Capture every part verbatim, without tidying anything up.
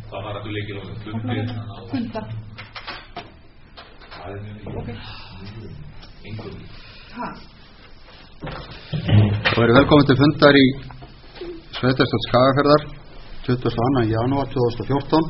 Hvað var þetta leikil og fundir? Funda. Það er mjög Ok. Engur. Ha. Og eru velkomin til fundar í Sveitarstjórn Skagafjarðar tuttugasta og annan janúar tvö þúsund og fjórtán.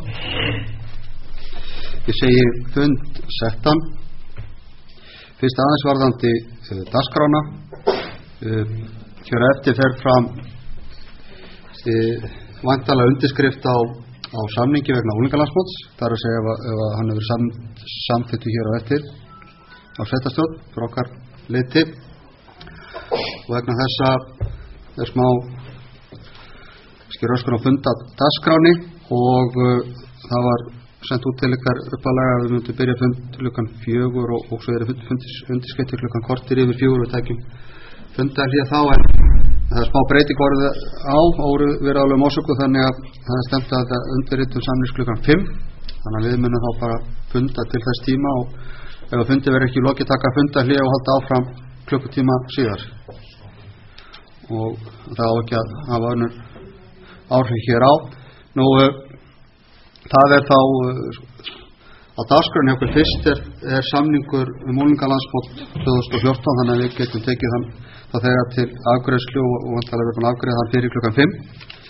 Ég segi fund settan. Fyrst aðeins varðandi uh, dagskrána. Uh, hér eftir fer fram uh, væntanlega undirskrift á, á samningi vegna unglingalandsmóts. Það er að segja ef, ef hann hefur sam, samþykktu hér á eftir á Sveitarstjórn fyrir okkar liti. Og vegna þessa er smá skýröskun á funda dagskráni og uh, það var sendt út til ykkar uppalega að við myndum byrja fund klukkan fjögur og, og svo er undirskrift klukkan kortir yfir fjögur og tækjum fundahlýja þá en það er smá breyting orðið á og verið alveg mósöku þannig að það er stemt að þetta undirritum samnings klukkan fimm þannig að við munum þá bara funda til þess tíma og ef að fundi verið ekki lokið taka fundahlýja og halda áfram klukkutíma síðar og það á ekki að hafa önnur áhrif hér á. Nú það er þá á dagskránni okkur fyrst er, er samningur um unglingalandsmót tvö þúsund og fjórtán þannig að við getum tekið þann það þegar til afgreiðslu og, og vantarlega verður búin að afgreiða þann fyrir klukkan fimm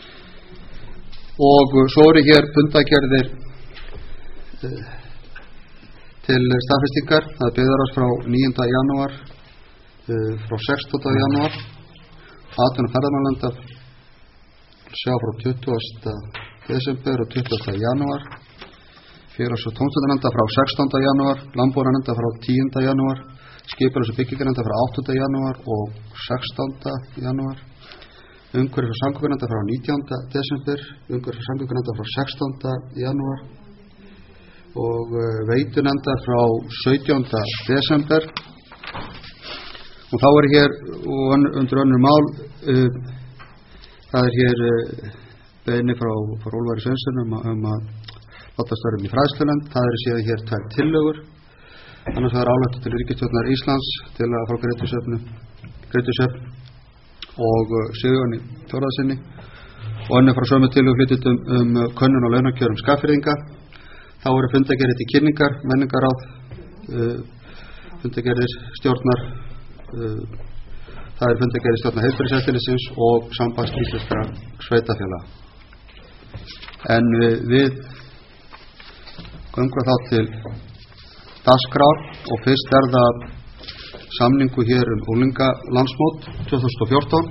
og svo eru hér fundagerðir eh, til staðfestingar það byggðar oss frá níunda janúar eh, frá sextánda janúar atvinnu og ferðamannanefndar sjá frá tuttugasta desember og tuttugasta janúar félags- og tómstundanefndar frá sextánda janúar landbúnaðarnefndar frá tíunda janúar skipulags- og byggingarnefndar frá áttunda janúar og sextánda janúar umhverfis- og samgöngunefndar frá nítjánda desember umhverfis- og samgöngunefndar frá sextánda janúar og uh, veitunefndar frá sautjánda desember og þá er hér og undir önnur mál uh, það er hér uh, beðinni frá, frá Úlfari Sveinsson um, um að láta störfum í fræðslunefnd. Það eru síðan hér tvær tillögur. Annars það er álöftu til ríkisstjórnar Íslands til að frá Greitusöfnu Greitusöfn og uh, Sigurjóni Þórðarsyni og önnur frá sömu tillögu flytjum um, um könnun og launakjörum Skagfirðinga. Þá eru fundagerðir til kynningar, menningaráð, uh, fundagerðir stjórnar uh, það er fundagerðir stjórnar heilbrigðiseftirlitsins og sambands íslenskra sveitarfélaga. En við, við göngum þá til dagskrár og fyrst er það samningu hér um unglingalandsmót tvö þúsund og fjórtán.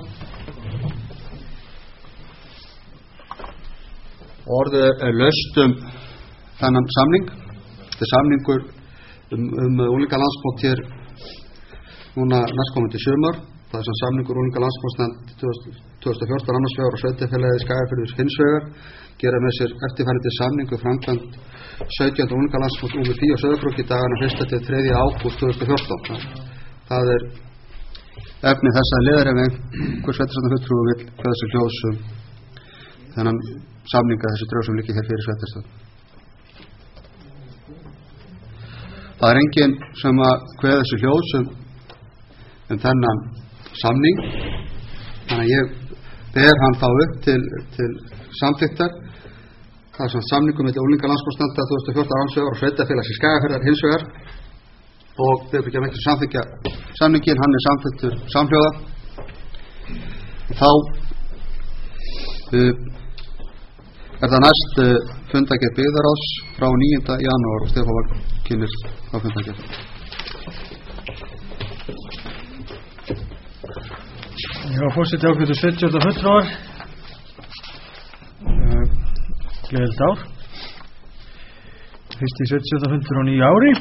Orðið er laust um þennan samning. Þetta er samningur um, um unglingalandsmót hér núna næstkomandi sumar. Það er sem samningur unglingalandsmótsnefnd tvö þúsund og fjórtán annars vegar og sveitarfélagið Skagafjörður hins vegar gera með sér eftirfarandi samningu framkvæmd sautjánda unglingalandsmót númer tíu á Sauðárkróki dagana fyrsta til þriðja ágúst tvö þúsund og fjórtán. Það er efni þess að liðar ef einhver sveitarstjórnarfulltrúi vill kveða sér hljóðs um þennan samninga þessi drög sem liggja hér fyrir sveitarstjórn. Það er enginn sem að kveða sér hljóðs um, um þennan samning þannig að ég ber hann þá upp til, til samþykktar það er svona samningum með unglingalandsmótsnefndar tvö þúsund og fjórtán annars vegar og sveitarfélags í Skagafjarðar hins vegar og ber ekki að með ekki samþykkja samningin, hann er samþykktur samhljóða þá uh, er það næst uh, fundagerð byggðaráðs frá níunda janúar og Stefán var kynir á fundagerð. Já, fórseti ákveðtu sautjánda fulltrúar uh, gleðilegt ár fyrst í sautjánda fulltrúar á nýju ári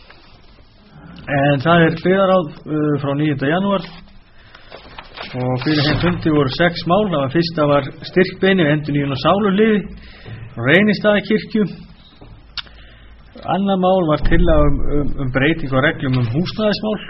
en það er byggðaráð uh, frá níunda janúar og fyrir þeim fundi voru sex mál. Það var fyrsta var styrkbeini endurnýjun og sáluliði á Reynistaðakirkju. Annað mál var tillaga um, um, um breyting á reglum um húsnæðismál.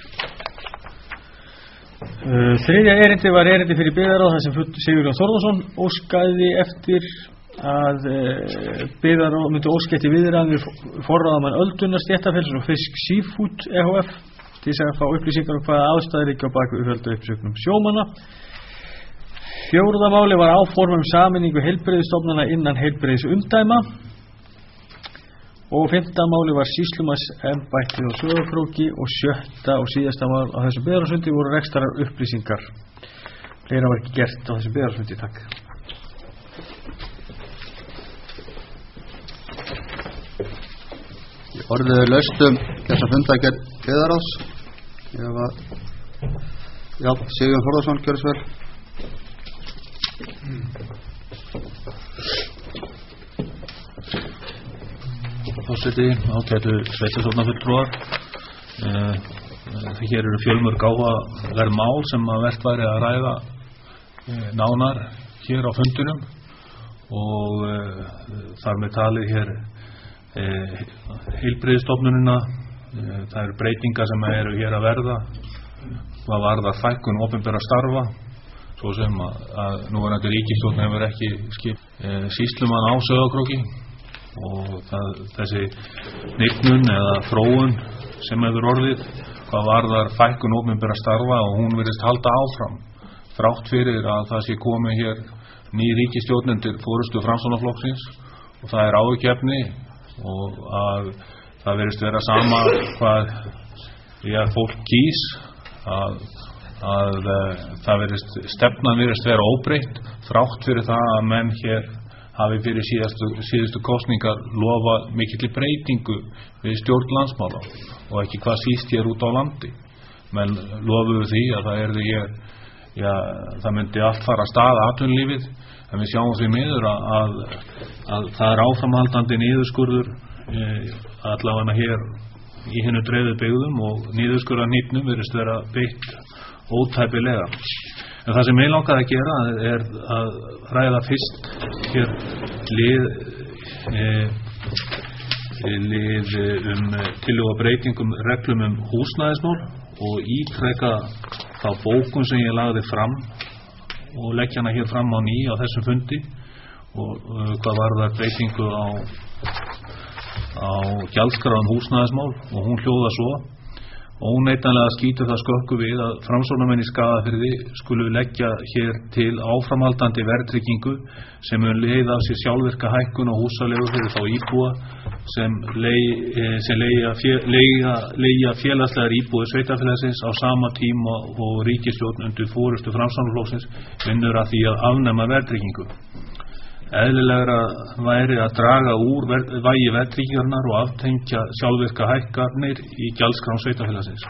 Uh, þriðja erindi var erindi fyrir byggðaráð þar sem Sigurjón Þórðarsson óskaði eftir að uh, byggðaráð myndi óska eftir viðræðum við forráðamann Öldunar stéttarfélags og Fisk Seafood E H F til þess að fá upplýsingar um hvaða ástæður ekki á baku uppfjöldu uppsögnum sjómanna. Fjórða máli var áform um sameiningu heilbrigðisstofnana innan heilbrigðisumdæma og fimmta máli var sýslumannsembættið á Sauðárkróki og sjötta og síðasta mál á þessum byggðarráðsfundi voru rekstrar upplýsingar. Fleira var ekki gert á þessum byggðarráðsfundi, takk. Í orðið laustum þessa fundagerð byggðarráðs. Ég var, já, Sigurjón Þórðarson, gjörðu svo vel. Forseti, ágætu sveitarstjórnarfulltrúar, uh, hér eru fjölmörg áhugaverð mál sem að vert væri að ræða uh, nánar hér á fundunum og uh, þar með talið hér uh, heilbrigðisstofnunina, uh, það eru breytingar sem eru hér að verða, hvað varðar fækkun opinberra starfa, svo sem að, að núverandi ríkisstjórn hefur ekki skip uh, sýslumann á Sauðárkróki og það, þessi hnignun eða þróun sem hefur orðið hvað varðar fækkun opinberra starfa og hún virðist halda áfram þrátt fyrir að það sé komið hér ný ríkisstjórn undir forystu Framsóknarflokksins og það er áhyggjuefni og að það virðist vera sama hvað já, fólk kýs að, að það virðist stefnan virðist vera óbreytt þrátt fyrir það að menn hér hafi fyrir síðustu, síðustu kosningar lofa mikilli breytingu við stjórn landsmála og ekki hvað síst hér út á landi. Men lofuðu því að það erði hér, já, það myndi allt fara að staða atvinnulífið, en við sjáum því miður að, að, að það er áframhaldandi niðurskurður e, allavega hér í hinnu dreifðu byggðum og niðurskurðarnýtnum virðist vera beitt ótæpilega. En það sem ég langaði að gera er að ræða fyrst hér lið, e, lið um tillögu að breytingum reglum um húsnæðismál og ítreka þá bókun sem ég lagði fram og leggja hana hér fram á ný á þessum fundi og uh, hvað varðar breytingu á, á gjaldskrá um húsnæðismál og hún hljóða svo. Óneitanlega skýtur það skökku við að Framsóknarmenn í Skagafirði skulu leggja hér til áframhaldandi verðtryggingu sem mun leiða af sér sjálfvirka hækkun á húsaleigu fyrir þá íbúa sem leigja leigja félagslegar íbúðir sveitarfélagsins á sama tíma og ríkisstjórn undir forystu Framsóknarflokksins vinnur að því að afnema verðtryggingu. Eðlilegra væri að draga úr ver, vægi verðtryggingarinnar og aftengja sjálfvirka hækkanir í gjaldskrám sveitarfélagsins.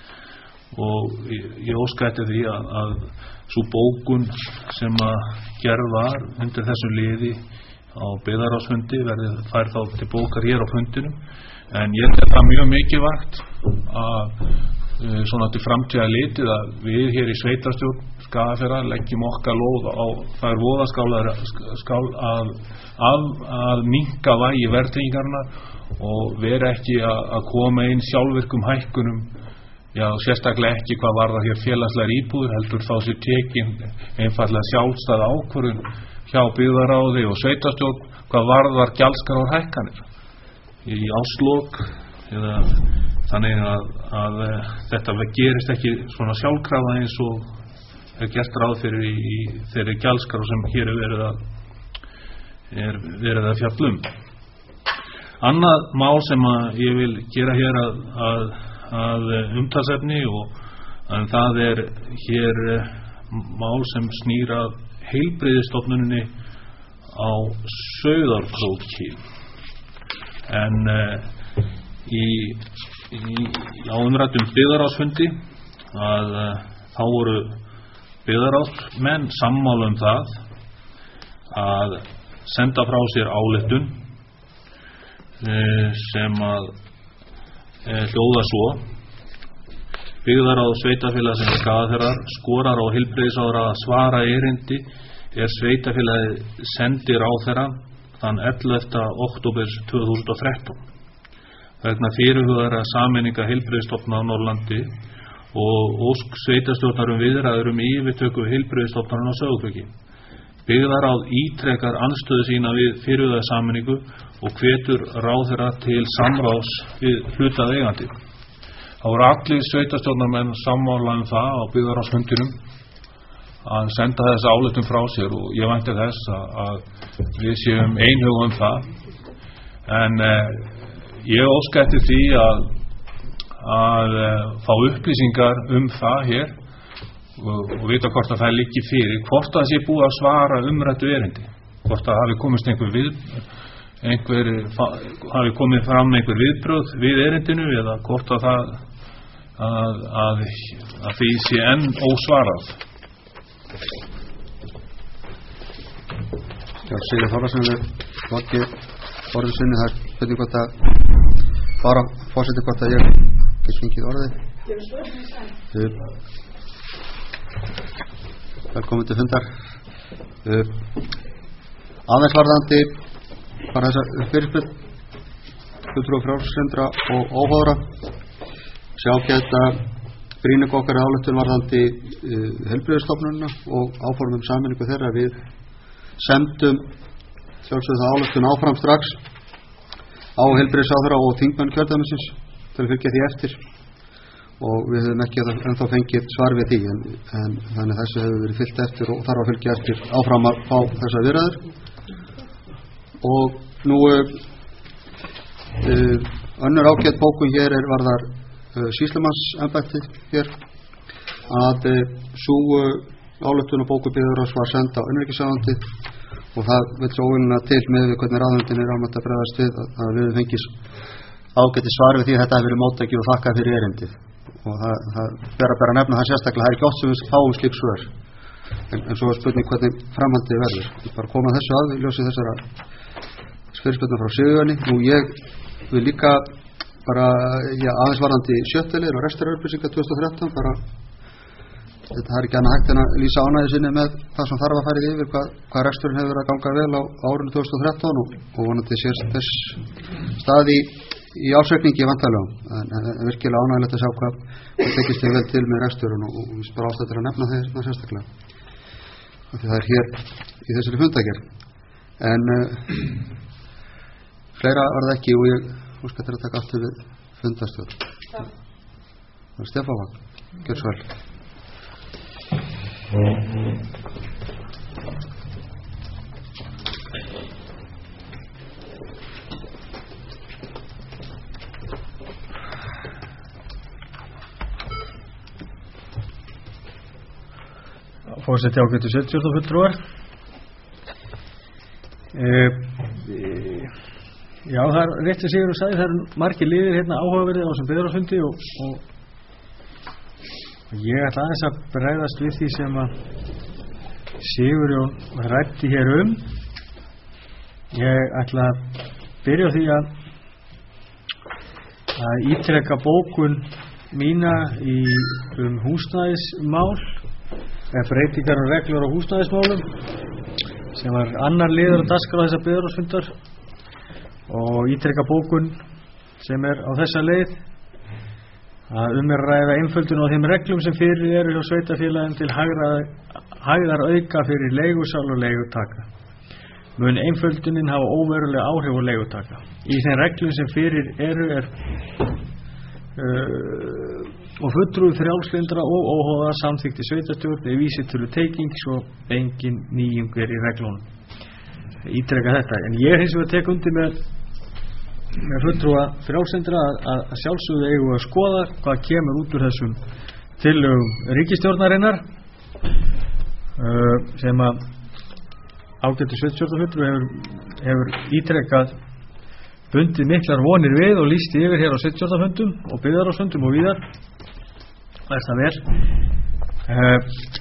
Og ég, ég óska eftir því að, að sú bókun sem að gerð var undir þessum liði á byggðarráðsfundi verði fær þá til bókar hér á fundinum. En ég tel það mjög mikilvægt að svona til framtíða litið að við hér í sveitarstjórn Skagafjarðar leggjum okkar lóð á þær voðaskálar skál að, að, að minnka vægi verðtryggingarinnar og vera ekki að, að koma inn sjálfvirkum hækkunum, já, sérstaklega ekki hvað varðar hér félagslegar íbúðir, heldur þá sér tekin einfallega sjálfstæða ákvörðun hjá byggðarráði og sveitarstjórn hvað varðar gjaldskrár hækkanir í árslok eða þannig að, að þetta gerist ekki svona sjálfkrafa eins og er gert ráð fyrir í, í þeirri gjaldskrá sem hér er verið að, er verið að fjallum. Annað mál sem að ég vil gera hér að, að, að umtalsefni og en það er hér mál sem snýr að heilbrigðisstofnuninni á Sauðárkróki. En í Í, á umræddum byggðarráðsfundi að uh, þá voru byggðarráðsmenn sammála um það að senda frá sér ályktun uh, sem að uh, hljóða svo: byggðarráð sveitarfélagsins Skagafjarðar skorar á heilbrigðisráðherra að svara erindi er sveitarfélagið sendir ráðherra þann ellefta október tvö þúsund og þrettán vegna fyrirhugaðra sameininga heilbrigðisstofnana á Norðurlandi og ósk sveitarstjórnar um viðræður um yfirtöku heilbrigðisstofnana á Sauðárkróki. Byggðarráð ítrekar andstöðu sína við fyrirhugaða sameiningu og hvetur ráðherra til samráðs við hlutaðeigandi. Það voru allir sveitarstjórnarmenn sammála um það á byggðarráðsfundinum að senda þessa ályktun frá sér og ég vænti þess að, að við séum einhuga um það en eh, ég óska eftir því að, að eh, fá upplýsingar um það hér og, og vita hvort að það liggi fyrir hvort að það sé búið að svara umrættu erindi hvort að hafi komist einhver við einhver hafi komið fram einhver viðbrögð við erindinu eða hvort að það að, að, að því sé enn ósvarað. Já, Sigur Þórðarson er lokið orðið sinni, það er spurning hvort að bara fórseti hvort að ég get fengið orðið. Velkomin til fundar. Aðeins varðandi bara þessa fyrirspurn fulltrúa frjálslyndra og óháðra sjá geta brýning okkar ályktun varðandi uh, heilbrigðisstofnunina og áformum sameiningu þeirra við sendum sjálfsögðu það ályktun áfram strax á heilbrigðisráðherra og þingmenn kjördæmisins til að fylgja því eftir og við höfum ekki ennþá fengið svar við því en, en þannig þessu hefur verið fylgt eftir og þarf að fylgja eftir áfram að fá þessa viðræður og nú uh, önnur ágætt bókun hér er varðar uh, sýslumannsembættið hér að uh, sú uh, ályktun og bóku byggðarráðs var senda á innanríkisráðuneytið og það vil svo óvinnilega til með við hvernig ráðuneytin er ámætt að bregðast við að, að við fengis ágætti svar við því að þetta hefur verið móttæki og þakkað fyrir erindið og það, það ber að bera nefna það sérstaklega, það er ekki oft sem við fáum slík svör en, en svo er spurning hvernig framhaldið verður ég bara koma þessu að við ljósið þessara fyrirspurnar frá Sigurjóni nú ég vil líka bara já, aðeins varðandi sjöttelir og restarupplýsingar tvö þúsund og þrettán bara þetta er ekki annað hægt en að lýsa ánægju sinni með það sem þarf að fara yfir hvað, hvað reksturinn hefur verið að ganga vel á árinu tvö þúsund og þrettán og, og vonandi sér þess stað í, í ásveikningi vantarlega en, en, en virkilega ánægilegt að sjá hvað það tekist þig vel til með reksturinn og, og við spara ástættir að nefna þeir sérstaklega því það er hér í þessari fundagerð en uh, fleira var það ekki og ég óska til að taka aftur við fundastjórn það er Stefán Vagn, gjör svo vel Fórseti ágætu sveitarstjórnarfulltrúar e, e, Já, það er rétt sem Sigurður sagði, það eru margir liðir hérna áhugaverðir á þessum byggðarráðsfundi og, og, og ég ætla aðeins að bregðast við því sem að Sigurjón ræddi hér um. Ég ætla að byrja á því að, að ítreka bókun mína í um húsnæðismál eða breytingar og reglur á húsnæðismálum sem var annar liður að dagskrá þessa byggðarráðsfundar og ítreka bókun sem er á þessa leið að um er að ræða einföldun á þeim reglum sem fyrir eru hjá sveitarfélagin til hægðar auka fyrir leigusal og leigutaka mun einföldunin hafa óverulega áhrif á leigutaka í þeim reglum sem fyrir eru er uh, og fulltrúi frjálslyndra og óháða samþykti sveitarstjórn er vísitölu teiking svo engin nýjung er í reglunum ítreka þetta en ég er hins vegar tek undir með með fulltrúa frjálslyndra að, að, að sjálfsögðu eigum við að skoða hvað kemur út úr þessum tillögum ríkisstjórnarinnar uh, sem að ágætu sveitarstjórnarfulltrúi hefur, hefur ítrekað bundið miklar vonir við og lýst yfir hér á sveitarstjórnarfundum og byggðarráðsfundum og víðar það er það vel uh,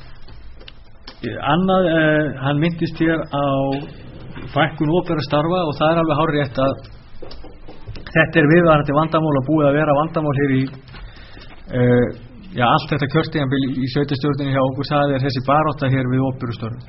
annað uh, hann myndist hér á fækkun opinberra starfa og það er alveg hárrétt að þetta er viðvarandi vandamál og búið að vera vandamál hér í uh, já, allt þetta kjörtímabil í sveitarstjórninni hjá okkur það er þessi barátta hér við opinberu störfum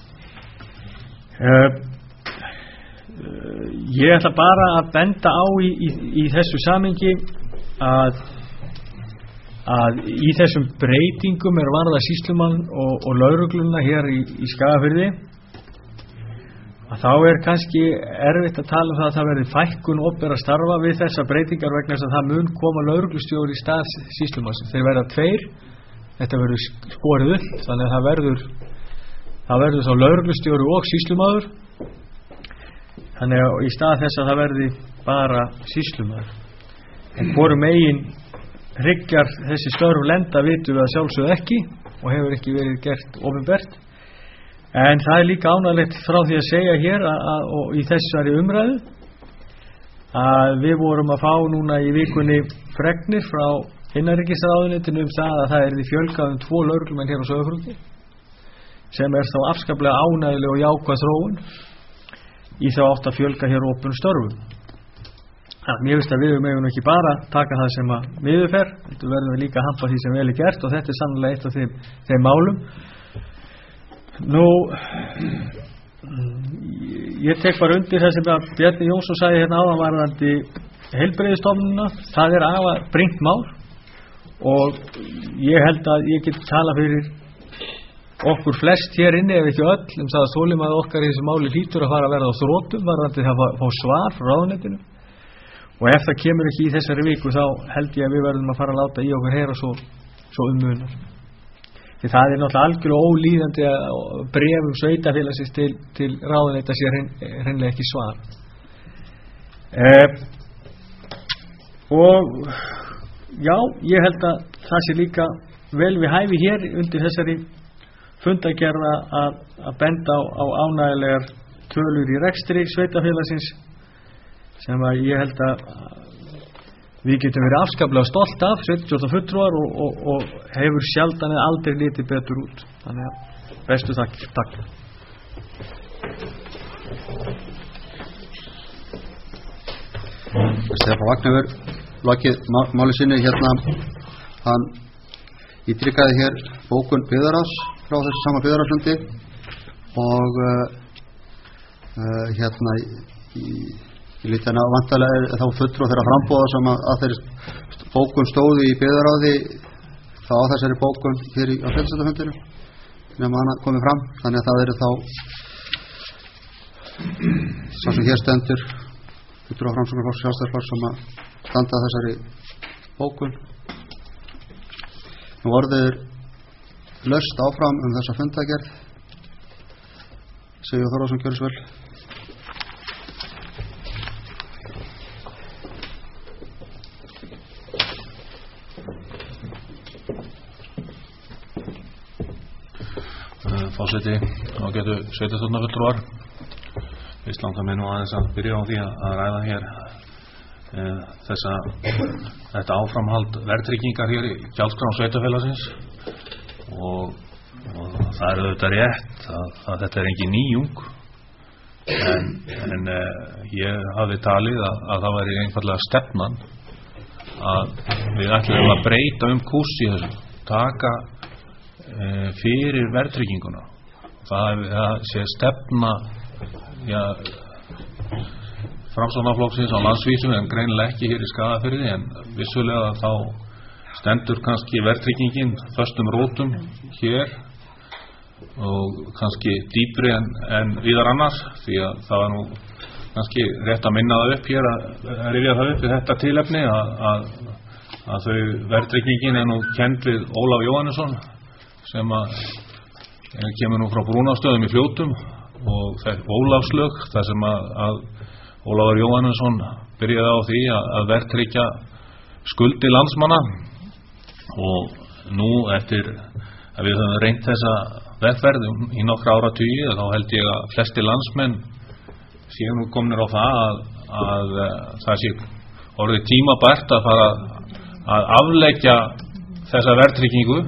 uh, uh, ég ætla bara að benda á í, í, í þessu samhengi að að í þessum breytingum er varða sýslumann og, og lögregluna hér í, í Skagafirði að þá er kannski erfitt að tala um það að það verði fækkun opinberra starfa við þessa breytingar vegna þess að það mun koma lögreglustjóri í stað sýslumanns þeir verða tveir þetta verður skorið upp, þannig að það verður það verður þá lögreglustjóri og sýslumaður, þannig að í stað þess að það verði bara sýslumaður. En hvorum megin hryggjar þessi störf lenda vitum við að sjálfsögðu ekki og hefur ekki verið gert opinbert, en það er líka ánægilegt frá því að segja hér að, að, og í þessari umræðu að við vorum að fá núna í vikunni fregnir frá innanríkisráðuneytinu um það að það er því fjölgað um tvo lögreglumenn hér á Sauðárkróki, sem er þá afskaplega ánægileg og jákvæð þróun í þá átt að fjölga hér opinberum störfum. Það, mér finnst að við megum ekki bara taka það sem að miður fer, þetta verðum við líka að hampa því sem vel er gert og þetta er sannlega eitt af þeim, þeim málum. Nú, ég tek bara undir það sem að Bjarni Jónsson sagði hérna áðan varðandi heilbrigðisstofnunina, það er afar brýnt mál og ég held að ég get tala fyrir okkur flest hér inni ef ekki öll um það að þolinmæði okkar í þessu máli hlýtur að fara að verða á þrotum varðandi það að fá svar frá ráðuneytinu. Og ef það kemur ekki í þessari viku þá held ég að við verðum að fara að láta í okkur heyra svo, svo um munar. Því það er náttúrulega algjörlega ólíðandi að bréfum sveitafélagsins til, til ráðuneyta sé hreinlega ekki svar. Eh, og já, ég held að það sé líka vel við hæfi hér undir þessari fundagerða að, að benda á, á ánægilegar tölur í rekstri sveitafélagsins sem að ég held að við getum verið afskaplega stolt af sveitastjórnar fulltrúar og, og, og hefur sjaldan eða aldrei litið betur út, þannig að bestu takk, takk. Stefán Vagnheiður lokið máli sinni hérna, hann ítrykkaði hér bókun byggðarráðs frá þessu sama byggðarráðsfundi og uh, uh, hérna í Ég lít hérna vantarlega er þá fulltrú þeirra frambúða sem að, að þeirri bókun stóði í byggðarráði þá á þessari bókun hér í, á fjöldsættafundinu nema hana komið fram, þannig að það eru þá svo sem hér stendur fulltrú á Framsóknarflokks Sjálfstæðisflokks sem að standa þessari bókun. Nú orðið laust áfram um þessa fundagerð. Sigurður Þórðarson, gjörðu svo vel. Fórseti og getur sveitarstjórnarfulltrúar. Fyrst langar mig nú aðeins að byrja á því að ræða hér e, þessa þetta áframhald verðtryggingar hér í gjaldskrám sveitarfélagsins og, og það er auðvitað rétt að, að þetta er engin nýjung en, en e, ég hafði talið að, að það væri einfallega stefnan að við ætlum að breyta um kúrs í þessu, taka fyrir verðtrygginguna. Það, það sé stefna ja, Framsóknarflokksins á landsvísu en greinilega ekki hér í Skagafirði, en vissulega þá stendur kannski verðtryggingin föstum rótum hér og kannski dýpri en, en víðar annars, því að það var nú kannski rétt að minna það upp hér að, að rifja það upp í þetta tilefni að, að, að þau verðtryggingin er nú kennd við Ólaf Jóhannesson sem að kemur nú frá Brúnastöðum í Fljótum og það er Ólafslög þar sem að, að Ólafur Jóhannesson byrjaði á því að, að verðtryggja skuldi landsmanna og nú eftir að við höfum reynt þessa vegferð í nokkra áratugi þá held ég að flesti landsmenn séu nú komnir á það að, að, að það sé orðið tímabært að fara að afleggja þessa verðtryggingu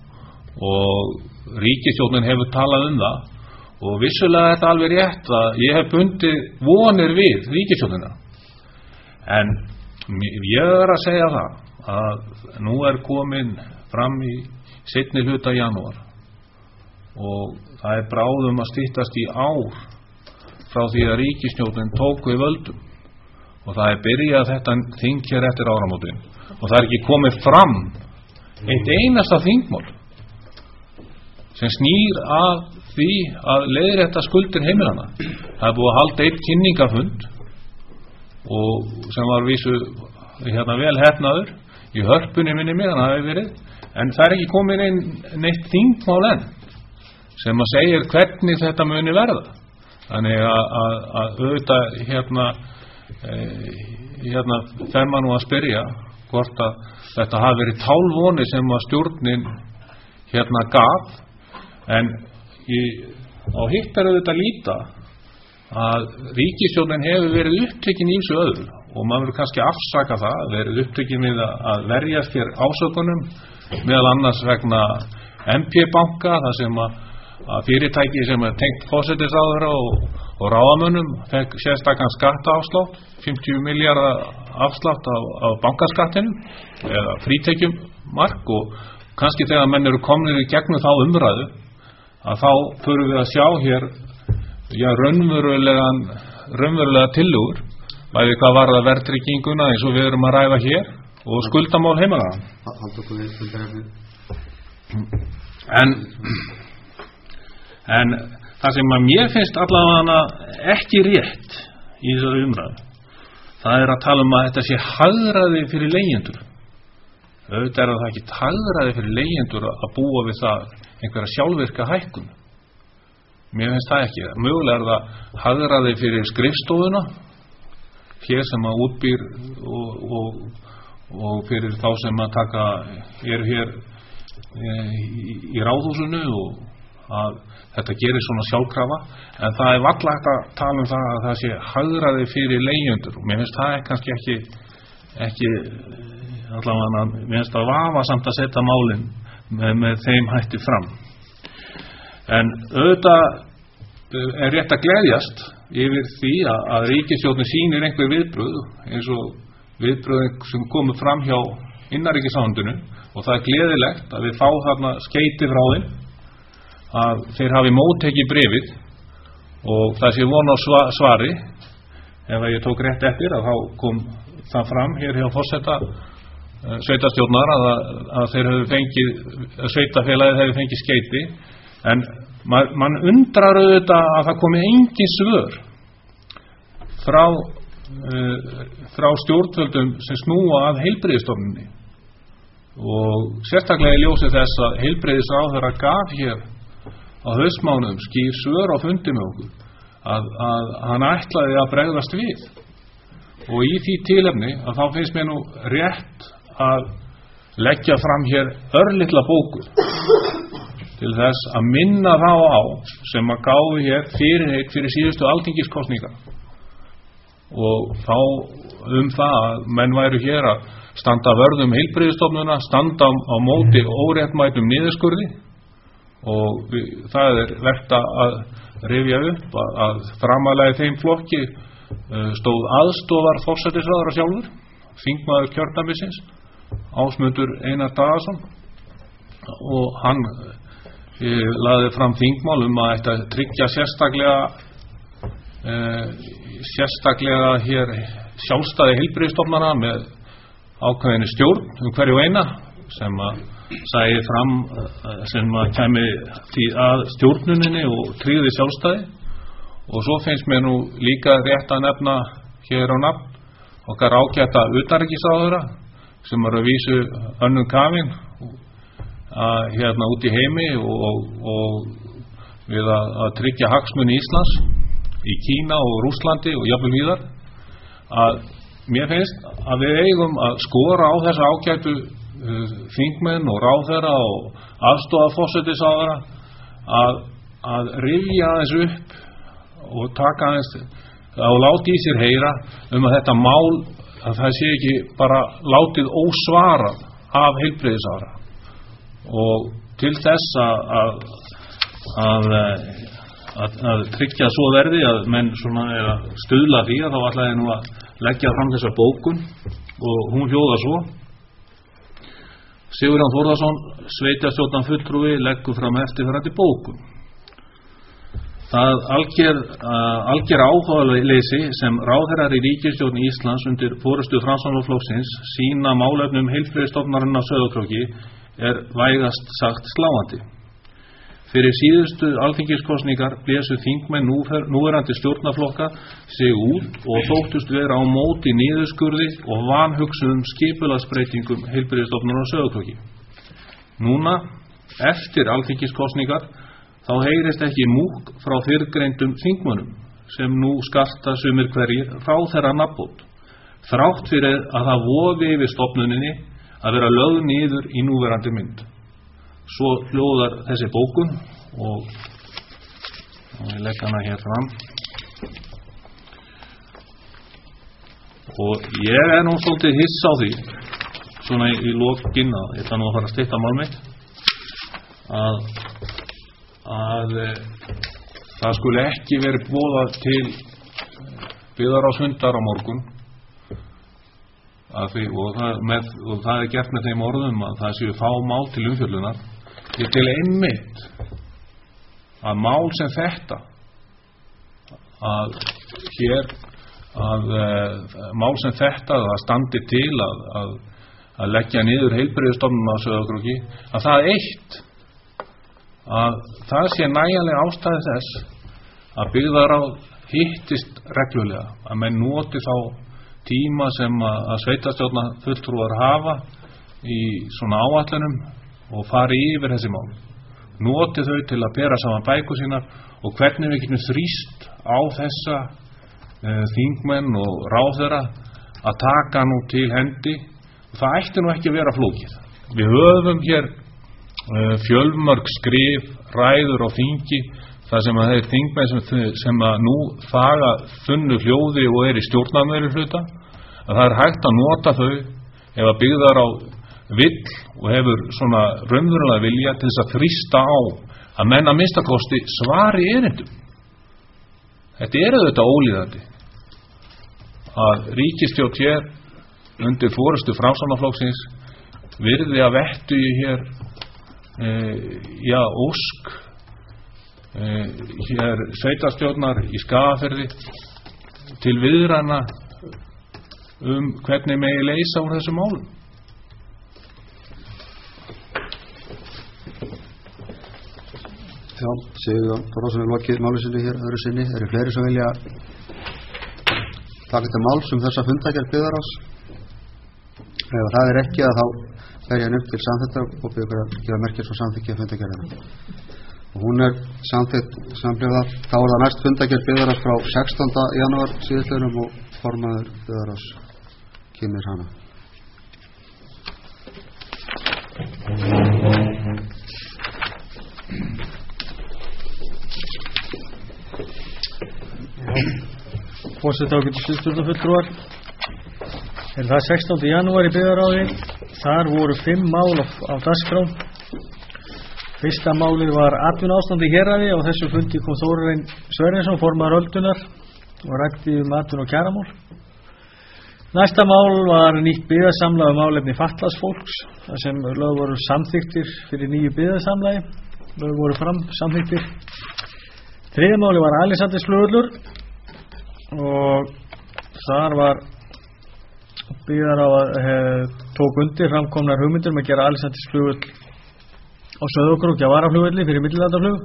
og ríkisstjórnin hefur talað um það og vissulega er þetta alveg rétt að ég hef bundið vonir við ríkisstjórnina, en ég er að segja það að nú er komin fram í seinni hluta janúar og það er bráðum að styttast í ár frá því að ríkisstjórnin tók við völdum og það er byrjað þetta þing hér eftir áramótin og það er ekki komið fram eitt einasta þingmál sem snýr að því að leiðrétta skuldir heimilanna. Það er búið að halda eitt kynningafund og sem var vísu hérna vel hefnaður í Hörpunni minni mig, þannig að það hefur verið, en það er ekki komin inn neitt þingmál enn sem að segja hvernig þetta muni verða. Þannig að, að, að auðvitað hérna, e, hérna fer maður nú að spyrja hvort að þetta hafi verið tálvoni sem að stjórnin hérna gaf, en í, á hitt er auðvitað líta að ríkisstjórnin hefur verið upptekin í ýmsu öðru og maður verður kannski afsaka það, verið upptekin við að verjast hér ásökunum, meðal annars vegna M P-banka, þar sem að, að fyrirtæki sem er tengt forsætisráðherra og, og ráðamönnum fekk sérstakann skattaafslátt, fimmtíu milljarða afslátt á, á bankaskattinu eða frítekjumark, og kannski þegar menn eru komnir í gegnum þá umræðu að þá förum við að sjá hér já, raunverulegan raunverulega tillögur, bæði hvað varðar verðtrygginguna eins og við erum að ræða hér og skuldamál heimilanna. En en það sem að mér finnst allavega ekki rétt í þessari umræðu, það er að tala um að þetta sé hagræði fyrir leigjendur. Auðvitað er það ekki hagræði fyrir leigjendur að búa við það einhverja sjálfvirka hækkun. Mér finnst það ekki. Mögulega er það hagræði fyrir skrifstofuna hér sem að útbýr og, og, og fyrir þá sem að taka er hér e, í, í ráðhúsinu og að þetta gerir svona sjálfkrafa, en það er varla hægt að tala um það að það sé hagræði fyrir leigjendur og mér finnst það er kannski ekki ekki allavega, mér finnst það vafasamt að setja málin með, með þeim hætti fram. En auðvitað er rétt að gleðjast yfir því að, að ríkisstjórnin sýnir einhver viðbröð eins og viðbröð sem komur fram hjá innanríkisráðuneytinu, og það er gleðilegt að við fá þarna skeyti frá þeim að þeir hafi móttekið bréfið og það sé von á svari. Ef ég tók rétt eftir að þá kom það fram hér hjá forseta sveitarstjórnar að, að þeir hefðu fengið, að sveitafélagið hefði fengið skeyti, en man, man undrar auðvitað að það komi engin svör frá uh, frá stjórnvöldum sem snúa að heilbrigðisstofnuninni, og sérstaklega í ljósi þess að heilbrigðisráðherra gaf hér á haustmánuðum skýr svör á fundi með okkur að, að hann ætlaði að bregðast við, og í því tilefni að þá finnst mér nú rétt að leggja fram hér örlitla bókur til þess að minna þá á sem að gáfu hér fyrirheit fyrir síðustu alþingiskosningar, og þá um það að menn væru hér að standa vörð um heilbrigðisstofnunina, standa á móti óréttmætum niðurskurði, og við, það er vert að rifja upp að, að framalega í þeim flokki uh, stóð aðstoðar forsætisráðherra sjálfur, þingmaður kjördæmisins Ásmundur Einar Daðason, og hann uh, lagði fram þingmál um að þetta tryggja sérstaklega uh, sérstaklega hér sjálfstæði heilbrigðisstofnana með ákveðinni stjórn um hverju eina sem að sæði fram sem að kæmi því að stjórnuninni og tryggði sjálfstæði. Og svo finnst mér nú líka rétt að nefna hér á nafn okkar ágæta utanríkisráðherra sem er að vísu önnum kafin að hérna út í heimi og, og, og við að, að tryggja hagsmuni Íslands í Kína og Rússlandi og jafnvel víðar, að mér finnst að við eigum að skora á þessa ágætu uh, þingmenn og ráðherra og aðstoðarforsætisráðherra að, að rifja aðeins upp og taka aðeins og láti í sér heyra um að þetta mál, að það sé ekki bara látið ósvarað af heilbrigðisráðherra, og til þess að að, að, að, að tryggja svo verði að menn svona er að stuðla því, að þá ætlaði nú að leggja fram þessa bókun, og hún hljóðar svo: Sigurjón Þórðarson, sveitarstjórnar fulltrúi, leggur fram eftirfarandi bókun. Það alger, uh, alger áhugaleysi sem ráðherrar í ríkisstjórn Íslands undir forystu Framsóknarflokksins sýna málefnum heilbrigðisstofnunarinnar á Sauðárkróki er vægast sagt sláandi. Fyrir síðustu alþingiskosningar blésu þingmenn núverandi stjórnarflokka sig út og þóttust vera á móti niðurskurði og vanhugsuðum skipulagsbreytingum heilbrigðisstofnunar á Sauðárkróki. Núna, eftir alþingiskosningar, þá heyrist ekki múkk frá fyrrgreindum þingmönnum sem nú skarta sumir hverjir ráðherra nafnbót, þrátt fyrir að það vofi yfir stofnuninni að vera lögð niður í núverandi mynd. Svo hljóðar þessi bókun og, og ég legg hana hér fram. Og ég er nú svolítið hissa á því, svona í, í lokinn, að ég ætla nú að fara að stytta mál mitt, að, að það skuli ekki verið boðað til byggðarráðsfundar á morgun. Því, og, það með, og það er gert með þeim orðum að það séu fá mál til umfjöllunar. Ég til einmitt að mál sem þetta að hér að uh, mál sem þetta að það standi til að, að, að leggja niður heilbrigðisstofnunina á Sauðárkróki, að það eitt að það sé nægjanleg ástæði þess að byggðarráð hittist reglulega, að menn noti þá tíma sem að, að sveitarstjórnar fulltrúar hafa í svona áætlunum og fari yfir þessi mál. Noti þau til að bera saman bækur sínar og hvernig við getum þrýst á þessa e, þingmenn og ráðherra að taka nú til hendi. Það ætti nú ekki að vera flókið. Við höfum hér e, fjölmörg skrif, ræður á þingi, þar sem að þeir þingmenn sem, sem að nú faga þunnu hljóði og er í stjórnarmeirihluta, að það er hægt að nota þau ef að byggðar á vill og hefur svona raunverulega vilja til þess að þrýsta á að menn að minnstakosti svari erindum. Þetta er auðvitað ólíðandi að ríkisstjórn hér undir forystu Framsóknarflokksins virði að vettugi hér e, já, ósk e, hér sveitarstjórnar í Skagafirði til viðræðna um hvernig megi leysa úr þessum málum. Já, Sigurjón Þórðarson er lokið máli sinni hér öðru sinni. Eru fleiri sem vilja taka til máls um þessa fundagerð byggðarráðs? Ef það er ekki, að þá fer ég nefnt til samþykktar og byrja ykkur að gefa merkir svo samþykki að fundagerðina. Og hún er samþykkt samhljóða. Þá er það næst fundagerð byggðarráðs frá sextánda janúar síðastliðnum og formaður byggðarráðs kynnir hana. Forseti ágætu stjórnarfulltrúar, er það sextánda janúar í byggðarráði. Þar voru fimm mál af, af dagskrá. Fyrsta málið var atvinnuástand í héraði. Á þessu fundi kom Þórarinn Sverrisson, formaður Öldunar, og ræddi um atvinnu- og kjaramál. Næsta mál var nýtt byggðasamlag um málefni fatlaðs fólks, þar sem lög voru samþykktir fyrir nýju byggðasamlagi. Lög voru fram samþykktir. Þriðja máli var Alexandersflugvöllur og þar var byggðar á að hef, tók undir framkomnar hugmyndir um að gera Alexandersflugvöll á Sauðárkróki að varaflugvelli fyrir millilandaflug,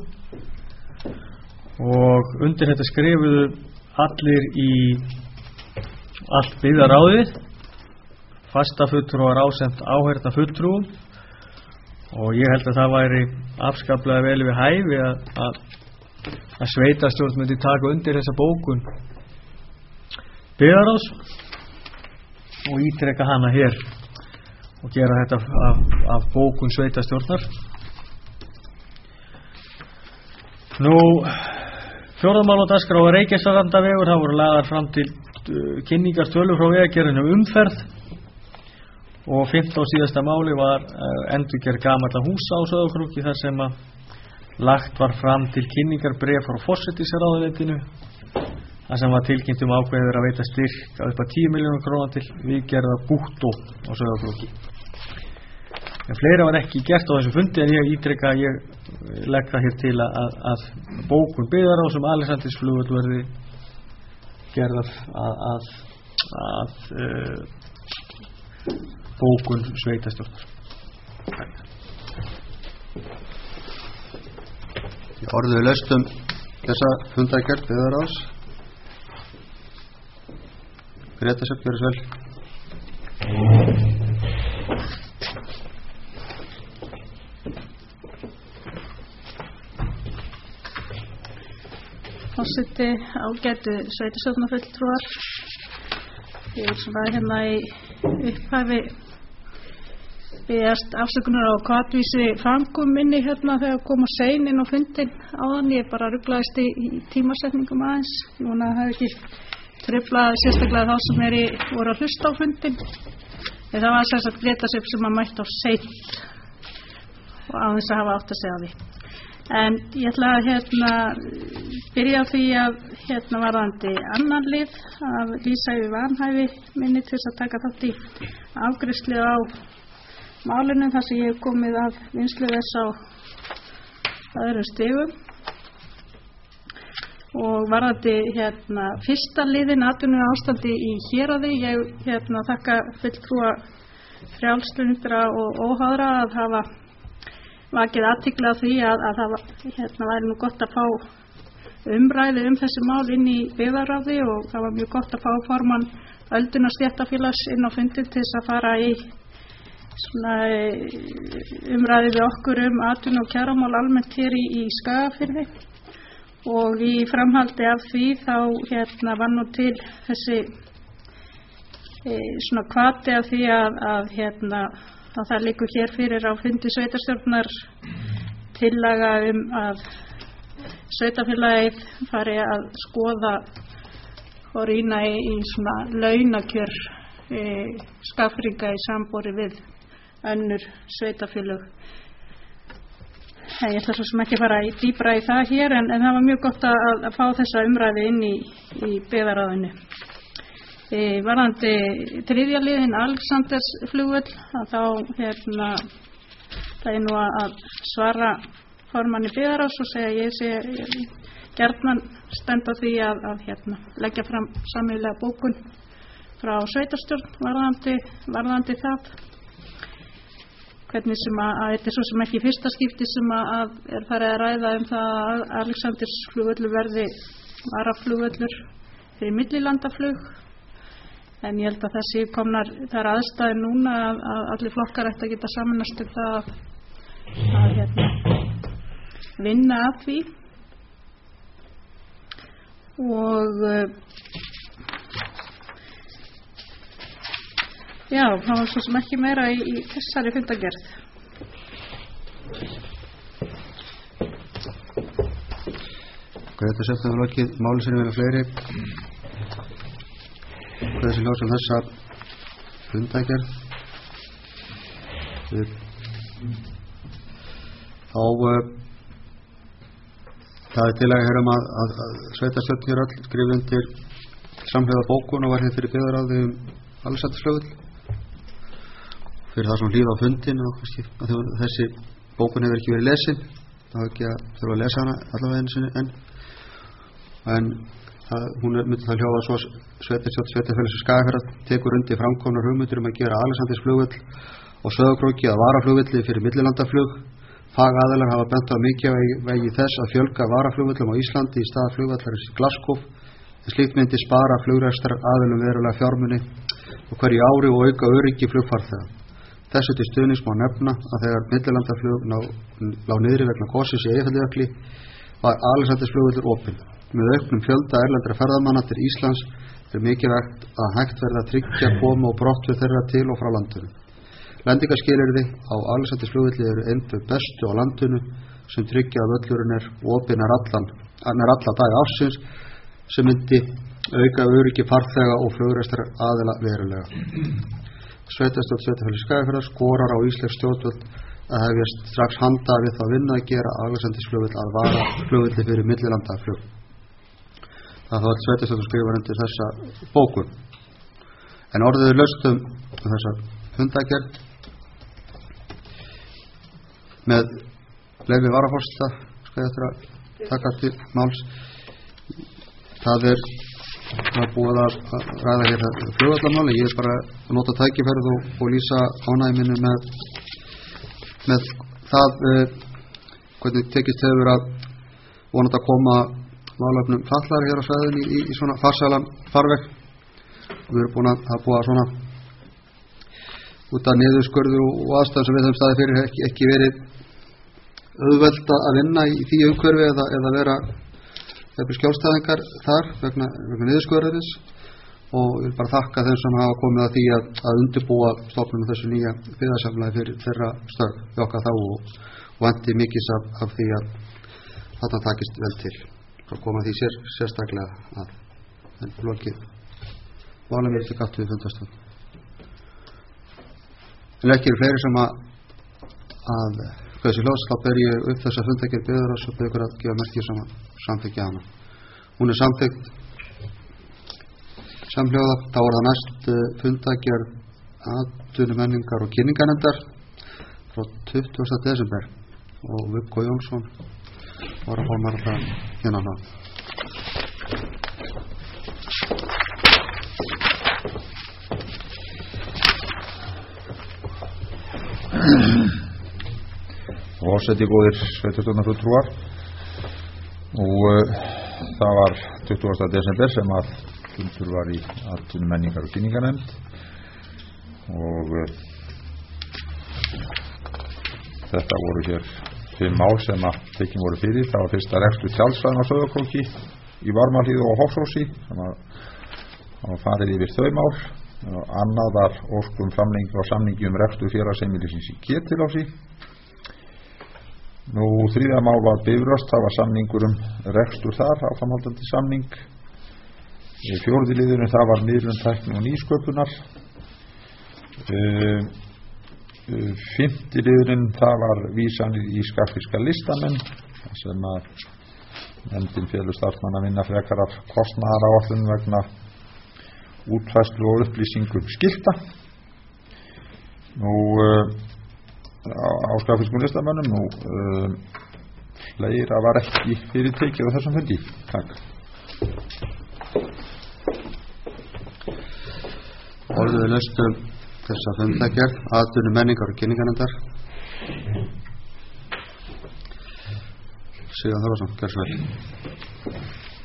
og undir þetta skrifuðu allir í allt byggðarráðið, fasta fulltrúar ásamt áheyrna fulltrúum, og ég held að það væri afskaplega vel við hæfi að, að, að sveitarstjórn myndi taka undir þessa bókun byggðarráðs og ítreka hana hér og gera þetta af, af bókun sveitarstjórnar. Nú, fjórðamál á dagskrá var Reykjanesrandavegur. Það voru lagðar fram til uh, kynningar tölur frá vegagerðinni um umferð, og fimmta og síðasta máli var uh, endurgerð gamalla húsa á Sauðárkróki, þar sem að lagt var fram til kynningar bréf frá forsætisráðuneytinu, þar sem var tilkynnt um ákveðið að veita styrk að upp að tíu milljónir króna til viðgerða búttó á Sauðárkróki. En fleira var ekki gert á þessu fundi, en ég ítreka að ég legg það hér til að, að bókun byggðarráðs um Alexandersflugvöll verði gerð að, að, að uh, bókun sveitarstjórnar. Orðið við laust um þessa fundargerð byggðarráðs. Greta Sjöfn, gjörðu svo vel. Forseti, ágætu sveitarstjórnarfulltrúar. Ég vil svona hérna í upphafi biðjast afsökunar á hvatvísi fangum minni hérna þegar kom á sein inn á fundin áðan. Ég bara ruglaðist í, í tímasetningum aðeins. Ég vona að það hef ekki truflað sérstaklega þá sem er í, voru að hlusta á fundin. En það var sem sagt Greta Sjöfn sem að mætti á seint og aðeins að hafa átt að segja því. En ég ætla að hérna byrja á því að hérna varðandi annan lið að lýsa yfir vanhæfi minni til þess að taka þátt í afgreiðslu á málinu þar sem ég hef komið að vinnslu þess á öðrum stigum. Og varðandi hérna fyrsta liðin atvinnu ástandi í héraði, ég hérna þakka fulltrúa frjálslyndra og óháðra að hafa vakið athygli á því að, að það var, hérna, væri nú gott að fá umræðu um þessi mál inn í byggðarráði og það var mjög gott að fá formann Öldunar stéttarfélags inn á fundin til þess að fara í svona umræðu við okkur um atvinnu og kjaramál almennt hér í, í Skagafirði. Og í framhaldi af því þá hérna var nú til þessi e, svona hvati af því að, að hérna að það liggur hér fyrir á fundi sveitarstjórnar tillaga um að sveitarfélagið fari að skoða og rýna í, í svona launakjör e, Skagfirðinga í sambori við önnur sveitarfélög. Ég ætla svo sem ekki fara í dýpra í það hér en, en það var mjög gott að, að fá þessa umræðu inn í, í byggðarráðinu. E, varðandi þriðja liðin Alexanders flugvöll að þá hérna það er nú að svara formanni byggðarráðs og segja ég sé ég, gjarnan stend á því að, að hérna leggja fram sameiginlega bókun frá sveitarstjórn varðandi, varðandi það. Hvernig sem að, að þetta er svo sem ekki fyrsta skipti sem að, að er farið að ræða um það að Alexanders flugvöllur verði varaflugvöllur fyrir millilandaflug. En ég held að þessi komnar, það er aðstæður núna að, að allir flokkar ætti að geta samanast um það að, að hérna, vinna að því. Og já, það var svo sem ekki meira í, í þessari fundagerð. Greta Sjöfn hefur lokið máli sinni verið fleiri. Þessi ljós um þessa fundagerð. Þá uh, það er tillaga hér um að, að, að sveitarstjórn hér öll skrifa undir samhliða bókun og var hér fyrir byggðarráði um Alexanders flugvöll. Fyrir það sem hlýða á fundin og kannski að þessi bókun hefur ekki verið lesin þá hefur ekki að þurfa að lesa hana allavega einu sinni en en það, hún er myndið það hljóða svo sveitarstjórn sveitarfélags Skagafjarðar tekur undir framkomnar hugmyndir um að gera Alexanders flugvöll og Sauðárkróki að varaflugvelli fyrir millilandaflug. Fagaðilar hafa bent á mikilvægi þess að fjölga varaflugvöllum á Íslandi í stað flugvallarins í Glasgow en slíkt myndi spara flugrekstrar aðilum verulega fjármuni og hverju ári og auka öryggi flugfarþega. Þessu til stuðnings má nefna að þegar millilandaflug ná, lá niðri vegna gossins í Eyjafjallajökli var Alexanders flugvöllur opinn. Með auknum fjölda erlendra ferðamanna til Íslands er mikilvægt að hægt verði að tryggja komu og brottför þeirra til og frá landinu. Lendingarskilyrði á Alexanders flugvelli eru einhver bestu á landinu sem tryggja að völlurinn er opinn er allan, er alla daga ársins sem myndi auka öryggi farþega og flugrekstrar aðila verulega. Sveitarstjórn sveitarfélags Skagafjarðar skorar á íslensk stjórnvöld að hefjast strax handa við þá vinna að gera Alexanders flugvöll að vara flugvelli fyrir millilandaflug. Það þá öll sveitarstjórn skrifar undir þessa bókun. En orðið laust um þessa fundagerð með leyfi varaforseta skal ég eftir að taka til máls. Það er það er búið að ræða hér flugvallamáli. Ég er bara að nota tækifærið og, og lýsa ánægju minni með, með það eh, hvernig tekist hefur að vonandi að koma málefnum fatlaðra hér á svæðinu í, í, í svona farsælan farveg. Við erum búin að hafa búið að svona út af niðurskurði og aðstæðum sem við höfum staðið fyrir ekki, ekki verið auðvelt að vinna í því umhverfi eða, eða vera eða skjólstæðingar þar vegna, vegna niðurskurðarins, og ég vil bara þakka þeim sem hafa komið að því að, að undirbúa stofnunum þessu nýja byggðasamlagi fyrir þeirra störf við okkar þá, og, og vænti mikils af, af því að þetta takist vel til. Það koma því sér sérstaklega að en lokið málum er til gattu við fundastönd. En ekki eru fleiri sem að að þessi hljóðs, þá ber ég upp þessa fundagerð byggðaráðs og byggur að gefa merki sem að samþykkja hana. Hún er samþykkt samhljóða. Þá er það næst fundagerð atvinnu, menningar og kynningarnefndar frá tuttugasta desember, og Viggo Jónsson var að forma þetta hérna hana. Forseti, góðir sveitarstjórnarfulltrúar, og uh, það var tuttugasta desember sem að fundur var í atvinnu, menningar og kynningarnefnd, og uh, þetta voru hér fimm mál sem að tekin voru fyrir. Það var fyrsta rekstur tjaldsvæðin á Sauðárkróki, í Varmahlíð og Hofsósi, sem að, að farið yfir þau mál. Annað var óskum framlengingu á samningi um rekstur félagsheimilisins í Ketilhálsi. Nú þriðja mál var Bifröst, það var samningur um rekstur þar, áframhaldandi samning. Fjórði liðurinn, það var miðlun, tækni og nýsköpunar. Uh, uh, Fimmti liðurinn, það var vísanir í skaffiska listamenn, sem að nefndin félur starfsmann að vinna frekar af kostnaðaráætlun vegna útfærslu og upplýsingum skilta. Nú uh, á skafiskum listamönnum, nú uh, fleira var ekki fyrir tekið á þessum fundi. Takk. Orðið er næst um þessa fundagerð atvinnu, menningar og kynningarnefndar. Sigurður Þórðarson, gjörðu svo vel.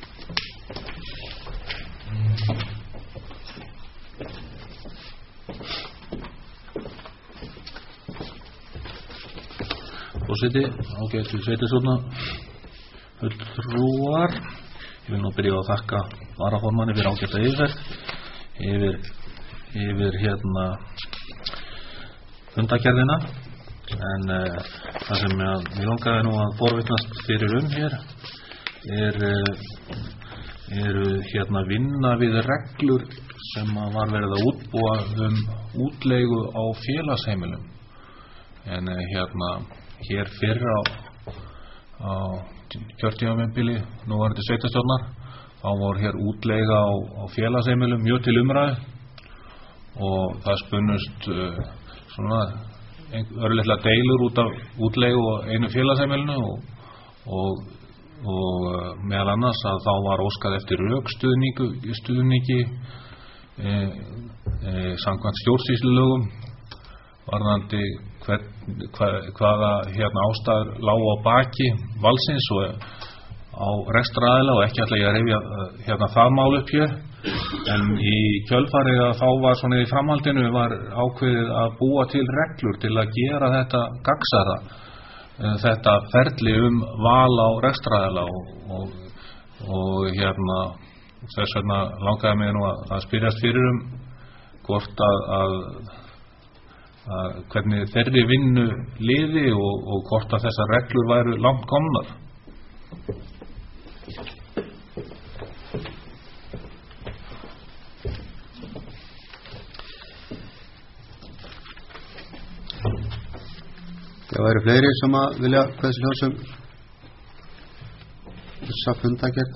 Forseti, ágætu sveitarstjórnar fulltrúar, ég vil nú byrja að þakka varaformanni fyrir ágæta yfirferð yfir, yfir hérna fundagerðina, en uh, það sem ég, ég langaði nú að forvitnast fyrir um hér er eru hérna vinna við reglur sem var verið að útbúa um útleigu á félagsheimilum, en uh, hérna hér fyrir á, á kjörtímabili núverandi sveitarstjórnar, þá voru hér útleiga á, á félagsheimilum mjög til umræðu, og það spunnust uh, svona örlitla deilur út af útleigu á einu félagsheimilinu, og, og, og uh, meðal annars að þá var óskað eftir rökstuðningu stuðningi e, e, samkvæmt stjórnsýslulögum varðandi hver, hva, hvaða hérna ástæður lágu á baki valsins og á rekstraraðila, og ekki ætla ég að rifja hérna það mál upp hér, en í kjölfarið að þá var svona í framhaldinu var ákveðið að búa til reglur til að gera þetta gagnsara, þetta ferli um val á rekstraraðila, og, og, og hérna þess vegna langaði mig nú að, að spyrjast fyrir um hvort að, að að hvernig þeirri vinnu liði, og, og hvort að þessar reglur væru langt komnar. Það væri fleiri sem að vilja hversi hljóðsum þessa fundagerð.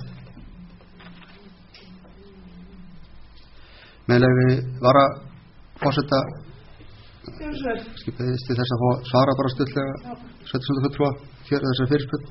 Meðlegi vara forseta skipaðist til þess að fá svara bara stutlega sveitarstjórnarfulltrúa hér þessari fyrirspurn,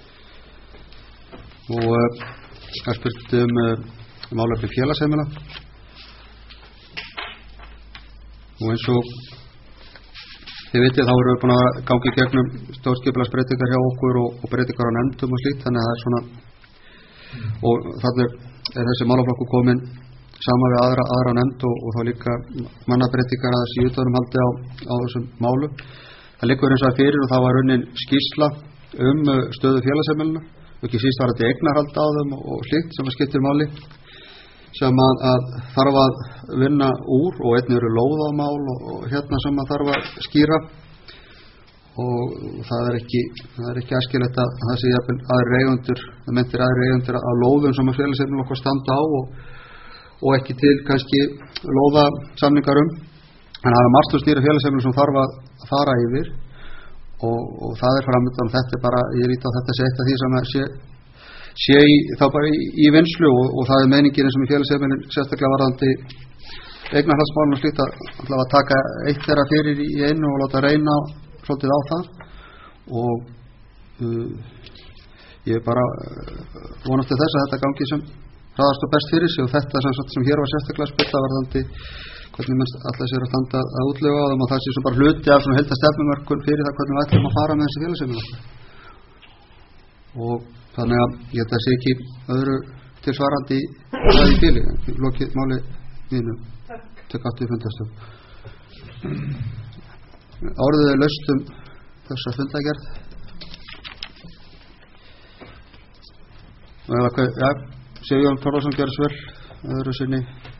og uh, það spurt um uh, málefni félagsheimila, og eins og þið vitið þá erum við búin að gangi gegnum stjórnskipulagsbreytingar hjá okkur og, og breytingar á nefndum og slíkt, þannig að það er svona og þannig er þessi málaflokkur komin saman við aðra, aðra nefnd og, og þá líka mannabreytingar að þessi utanumhaldi á, á þessum málum. Það liggur eins og fyrir og það var unnin skýrsla um stöðu félagsheimilina og ekki síst var þetta eignarhald á þeim og, og slíkt sem að skiptir máli sem að, að þarf að vinna úr og einnig eru lóðamál og, og hérna sem að þarf að skýra og það er ekki það er ekki æskilegt að það sé aðrir eigendur, það myndir aðrir eigendur að lóðum sem að félagsheimilin okkar standa á og, og ekki til kannski lóðasamningar um en það er margt um stýra félagsheimilin sem þarf að fara yfir og, og það er framöndan þetta er bara, ég líti á þetta sé eitt af því sem að sé sé í, þá bara í, í vinslu og, og það er meiningin eins og í félagsheimilin sérstaklega varðandi eignarhaldsmálum og slíkt að, að taka eitt þeirra fyrir í einu og láta reyna svolítið á það og uh, ég bara uh, vonast til þess að þetta gangi sem hraðast og best fyrir sig og þetta sem, sem hér var sérstaklega spilta varðandi hvernig menn alltaf sér að standa að útlega á þeim og það sé sem bara hluti af svona heilda stefnumörkun fyrir það hvernig við ætlum að fara með þessi félagsheimili og þannig að ég þetta sé ekki öðru til svarandi það í bíli lokið máli mínu tek aftur í fundastöð Orðið er laust um þessa fundagerð eða hvað, ja, Sigurjón Þórðarsson gerði svör öðru sinni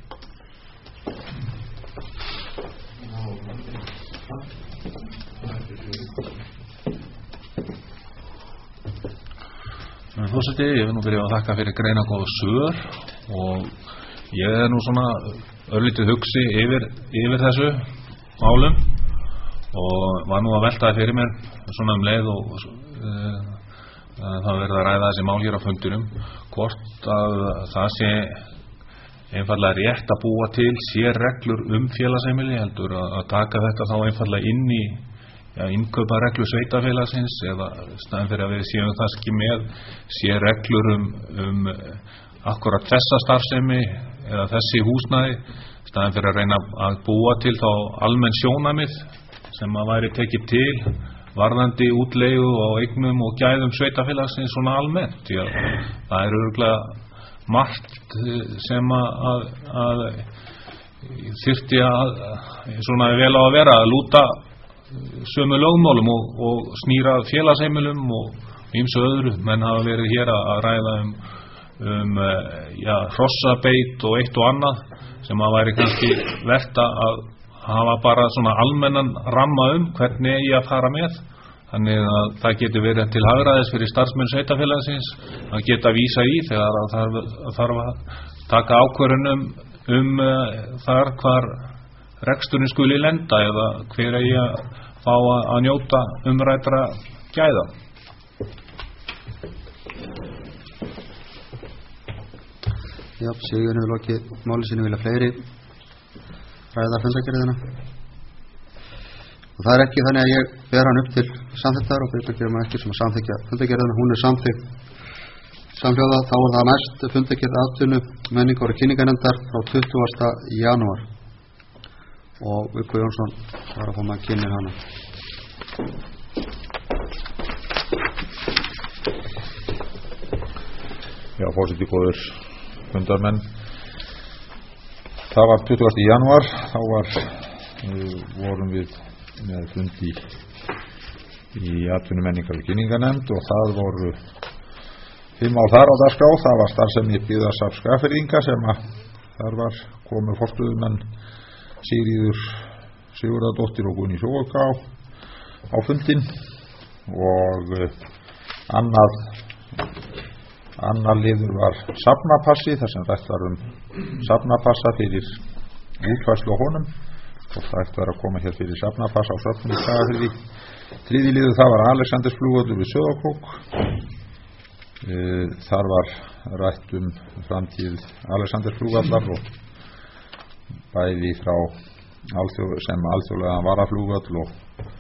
Forseti, ég vil nú byrja að þakka fyrir greinagóð svör og ég er nú svona örlítið hugsi yfir, yfir þessu málum og var nú að velta það fyrir mér svona um leið og uh, það verður að ræða þessi mál hér á fundinum hvort að það sé einfallega rétt að búa til sér reglur um félagsheimili heldur að, að taka þetta þá einfallega inn í ja, innkaupa reglur sveitafélagsins eða staðin fyrir að við séum það ekki með sér reglur um, um akkurat þessa starfsemi eða þessi húsnæði staðin fyrir að reyna að búa til þá almenn sjónamið sem að væri tekið til varðandi útleigu og eignum og gæðum sveitafélagsins svona almennt því að það er örugglega margt sem að, að, að þyrfti að svona vel á að vera að lúta sömu lögmálum og, og snýra félagsheimilum og ýmsu öðru menn hafa verið hér að ræða um, um ja, hrossabeit og eitt og annað sem að væri kannski vert að hafa bara svona almennan ramma um hvernig eigi að fara með þannig að það getur verið til hagræðis fyrir starfsmenn sveitafélagsins að geta vísa í þegar að þarf, að þarf að taka ákvörðun um, um uh, þar hvar reksturinn skuli lenda eða hver eigi að fá að njóta umræddra gæða. Já, Sigurjón hefur lokið máli sínu vilja fleiri ræða fundagerðina og það er ekki þannig að ég ber hann upp til samþykktar og betur gerum hann ekki sem að samþykkja fundagerðina, hún er samþykkt samhljóða, þá er það næst fundagerð atvinnu, menningar og kynningarnefndar frá tuttugasta janúar og Viggo Jónsson var að fá maður að kynna hana. Já, fórseti góður fundarmenn. Það var tuttugasta janúar, þá var uh, vorum við með fundi í atvinnu menningar og kynningarnefnd og það voru fimm ár þar á dagskrá, það var starfsemi byggðasafns Skagfirðinga sem að þar var komið forstöðumenn Sigríður Sigurðardóttir og Guðný Sjóvaka á, á fundin og uh, annað annar liður var safnapassi þar sem rætt var um safnapassa fyrir útfærslu á honum og rætt var að koma hér fyrir safnapassa á söfnum í Skagafirði. Þriði liður það var Alexandersflugvöllur við Sauðárkrók uh, þar var rætt um framtíð Alexandersflugvallar og bæði frá alþjóð, sem alþjóðlega varaflugvöll og,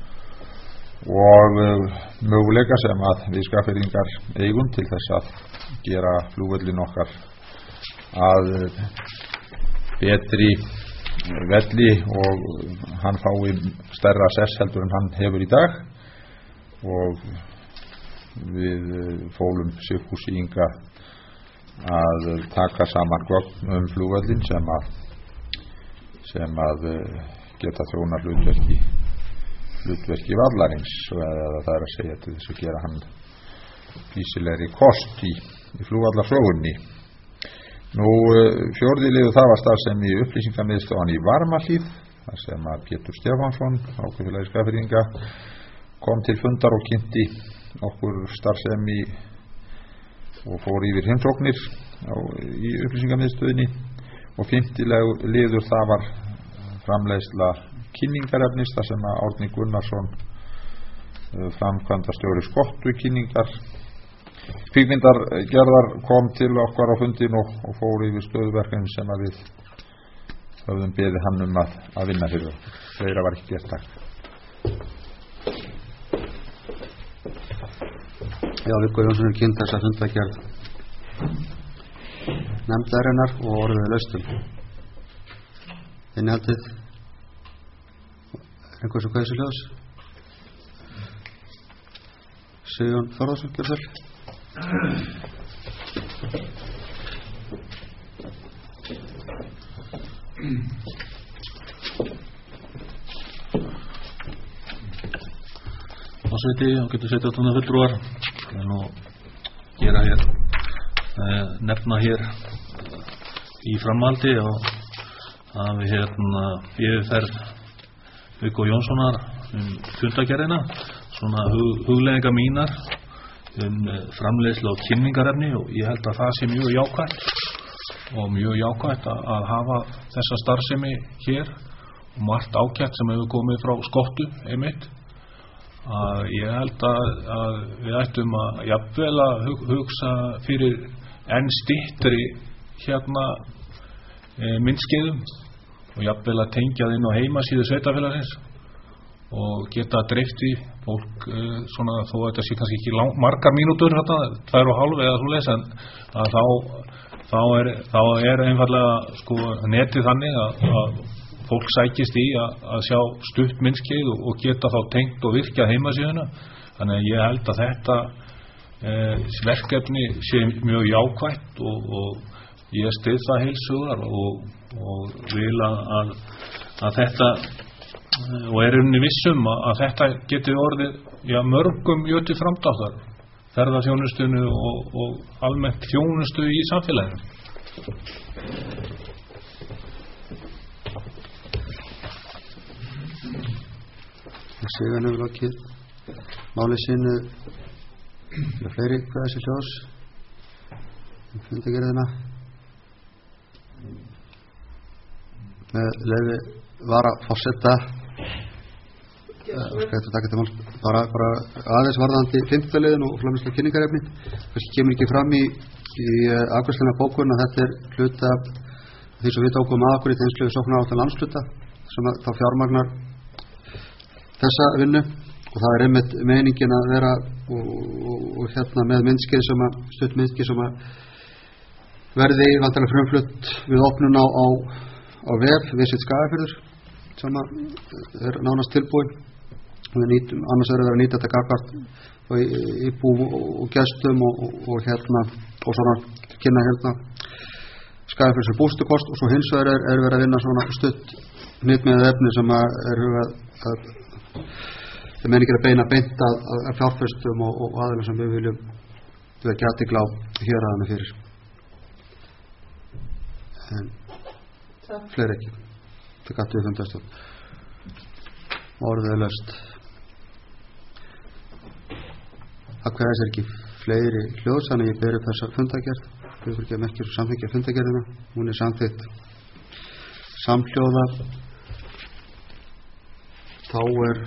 og uh, möguleika sem að við Skagfirðingar eigum til þess að gera flugvöllin okkar að uh, betri velli og hann fái stærra sess heldur en hann hefur í dag, og við fólum Sigfúsi Inga að taka saman gögn um flugvöllin sem að sem að geta þjóna hlutverki hlutverki vallarins, eða það er að segja til þess að gera hann fýsilegri kost í, í flugvallarsögunni. Nú fjórði liður það var starfsemi í upplýsingamiðstofan í Varmahlíð, þar sem að Pétur Stefánsson, ákveðfélagi Skagfirðinga, kom til fundar og kynnti okkur starfsemi og fór yfir heimsóknir á, í upplýsingamiðstöðinni. Og fimmti liður það var framleiðsla kynningarefnis, þar sem að Árni Gunnarsson, framkvæmdastjóri Skottu kynningar kvikmyndargerðar, kom til okkar á fundin og, og fór yfir stöðuverkefni sem að við höfðum beðið hann um að, að vinna fyrir okkur. Fleira var ekki gert takk. Já, Viggo Jónsson er kynnt þessa fundagerð nefndarinnar og orðið laustum. Innihaldið er einhversu kvæðsiljós. Sigurjón Þórðarsson, gjör svo. Forseti, og getur setja áttunna fulltrúar, en nú gera hér eh, nefna hér í framhaldi og að við hérna yfirferð Viggo Jónssonar um fundagerðina, svona hug, hugleiðingar mínar um framleiðslu og kynningarefni, og ég held að það sé mjög jákvætt og mjög jákvætt að, að hafa þessa starfsemi hér, og margt ágætt sem hefur komið frá Skottu einmitt. Að ég held að, að við ættum að jafnvel að hugsa fyrir enn styttri hérna e, myndskeiðum, og jafnvel að tengja það inn á heimasíðu sveitafélagsins og geta dreift í fólk uh, svona, þó að þetta sé kannski ekki lang, margar mínútur hérna, tvær og hálf eða svoleiðis, en að þá, þá, er, þá er einfallega sko, netið þannig að, að fólk sækist í að, að sjá stutt myndskeið og, og geta þá tengt og virkja heimasíðuna. Þannig að ég held að þetta eh, verkefni sé mjög jákvætt, og, og ég styð það heils hugar og, og vil að, að, að þetta og er unni vissum að, að þetta geti orðið já, mörgum jötu framdáttar ferðarþjónustunu og, og almennt þjónustu í samfélaginu. Sigan hefur lokið máli sínu með fleiri kvæðis í hljós um fundagerðina með leyfi vara forseta skættu taka til mál bara, bara aðeins varðandi fimmta liðin og framleiðslu kynningarefni. Kannski kemur ekki fram í, í afgreiðslunni af bókun að þetta er hluta því sem við tókum að okkur í tengslum við sóknaráætlun landshluta sem þá fjármagnar þessa vinnu, og það er einmitt meiningin að vera og, og, og hérna með myndskeið sem að stutt myndskeið sem að verði vantilega frumflutt við opnun á, á, á vef Visit Skagafjörður sem að er nánast tilbúin. Við nýtum, annars er það að nýta þetta gagvart í bú og gestum og, og, og hérna og svona kynna hérna Skagafjörður sem bústukost, og svo hins vegar er, er verið að vinna svona stutt nýtt með efni sem að er hugað að það menn ekki að beina beint að, að fjárfestum og, og aðeins sem við viljum vekja athygli á hér aðeins fyrir, en Takk. Fleiri ekki það gæti við fundast orðið er löst. Það hverðis er ekki fleiri hljóðs, þannig ég beri þessa fundagerð við fyrir ekki að merkja samþykkja fundagerðina, hún er samþykkt samhljóða. Þá er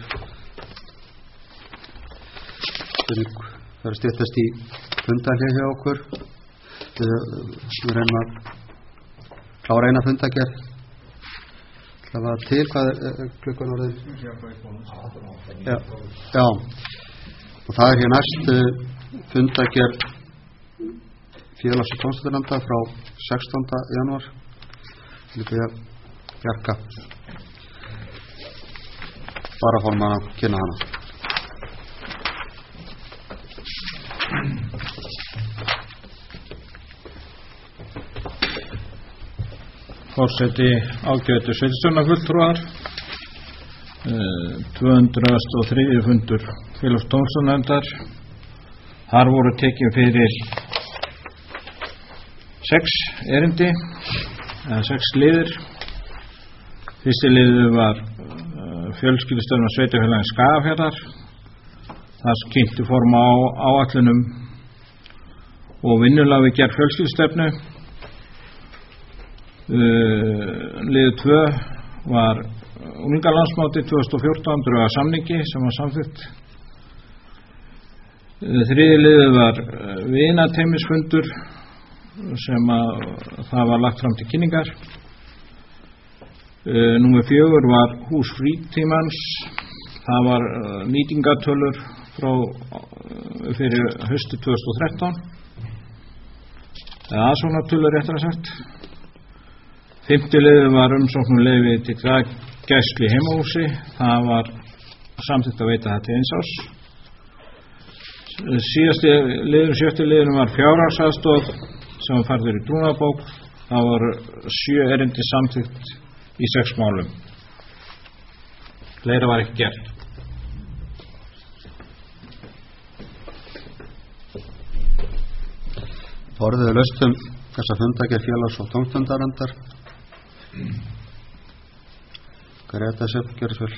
það er styttast í fundahlið hjá okkur. Við, við reynum að klára eina fundagerð. Það var til hvað er klukkan orðið? Já, já. Og það er hér næst fundagerð félags- og tómstundunefndar frá sextánda janúar. Við byrja Bjarka varaformann að kynna hana. Forseti ágætu sveitarstjórnarfulltrúar, tvö hundruð og þriðji fundur félags- og tómstundanefndar. Þar voru tekin fyrir sex erindi eða sex liðir. Fyrsti liður var fjölskyldustefna sveitarfélagsins Skagafjarðar. Það kynnti forma á áætlunum og vinnulag við gerð fjölskyldustefnu. Liður tvö var unglingalandsmótið tvö þúsund og fjórtán drög að samningi sem var samþykkt. Þriðji liður var vinateymisfundur sem að það var lagt fram til kynningar. Númer fjögur var hús frítímans. Það var nýtingatölur frá fyrir hausti tvö þúsund og þrettán eða aðsóknartölur réttara sagt. Fimmti liður var umsókn um leyfi til gæslu í heimahúsi. Það var samþykkt að veita það til eins árs. Síðasti liður, sjötti liður var fjárhagsaðstoð sem var færður í trúnaðarbók. Það var sjö erindi samþykkt í sex málum. Fleira var ekki gert. Orðið er laust um þessa fundagerð félags- og tómstundanefndar. Greta Sjöfn, gjörðu svo vel.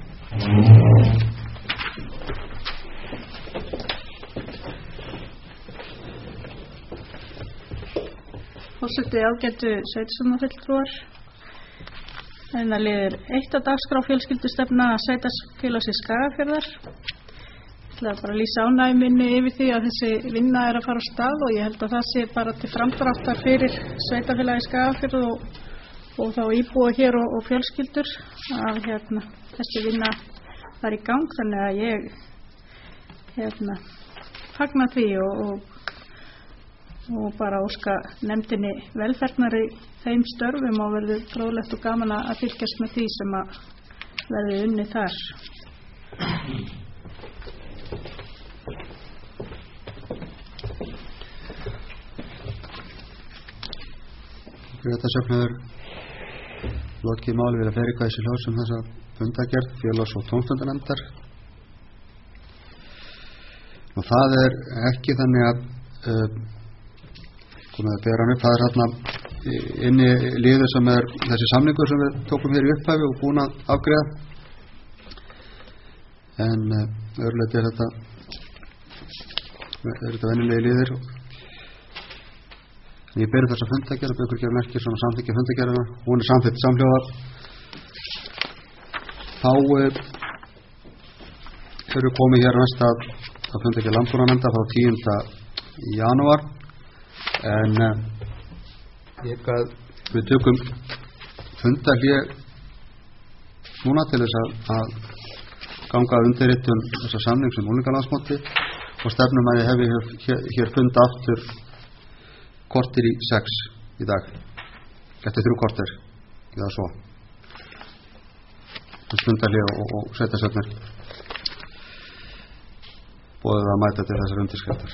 Forseti ágætu sveitarstjórnarfulltrúar. Þannig að liður eitt að dagskrá fjölskyldustefna sveitarfélagsins Skagafjarðar. Ég ætla bara að lýsa ánægju minni yfir því að þessi vinna er að fara á stað og ég held að það sé bara til framdráttar fyrir sveitarfélagið Skagafjörð og, og þá íbúa hér og, og fjölskyldur að hérna, þessi vinna var í gang. Þannig að ég hérna, fagna því og, og, og bara óska nefndinni velferðnar í þeim störfum og verður fróðlegt og gaman að fylgjast með því sem að verður unnið þar. Greta Sjöfn hefur lokið máli við að fleiri hvað þessi hljóð sem þessa fundagerð félags- og tómstundanefndar. Og það er ekki þannig að uh, komið að bera hann upp, það er þarna inni liður sem er þessi samningur sem við tókum hér í upphafi og búin að afgreiða. En uh, öðruleiti er þetta er þetta venjulegi liður. Ég beri þessa fundagerð og byggur ekki að merkja svona samþykkja fundagerðina. Hún er samþykkt samhljóðar. Þá uh, eru komið hér næst að, að fundagerð landbúnaðarnefndar frá tíunda janúar. En uh, ég að við tökum fundahlé núna til þess að, að ganga undirritun þessa samning sem unglingalandsmóti og stefnum að ég hefi hér, hér, hér fund aftur kortir í sex í dag, eftir þrjú kortir eða svo stundarlið og, og, og sveitarstjórnir boðið að mæta til þessar undirskriftar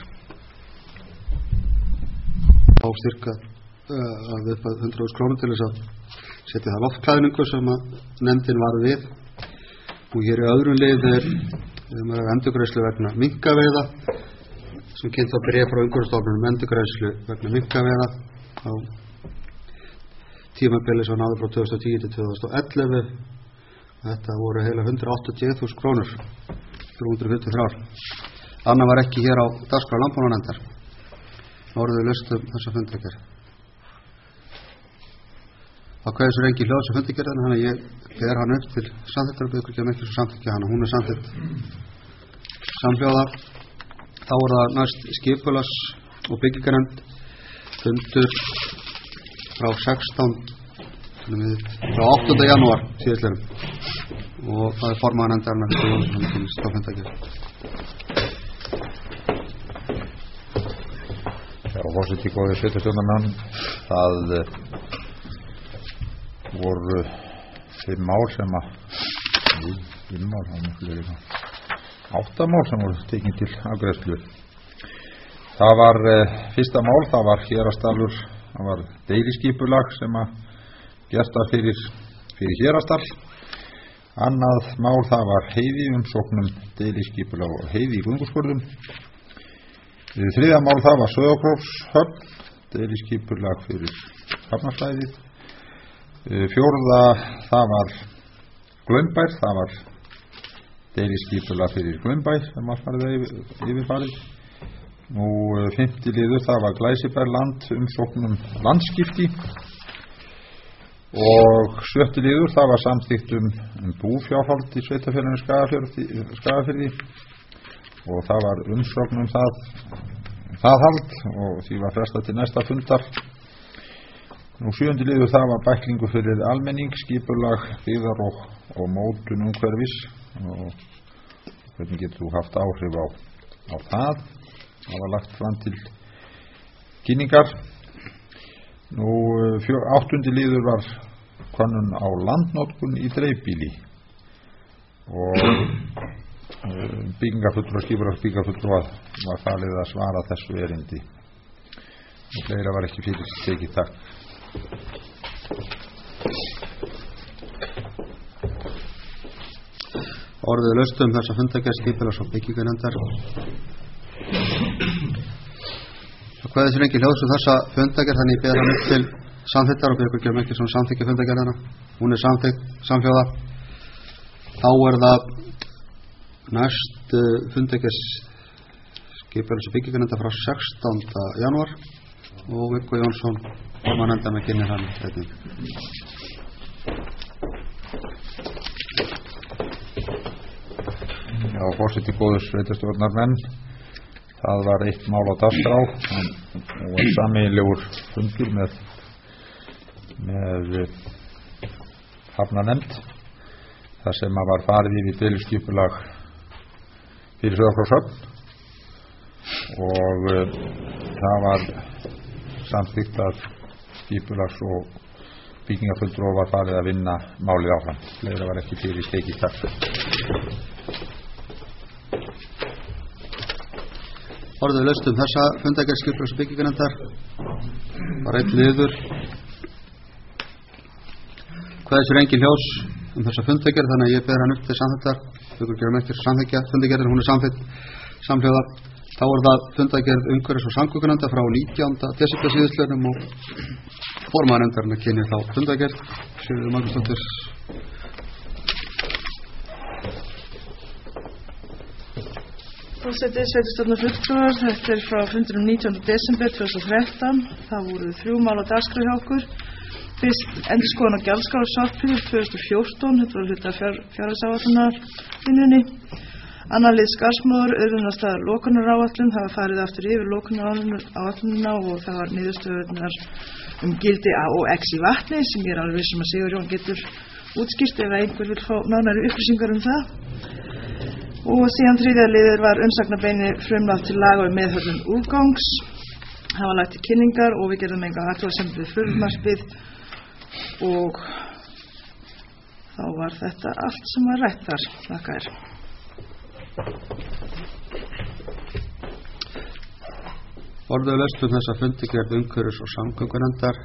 og styrka uh, að við hundrað þúsund krónur til þess að setja það loftklæðningu sem að nefndin var við. Og hér í öðrum lið er endurgreiðslu vegna minkaveiða sem kynnt á bréf frá Umhverfisstofnun um endurgreiðslu vegna minkaveiða á tímabili sem náði frá tvö þúsund og tíu til tvö þúsund og ellefu. Þetta voru heila hundrað áttatíu þúsund krónur, þrjú hundruð fimmtíu og þrjú. Annað var ekki hér á dagskrá landbúnaðarnefndar. Orðið laust um þessa fundagerð. Það kveður sér engi hljóð sem fundagerðin, þannig að ég ber hann upp til samþykktar og byggur ekki að miklu sem samþykkja hana. Hún er samþykkt samhljóða. Þá er það næst skipulags og byggingarnefnd fundur frá sextán frá áttunda janúar síðastliðnum og það er formaður nefndarinnar sem hann finnst á fundagerð. Já, forseti góði sveitarstjórnarmenn, það voru fimm mál sem að fimm mál, það er fleiri átta mál sem voru tekin til afgreiðslu. Það var uh, fyrsta mál, það var héraðsdalur, það var deiliskipulag sem að gert var fyrir, fyrir héraðsdal. Annað mál, það var heiði, umsóknum deiliskipulag og heiði í Guðmundskurðum. Þriðja mál, það var Sauðárkrókshöfn, deiliskipulag fyrir hafnarsvæðið. Fjórða, það var Glaumbær, það var deiliskipulag fyrir Glaumbær sem var farið yfir, yfirfarið. Nú fimmti liður, það var Glæsibærland, umsóknum landskipti. Og sjötti liður, það var samþykkt um, um búfjárhald í sveitafélaginu Skagafirði, Skagafirði og það var umsókn um það, það hald og því var frestað til næsta fundar. Nú sjöundi liður, það var bæklingu fyrir almenning, skipulag, byggðar og, og mótun umhverfis og hvernig getur þú haft áhrif á, á það. Það var lagt fram til kynningar. Nú fjör, áttundi liður var könnun á landnotkun í dreifbýli og uh, byggingafulltrúa, skipulags byggingafulltrúa var falið að svara þessu erindi og fleira var ekki fyrir tekið takk. Orðið laust um þessa fundargerð skipulags og byggingarnefndar. Hvað er þessi lengi hljóðs um þessa fundargerð, þannig ég ber hann upp til samþykktar og Björgur Gjörm ekki svona samþykja fundargerðina. Hún er samþykk, samhljóða. Þá er það næst uh, fundargerð skipulags og byggingarnefndar frá sextánda janúar og Viggo Jónsson formann nefndarinnar með kynni hann einnig. Já, forseti góður sveitarstjórnarmenn. Það var eitt mál á dagskrá og einn sameiginlegur fundur með, með hafnarnefnd þar sem að var farið yfir deiliskipulag fyrir Sauðárkrókshöfn og uh, það var samþykkt að skipulags og byggingafulltrúa var farið að vinna málið áfram. Fleira var ekki fyrir tekið takk. Orðið laust um þessa fundargerð skipulags og byggingarnefndar var einn liður. Hvað er sér engin ljós um þessa fundargerð, þannig að ég ber hann upp til samþykktar. Björgur Gjörm ekki samþykkja fundargerðin, hún er samþykkt samhljóða. Þá er það fundargerð umhverfis- og samgöngunefndar frá nítjánda desember síðastliðnum og formaður nefndarinnar kynnir þá fundargerð. Sigríður Magnúsdóttir. Forseti, sveitarstjórnarfulltrúar, þetta er frá fundinum nítjánda desember tvö þúsund og þrettán. Það voru þrjú mál á dagskrá hjá okkur. Fyrst endurskoðun á gjaldskrá sorphirðu tvö þúsund og fjórtán, þetta var hluti af fjár, fjárhagsáætlunarvinnunni. Annar lið Skarðsmóður, urðunarstaðar lokunaráætlun, það var farið aftur yfir lokunaráætlunina og það var niðurstöðurnar um gildi A og X í vatni sem ég er alveg viss um að Sigurjón getur útskýrt ef einhver vil fá nánari upplýsingar um það. Og síðan þriðja liður var umsagnabeini frumvarp til laga um meðhöndlun úrgangs. Það var lagt til kynningar og við gerðum enga athugasemd við frumvarpið og þá var þetta allt sem var rætt þar. Þakka þér. Orðið laust um þessa fundargerð umhverfis- og samgöngunefndar.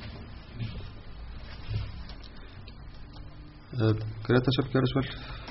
Uh, Greta Sjöfn, gjörðu svo vel.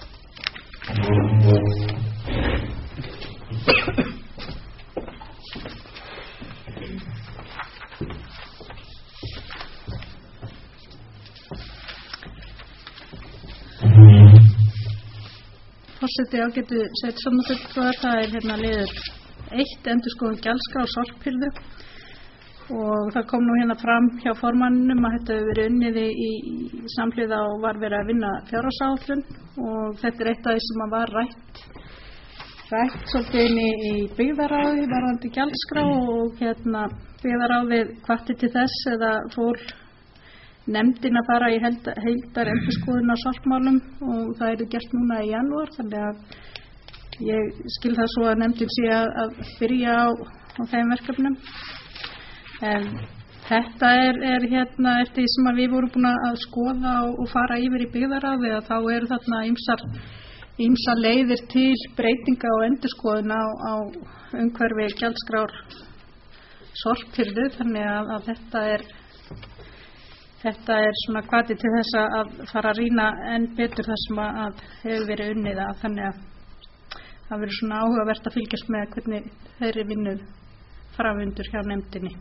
Forseti, ágætu sveitarstjórnarfulltrúar, það er hérna liður eitt, endurskoðun gjaldskrá sorphirðu og það kom nú hérna fram hjá formanninum að þetta hefur verið unnið í, í samhliða og var verið að vinna fjárhagsáætlun og þetta er eitt af því sem að var rætt rætt svolítið inn í, í byggðaráði varðandi gjaldskrá og hérna byggðaráðið hvatti til þess eða fór nefndin að fara í heildar endurskoðun á sorpmálum og það er gert núna í janúar, þannig að ég skil það svo að nefndin sé að, að byrja á, á þeim verkefnum. En Þetta er, er hérna eftir því sem að við vorum búin að skoða og, og fara yfir í byggðaráði að þá eru þarna ýmsar ýmsar leiðir til breytinga og endurskoðun á, á umhverfi gjaldskrár sorphirðu, þannig að, að þetta er þetta er svona hvati til þess að fara að rýna enn betur það sem að, að hefur verið unnið að, þannig að það verður svona áhugavert að fylgjast með hvernig þeirri vinnu framvindur hjá nefndinni.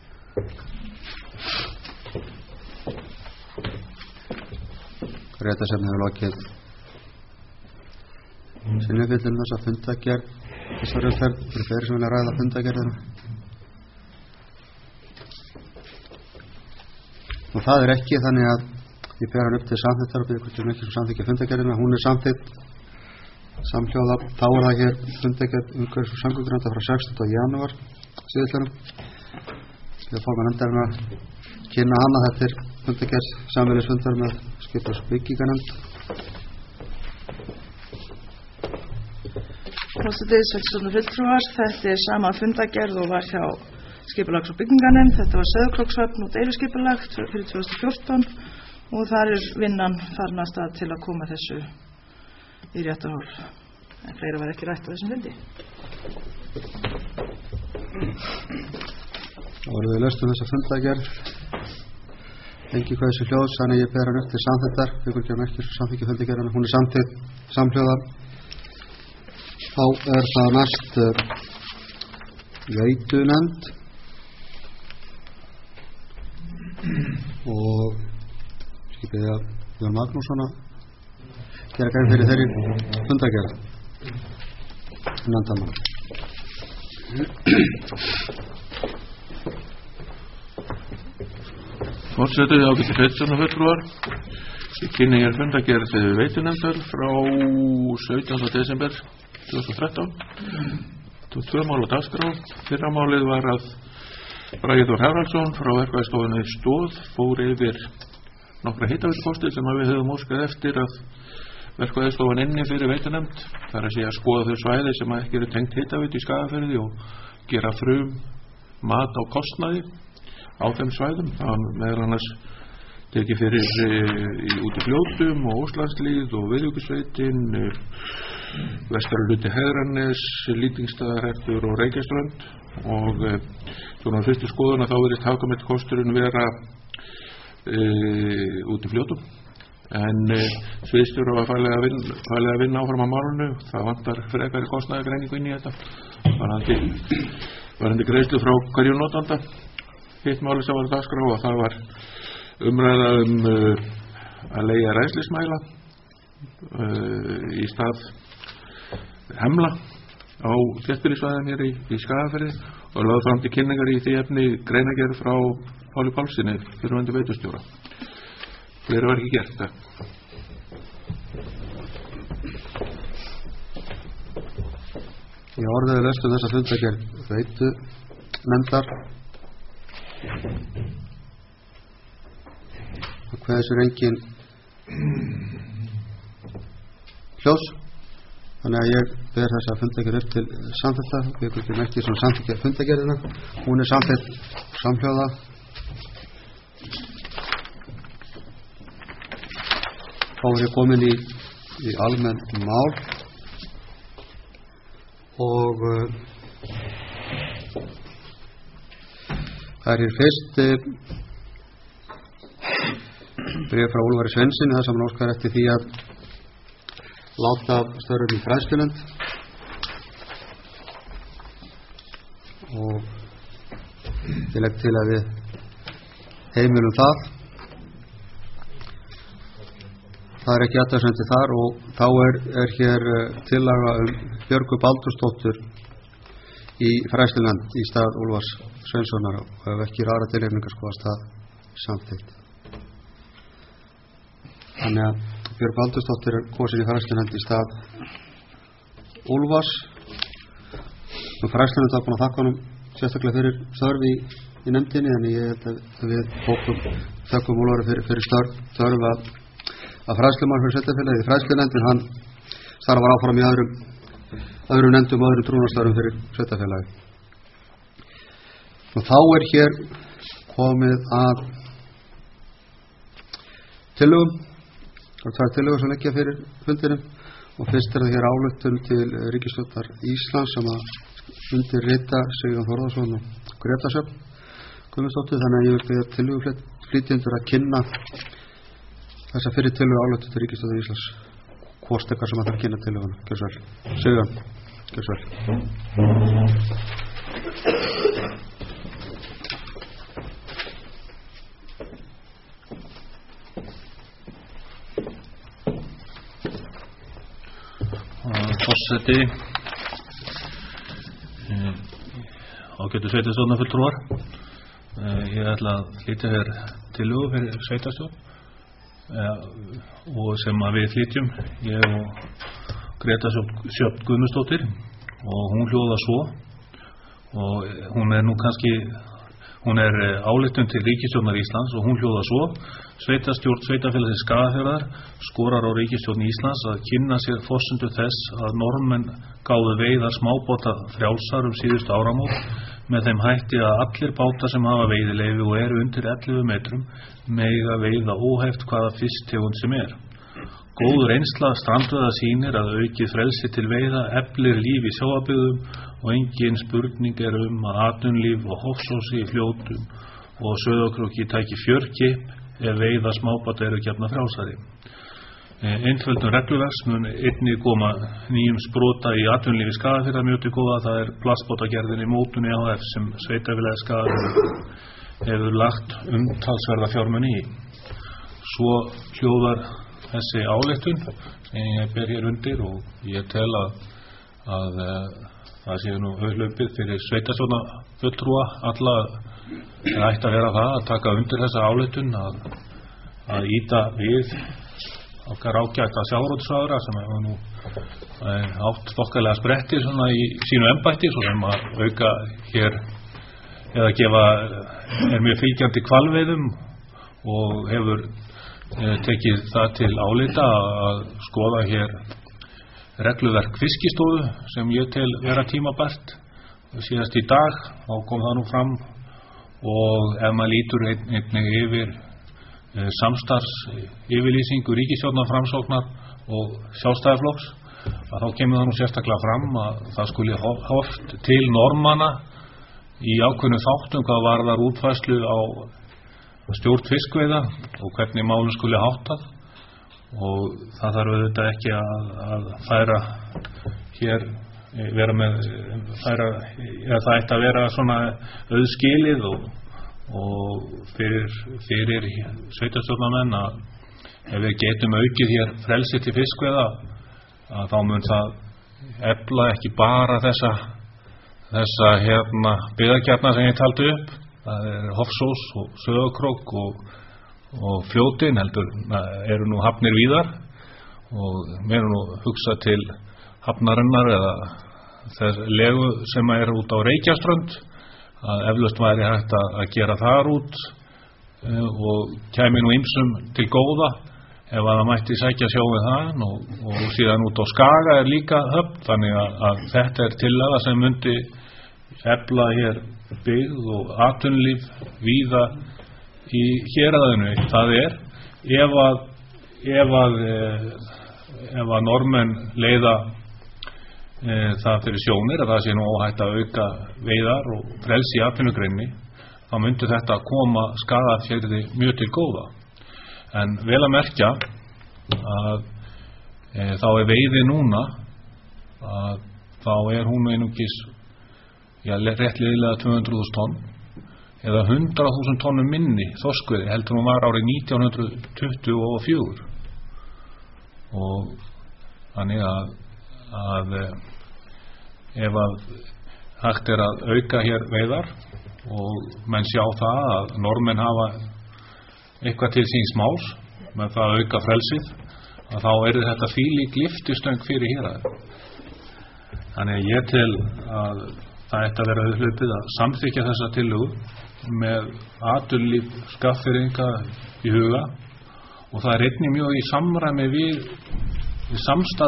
Rétta sem hefur lokið sinni fyllum þess að fundagerð þessari umferð fyrir þeirri sem vilja ræða fundagerðina. Og það er ekki, þannig að ég ber hann upp til samþykktar og byrja hvort við ekki sem samþykkja fundagerðina. Hún er samþykkt samhljóða. Þá er það hér fundagerð umhverfis- og samgöngunefndar frá sextánda janúar síðastliðnum. Ég fór með nefndarinn að kynna hana. Þetta er fundagerð sameiginlegs með skipulags- og byggingarnefnd. Forseti, sveitarstjórnar fulltrúar, þetta er sama fundagerð og var hjá skipulags- og byggingarnefnd. Þetta var Sauðárkrókshöfn og deiluskipulag fyrir tvö þúsund og fjórtán og þar er vinnan farin af stað til að koma þessu í réttarhól. En fleira var ekki rætt á þessum fundi. Þá erum við laust um þessa fundagerð. Engi hvað þessi hljóðs, þannig ég ber hann upp til samþykktar. Við erum ekki samþykkja fundagerðina. Hún er samþykkt samhljóða. Þá er það næst uh, veitunefnd og ég byrja Jón Magnússon að gera grein fyrir þeirri fundagerð nefndamann. Forseti, ágætu sveitarstjórnar fulltrúar. Ég kynni hér fundagerð veitunefndar frá sautjánda desember tvö þúsund og þrettán. Það var tvö mál á dagskrá. Fyrra málið var að Bragi Þór Haraldsson frá verkfræðistofunni Stoð fór yfir nokkra hitaveitukosti sem við höfum óskað eftir að verkfræðistofan inni fyrir veitunefnd. Það er að segja að skoða þau svæði sem ekki eru tengt hitaveitu í Skagafirði og gera frum mat á kostnaði á þeim svæðum. Það var meðal annars tekið fyrir e, í, út í Fljótum og Óslandslíð og Viðvíkursveitin, e, vestarhluti Hegranes, Lýtingsstaðahreppur og Reykjaströnd og e, svona á fyrstu skoðuna þá verið hagkvæmur kosturinn vera e, út í Fljótum. En e, sviðsstjóra var fælega að vinna, fælega að vinna áfram á málunu. Það vantar frekari kostnaðargreiningu inn í þetta. Varandi, varandi greiðslu frá hverju notanda. Hitt máli sem var að dagskrá og það var umræða um uh, að leigja rennslismæla uh, í stað hemla á þéttbýlissvæðum hér í, í Skagafirði og lögð fram til kynningar í því efni greinargerð frá Páli Pálssyni, fyrrverandi veitustjóra. Fleira var ekki gert. Ég orðiði löst um þessa fundagerð veitunefndar og hvað þessu er engin hljós, þannig að ég ber þess að fundagerð upp til samþykktar. Við erum ekki svona samþykkja fundagerðina. Hún er samþykkt samhljóða. Þá er ég komin í, í almenn mál og uh, það er hér fyrst uh, bréf frá Úlfari Sveinssyni þar sem hann óskar eftir því að láta störfum í fræðslunefnd og ég legg til að við heimilum það. Það er ekki athugasemdir þar og þá er, er hér tillaga um Björgu Baldursdóttur í fræðslunefnd í stað Úlfars Sveinssonar og ef ekki rara tilefningar skoðast það samþykkt. Þannig að Björg Baldursdóttir er kosin í fræðslunefnd í stað Úlfars. Nú fræðslunefnd var búin að þakka honum sérstaklega fyrir störf í, í nefndinni, en ég held að við bókum þökkum Úlfari fyrir, fyrir störf, störf að, að fræðslumann fyrir sveitarfélagið í fræðslunefndin. Hann starfar áfram í öðrum öðrum nefndum og öðrum trúnastörfum fyrir sveitarfélagið. Og þá er hér komið að tillögum. Það er tillögur sem leggja fyrir fundinum og fyrst er það hér ályktun til ríkisstjórnar Íslands sem að undir rita Sigurjón Þórðarson og Greta Sjöfn Guðmundsdóttir, þannig að ég vil beða tillöguflytjendur að kynna þessa fyrir tillögu ályktun til ríkisstjórnar Íslands. Hvort ekkar sem að það kynna tillöguna. Gjör svo vel. Sigurjón, gjör svo vel. Forseti, ágætu sveitarstjórnar fulltrúar, ég ætla að flytja hér tillögu fyrir sveitarstjórn og sem að við flytjum, ég og Greta Sjöfn Guðmundsdóttir, og hún hljóðar svo, og hún er nú kannski, hún er ályktun til ríkisstjórnar Íslands og hún hljóðar svo: Sveitarstjórn Sveitarfélagsins Skagafjarðar skorar á ríkisstjórn Íslands að kynna sér forsendur þess að Norðmenn gáfu veiðar smábáta frjálsar um síðustu áramót með þeim hætti að allir bátar sem hafa veiðileyfi og eru undir ellefu metrum mega veiða óheft hvaða fisktegund sem er. Góð reynsla strandveiða sýnir að aukið frelsi til veiða eflir líf í sjávarbyggðum og engin spurning er um að atvinnulíf og Hofsósi í Fljótum og Sauðárkróki tæki fjörkipp ef veiða smábáta eru gefna frjálsari. Einföldun regluverks mun einnig koma nýjum sprota í atvinnulífi Skagafjarðar mjög til góða. Það er plastbátagerðinni Mótun E H F sem Sveitarfélagið Skagafjarðar hefur lagt umtalsverða fjármuni í. Svo hljóðar þessi ályktun sem ég ber hér undir og ég tel að, að það sé nú auðhlaupið fyrir sveitarstjórnarfulltrúa alla. Það ætti að vera það að taka undir þessa ályktun að, að ýta við okkar ágæta sjávarútvegsráðherra sem hefur nú átt þokkalega spretti svona í sínu embætti svo sem að auka hér eða gefa er mjög fylgjandi hvalveiðum og hefur eh, tekið það til álita að skoða hér regluverk Fiskistofu sem ég tel vera tímabært. Síðast í dag þá kom það nú fram. Og ef maður lítur einnig yfir e, samstarfs yfirlýsingu ríkisstjórnar Framsóknar og Sjálfstæðisflokks, að þá kemur það nú sérstaklega fram að það skuli horft til Norðmanna í ákveðnum þáttum hvað varðar útfærslu á stjórn fiskveiða og hvernig málum skuli háttað, og það þarf auðvitað ekki að, að færa hér vera með færa, eða það ætti að vera svona auðskilið og, og fyrir, fyrir sveitarstjórnarmenn að ef við getum aukið hér frelsi til fiskveiða að þá mun það efla ekki bara þessa þessa hérna byggðakjarna sem ég taldi upp, það er Hofsós og Sauðárkrók og, og Fljótin heldur eru nú hafnir víðar og mér er nú hugsað til hafnarinnar eða þess legu sem er út á Reykjaströnd að eflaust væri hægt að gera þar út og kæmi nú ýmsum til góða ef að það mætti sækja sjó við það og, og síðan út á Skaga er líka höfn, þannig að, að þetta er tillaga sem myndi efla hér byggð og atvinnulíf víða í héraðinu. Það er ef að ef að, ef að Norðmenn leiða það fyrir sjónir að það sé nú óhætt að auka veiðar og frelsi í atvinnugreinni, þá myndi þetta koma Skagafirði mjög til góða. En vel að merkja að e, þá er veiði núna að þá er hún einungis já, rétt liðlega tvö hundruð þúsund tonn eða hundrað þúsund tonnum minni þorskveiði heldur hún var árið nítján hundruð tuttugu og fjögur og þannig að að ef að hægt er að auka hér veiðar og menn sjá það að Norðmenn hafa eitthvað til síns máls með það að auka frelsið, að þá er þetta þvílík lyftistöng fyrir héraði. Þannig að ég tel að það ætti að vera auðhlaupið að samþykkja þessa tillögu með atvinnulíf Skagfirðinga í huga og það er einnig mjög í samræmi við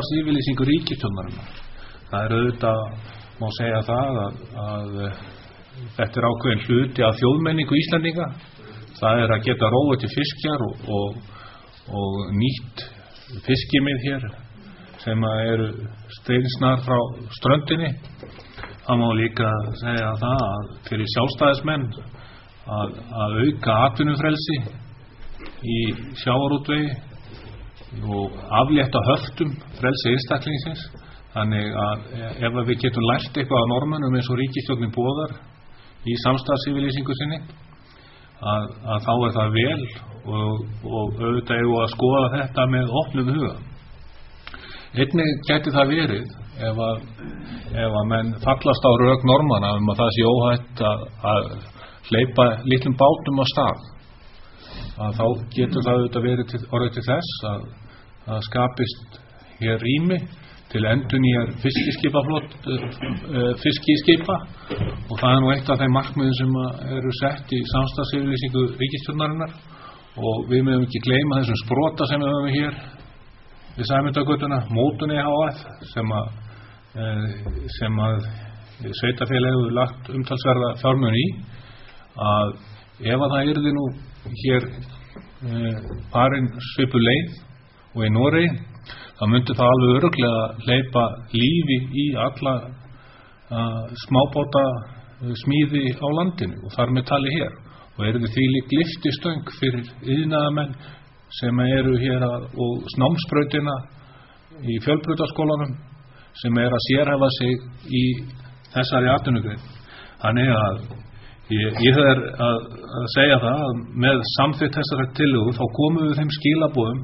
samstarfsyfirlýsingu ríkisstjórnarinnar. Það er auðvitað, má segja það að, að þetta er ákveðin hluti af þjóðmenningu Íslendinga. Það er að geta róið til fiskjar og, og, og nýtt fiskimið hér sem eru steinsnar frá ströndinni. Það má líka segja það að fyrir sjálfstæðismenn að, að auka atvinnufrelsi í sjávarútvegi og aflétta höftum frelsi einstaklingsins. Þannig að ef við getum lært eitthvað af Norðmönnum eins og ríkisstjórnin boðar í samstarfsyfirlýsingu sinni að, að þá er það vel og, og auðvitað eigum að skoða þetta með opnum huga. Einnig gæti það verið ef að, ef að menn fallast á rök Norðmanna um að það sé óhætt að, að hleypa litlum bátum á stað, að þá getur það auðvitað verið til, orðið til þess að, að skapist hér rými til endurnýjar fiskiskipaflott uh, fiskiskipa og það er nú eitt af þeim markmiðum sem eru sett í samstarfsyfirlýsingu ríkisstjórnarinnar og við mögum ekki gleyma þessum sprota sem við höfum hér við Sæmundargötuna, Mótunni H F sem að uh, sem að sveitarfélagið hefur lagt umtalsverða fjármuni í, að ef að það yrði nú hér uh, farin svipuð leið og í Noregi, þá myndi það alveg örugglega hleypa lífi í alla uh, smábáta uh, smíði á landinu og þar með tali hér og eru þið þvílík lyftistöng fyrir iðnaðarmenn sem eru hér að, og námsbrautina í fjölbrautaskólanum sem er að sérhæfa sig í þessari atvinnugrein. Þannig að ég, ég er að, að segja það að með samþykkt þessari tillögu þá komum við þeim skilaboðum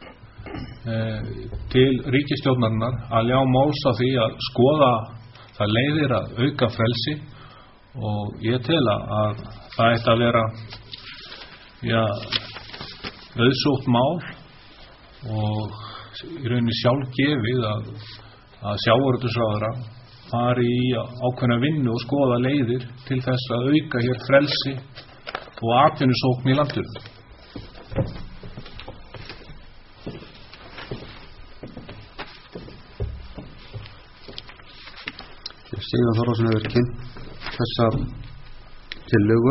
til ríkisstjórnarinnar að ljá máls á því að skoða það leiðir að auka frelsi og ég tel að það ætti að vera ja, auðsótt mál og í rauninni sjálfgefið að, að sjávarútvegsráðherra fari í ákveðna vinnu og skoða leiðir til þess að auka hér frelsi og atvinnusókn í landinu. Sigurjón Þórðarson hefur kynnt þessa tillögu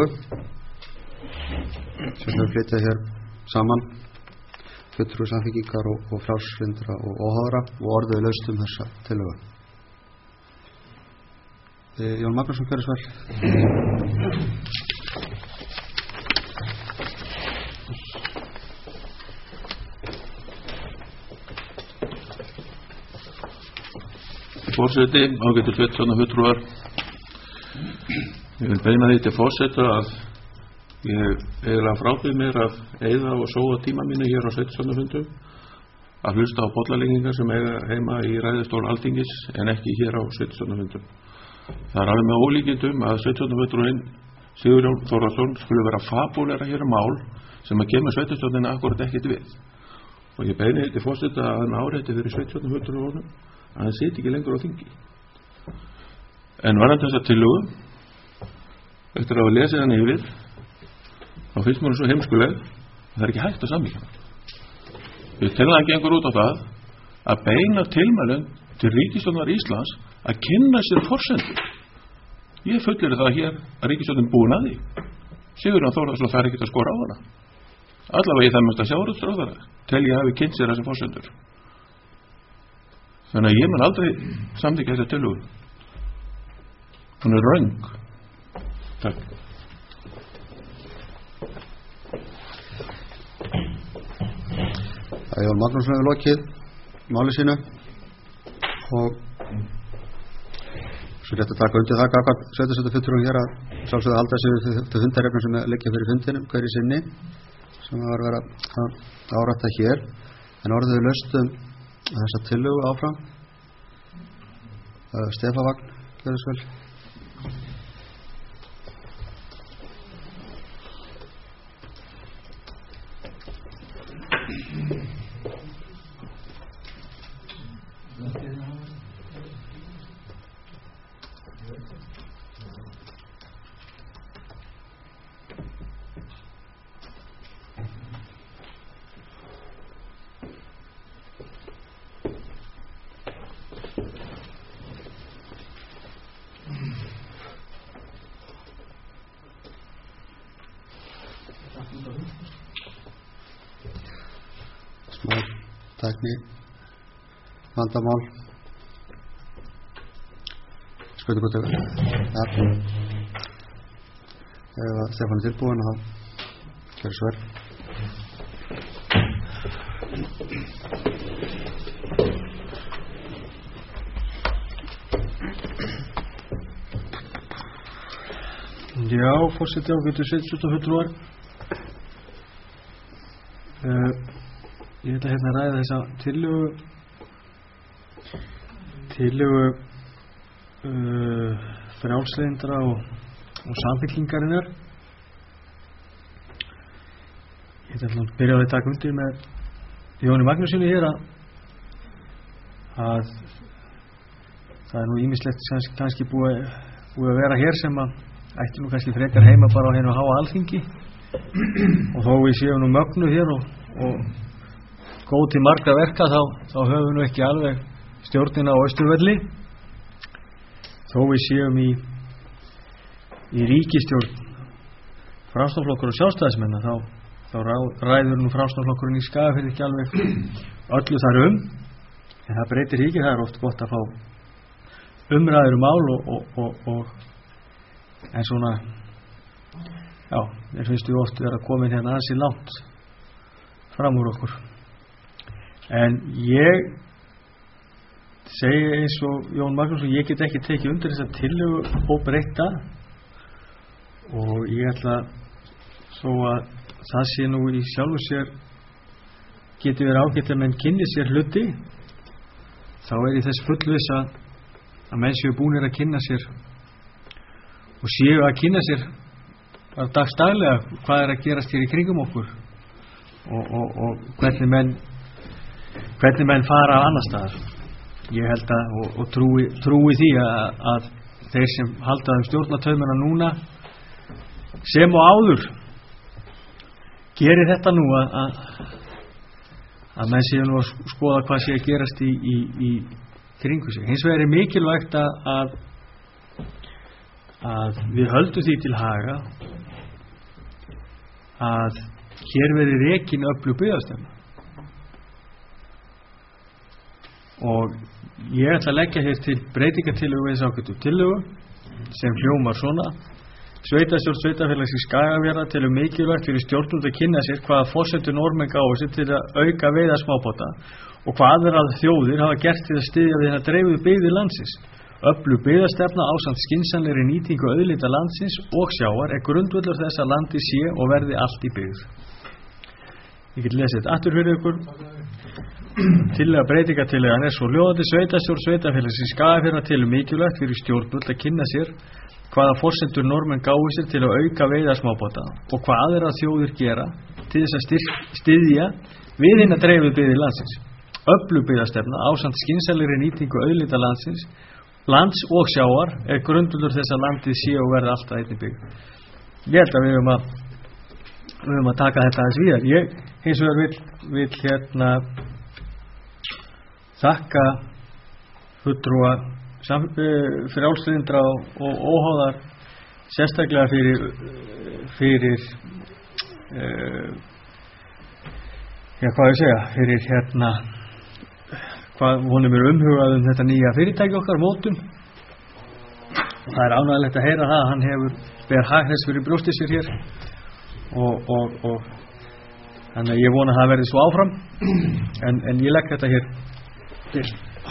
sem við flytja hér saman fulltrúi Samfylkingar og, og frjálslyndra og óháðra og orðið laust um þessa tillögu. e, Jón Magnússon, gjörðu svo vel. Forseti, ágættu fulltrúar, ég vil beina því til forseta að ég eiginlega frábið mér að eyða og sóa tíma mínu hér á sveitarstjórnarfundum að hlusta á bollalengingar sem eiga heima í ræðustól Alþingis en ekki hér á sveitarstjórnarfundum. Það er alveg með ólíkindum að sveitarstjórnarfulltrúinn Sigurjón Þórðarson skulle vera fabúlera hér um mál sem að kemur sveitarstjórnina akkurat ekkert við og ég beina því til forseta að hann áreiti fyrir sveitarstjórnarfulltrúunum að hann siti ekki lengur á þingi. En varðandi þessa tillögu, eftir að hafa lesið hann yfir, þá finnst mér svo heimskuleg að það er ekki hægt að samvíkja hann. Við telum að gengur út á það að beina tilmælum til ríkisstjórnar Íslands að kynna sér forsendur. Ég fullir það hér að ríkisstjórnin búin að því. Sigurjón Þórðarson þarf ekki að skora á hana. Allavega ég það mest að sjávarútvegsráðherra tel ég hafi kynnt sér þessi forsendur. Þannig að ég mun aldrei samþykkja þessa tillögu. Hún er röng. Takk. Það er Jón Magnússon hefur lokið máli sínu og svo rétt að taka undir það gagnvart sveitarstjórnarfulltrúum hér að sjálfsögðu að halda sig til fundarefnum sem liggja fyrir fundinum hverju sinni sem var að vera að árætta hér en orðið við laust um þessa tillögu áfram. uh, Stefán Vagn, gjörðu svo vel. tækni vandamál. Spurðu hvort það ja. Ef að Stefán er tilbúin þá gjör svo vel. Já, forseti ágætu sveitarstjórnarfulltrúar. Uh, ég ætla hérna að ræða þessa tillögu tillögu uh, frjálslyndra og, og samfylkingarinnar. Ég ætla að byrja á að taka undir með Jóni Magnúsinni hér að, að það er nú ýmislegt kannski, kannski búið, búið að vera hér sem að ætti nú kannski frekar heima bara á hennu háa alþingi og þó við séum nú mögnu hér og, og góð til margra verka þá, þá höfum við nú ekki alveg stjórnina á Austurvelli þó við séum í í ríkisstjórn Framsóknarflokkur og Sjálfstæðismenn þá, þá ræður nú Framsóknarflokkurinn í Skagafirði ekki alveg öllu þar um en það breytir ekki, það er oft gott að fá umræður um mál og, og, og, og en svona já, mér finnst við oft vera komin hérna aðeins í langt fram úr okkur en ég segi eins og Jón Magnússon ég get ekki tekið undir þessa tillögu óbreytta og ég ætla svo að það sé nú í sjálfu sér geti verið ágætt að menn kynni sér hluti þá er í þess fullvissa að menn séu búnir að kynna sér og séu að kynna sér bara dagstaglega hvað er að gerast hér í kringum okkur og, og, og hvernig menn hvernig menn fara á annar staðar ég held að og, og trúi, trúi því að, að þeir sem halda um stjórnartaumana núna sem og áður gerir þetta nú að, að, að menn séu nú að skoða hvað sé að gerast í, í, í kringu sig hins vegar er mikilvægt að, að að við höldum því til haga að hér veri rekin öflug byggðastefna og ég ætla að leggja hér til breytingartillögu við þessa tillögu sem hljómar svona Sveitarstjórn Sveitarfélags í Skagafirði telur mikilvægt fyrir stjórnvöld að kynna sér hvaða forsendur Norðmenn gáfu sér til að auka veiðar smábáta og hvað aðrar þjóðir hafa gert til að styðja við það dreifu byggðir landsins. Öflug byggðastefna ásamt skynsamlegri nýtingu auðlinda landsins og sjávar er grundvöllur þess að landi sé og verði allt í byggð. Ég get lesið þetta aftur fyrir ykkur. Tillaga breytingartillagan er svo ljóðandi Sveitarstjórn Sveitarfélags í Skagafirði telur mikilvægt fyrir stjórnvöld að kynna sér hvaða forsendur Norðmenn gáfu sér til að auka veiðar smábáta og hvað aðrar þjóðir gera til þess að styðja við hina dreifu byggðir landsins. Öflug byggðastefna ásamt skynsamlegri nýtingu auðlinda landsins lands og sjávar er grundvöllur þess að landið sé og verði alltaf einnig byggð. Ég held að við höfum að við höfum að taka þetta aðeins víðar. Ég hins vegar vil, vil hérna þakka fulltrúa frjálslyndra og, og óháðar sérstaklega fyrir fyrir uh, já hvað ég segja fyrir hérna hvað honum er umhugað um þetta nýja fyrirtæki okkar mótum og það er ánægilegt að heyra það að hann hefur ber hag þess fyrir brjóstið sér hér og, og, og þannig að ég vona að það verði svo áfram en, en ég legg þetta hér til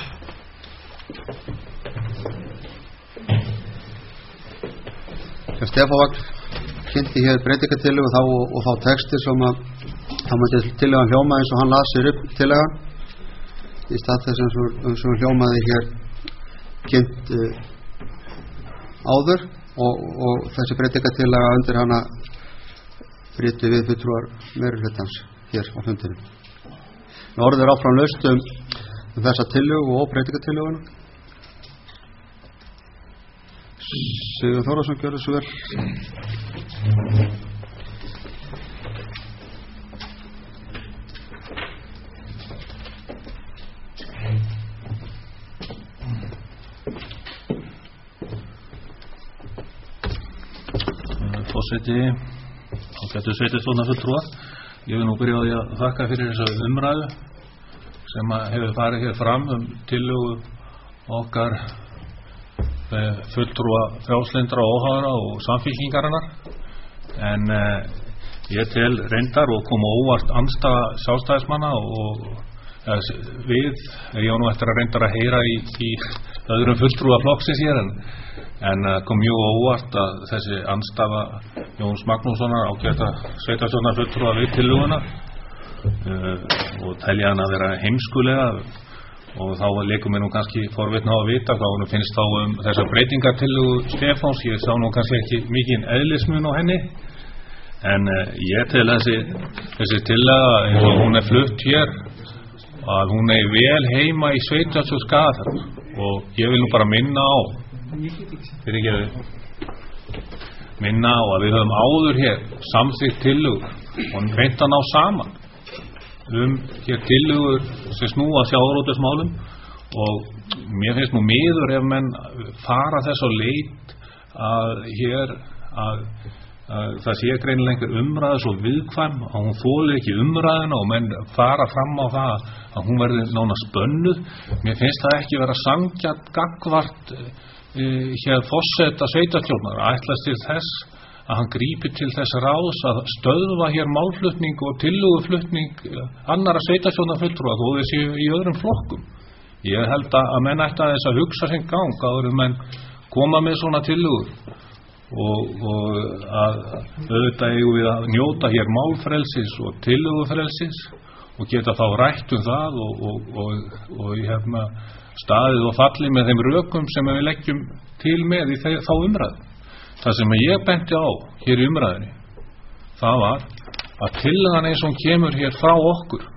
Stefán Vagn kynnti hér breytingartillögu og þá og þá texti sem að þá myndi tillagan hljóma eins og hann las sér upp tillagan í stað þess eins og hljómaði hér kynnt uh, áður og, og þessi breytingartillaga undir hana bryti við fulltrúar meirihlutans hér á fundinum. Nú orðið er áfram laust um, um þessa tillögu og breytingartillöguna. Sigur Þórðarsson gjörði svo vel. Forseti ágætu sveitarstjórnarfulltrúar, ég vil nú byrja á því að þakka fyrir þessa umræðu sem að hefur farið hér fram um tillögu okkar eh, fulltrúa frjálslyndra og óháðra og samfylkingarinnar en eh, ég tel reyndar og kom óvart andstaða sjálfstæðismanna og ja, við, ég á nú eftir að reyndar að heyra í, í öðrum fulltrúa flokksins hér en, en kom mjög óvart að þessi andstaða Jóns Magnússonar ágæta sveitarstjórnar fulltrúa við tillöguna uh, og telja hann að vera heimskulega og þá leikum við nú kannski forvitna á að vita hvað hún finnst þá um þessar breytingartillögu Stefáns. Ég sá nú kannski ekki mikinn eðlismun á henni en uh, ég tel þessi þessi tillaga eins og hún er flutt hér að hún er vel heima í sveitarstjórn Skagafjarðar og ég vil nú bara minna á fyrir ekki minna á að við höfum áður hér samþykkt tillögur og reynt að ná saman um hér tillögur sem snúa sjávarútvegsmálum og mér finnst nú miður ef menn fara þess á leit að hér að, að það sé greinilega einhver umræða svo viðkvæm að hún þolir ekki umræðina og menn fara fram á það að hún verði nánast bönnuð. Mér finnst það ekki vera sanngjarnt gagnvart e, hér forseta sveitarstjórnar að ætlast til þess að hann grípi til þess ráðs að stöðva hér málflutning og tillöguflutning annarra sveitarstjórnarfulltrúa þó þeir séu í öðrum flokkum. Ég held að menn ætti aðeins að hugsa sinn gang áður en menn koma með svona tillögur og, og að auðvitað eigum við að njóta hér málfrelsis og tillögufrelsis og geta þá rætt um það og, og, og, og hérna, staðið og fallið með þeim rökum sem við leggjum til með í þá umræðu. Það sem ég benti á hér í umræðinni, það var að tillagan eins og hún kemur hér frá okkur,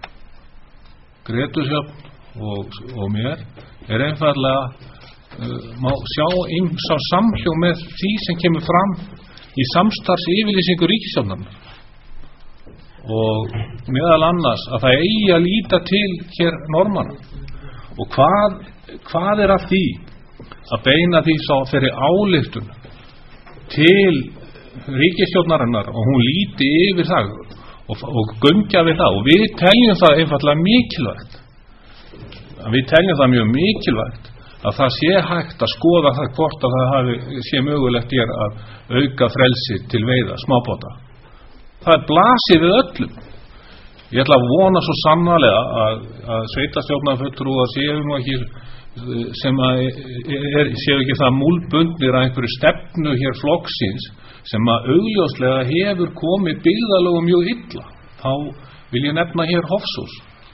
Grétu Sjöfn og, og mér, er einfaldlega, uh, má sjá ýmsa samhljóm með því sem kemur fram í samstarfs yfirlýsingu ríkisstjórnarinnar. Og meðal annars að það eigi að líta til hér Norðmanna. Og hvað, hvað er að því að beina því sá fyrir ályktun til ríkisstjórnarinnar og hún líti yfir það og, og göngja við það og við teljum það einfaldlega mikilvægt við teljum það mjög mikilvægt að það sé hægt að skoða það hvort að það hafi, sé mögulegt hér að auka frelsi til veiða smábáta. Það er blasið við öllum. Ég ætla að vona svo sannarlega að, að sveitarstjórnarfulltrúar séu nú ekki sem að er, séu ekki það múlbundnir að einhverju stefnu hér flokksins sem að augljóslega hefur komið byggðalögum mjög illa. Þá vil ég nefna hér Hofsós.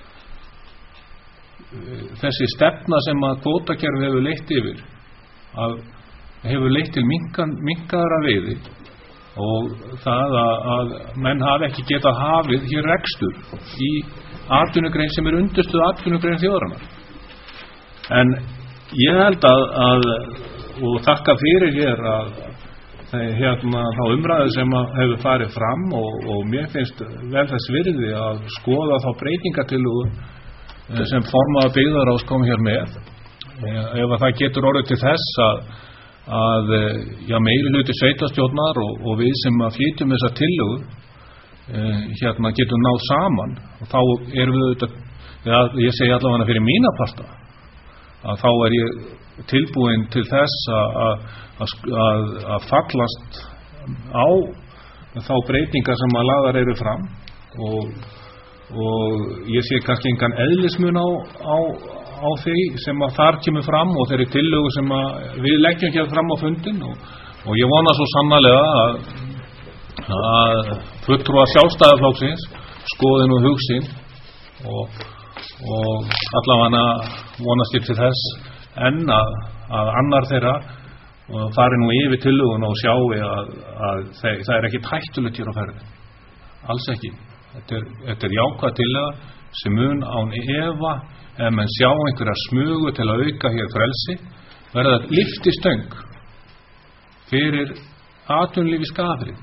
Þessi stefna sem að kvótakerfi hefur leitt yfir að hefur leitt til minnkaðra veiði og það að, að menn hafi ekki getað hafið hér rekstur í atvinnugrein sem er undirstuð atvinnugrein þjóðarinnar. En ég held að, að og þakka fyrir hér að hérna þá umræðu sem hefur farið fram og, og mér finnst vel þess virði að skoða þá breytingatillögu sem formaður byggðarráðs kom hér með. Ef að það getur orðið til þess að, að já, meiri hluti sveitarstjórnar og, og við sem að flytjum þessa tillögu hérna getum náð saman og þá erum við auðvitað, ja, ég segi allavega fyrir mína parta að þá er ég tilbúin til þess að, að, að, að fallast á þá breytingar sem að lagðar eru fram og, og ég sé kannski engan eðlismun á, á, á því sem að þar kemur fram og þeirri tillögu sem að við leggjum hér fram á fundin og, og ég vona svo sannarlega að, að fulltrúar Sjálfstæðisflokksins skoði nú hugsin og og allavega vonast ég til þess en að, að annar þeirra fari nú yfir tillögun og sjái að, að þeir, það er ekki hættulegt hér á ferði. Alls ekki. Þetta er, þetta er jákvæð tillaga sem mun án efa ef menn sjá einhverja smugu til að auka hér frelsi verða lyftistöng fyrir atvinnulíf í Skagafirði.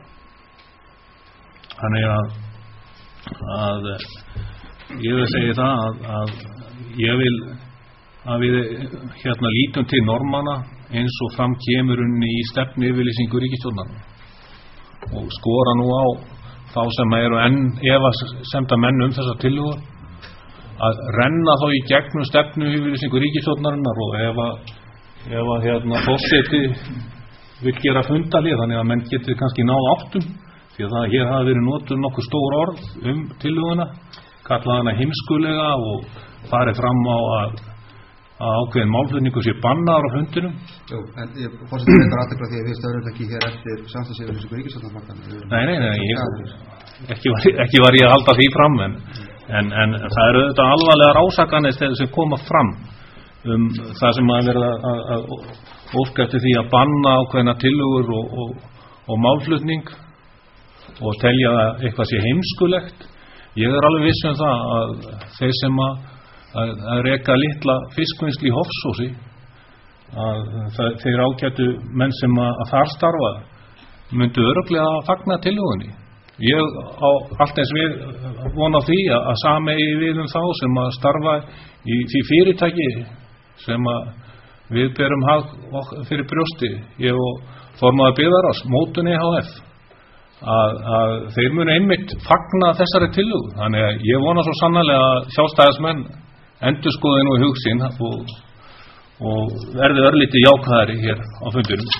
Þannig að að ég vil segja það að, að ég vil að við hérna lítum til Norðmanna eins og fram kemur unni í stefnu yfirlýsingu ríkisstjórnar og skora nú á þá sem eru enn efasemda menn um þessa tillögu að renna þá í gegnum stefnu yfirlýsingu ríkisstjórnarinnar og ef að, ef að hérna forseti vil gera fundalið þannig að menn geti kannski náð áttum því að það hér hafa verið notuð nokkuð stór orð um tillöguna, kallað hana heimskulega og farið fram á að, að ákveðin málflutningur sé bannaður á fundinum. Jú, en ég fórstu þetta aðtekla því að við stöðum ekki hér eftir samstagsyfirlýsingu ríkisstjórnarflokkanna. Nei, nei, nei, ég, ekki, var, ekki var ég að halda því fram en, en, en það eru þetta alvarlega ásakanir sem koma fram um það sem að vera að, að óska eftir því að banna ákveðna tillögur og, og, og málflutning og telja að eitthvað sé heimskulegt. Ég er alveg viss um það að þeir sem að, að, að reka litla fiskvinnslu í Hofsósi að það, þeir ágætu menn sem að, að þar starfa myndu örugglega að fagna tillögunni. Ég á allt eins við vona því að, að samegi við um þá sem að starfa í því fyrirtæki sem að við berum hag fyrir brjósti, ég og formaður Byggðaráðs, Mótun E H F, að, að þeir munu einmitt fagna þessari tillögu. Þannig að ég vona svo sannarlega að sjálfstæðismenn endurskoði nú í hug sinn og, og verði örlítið jákvæðari hér á fundinum.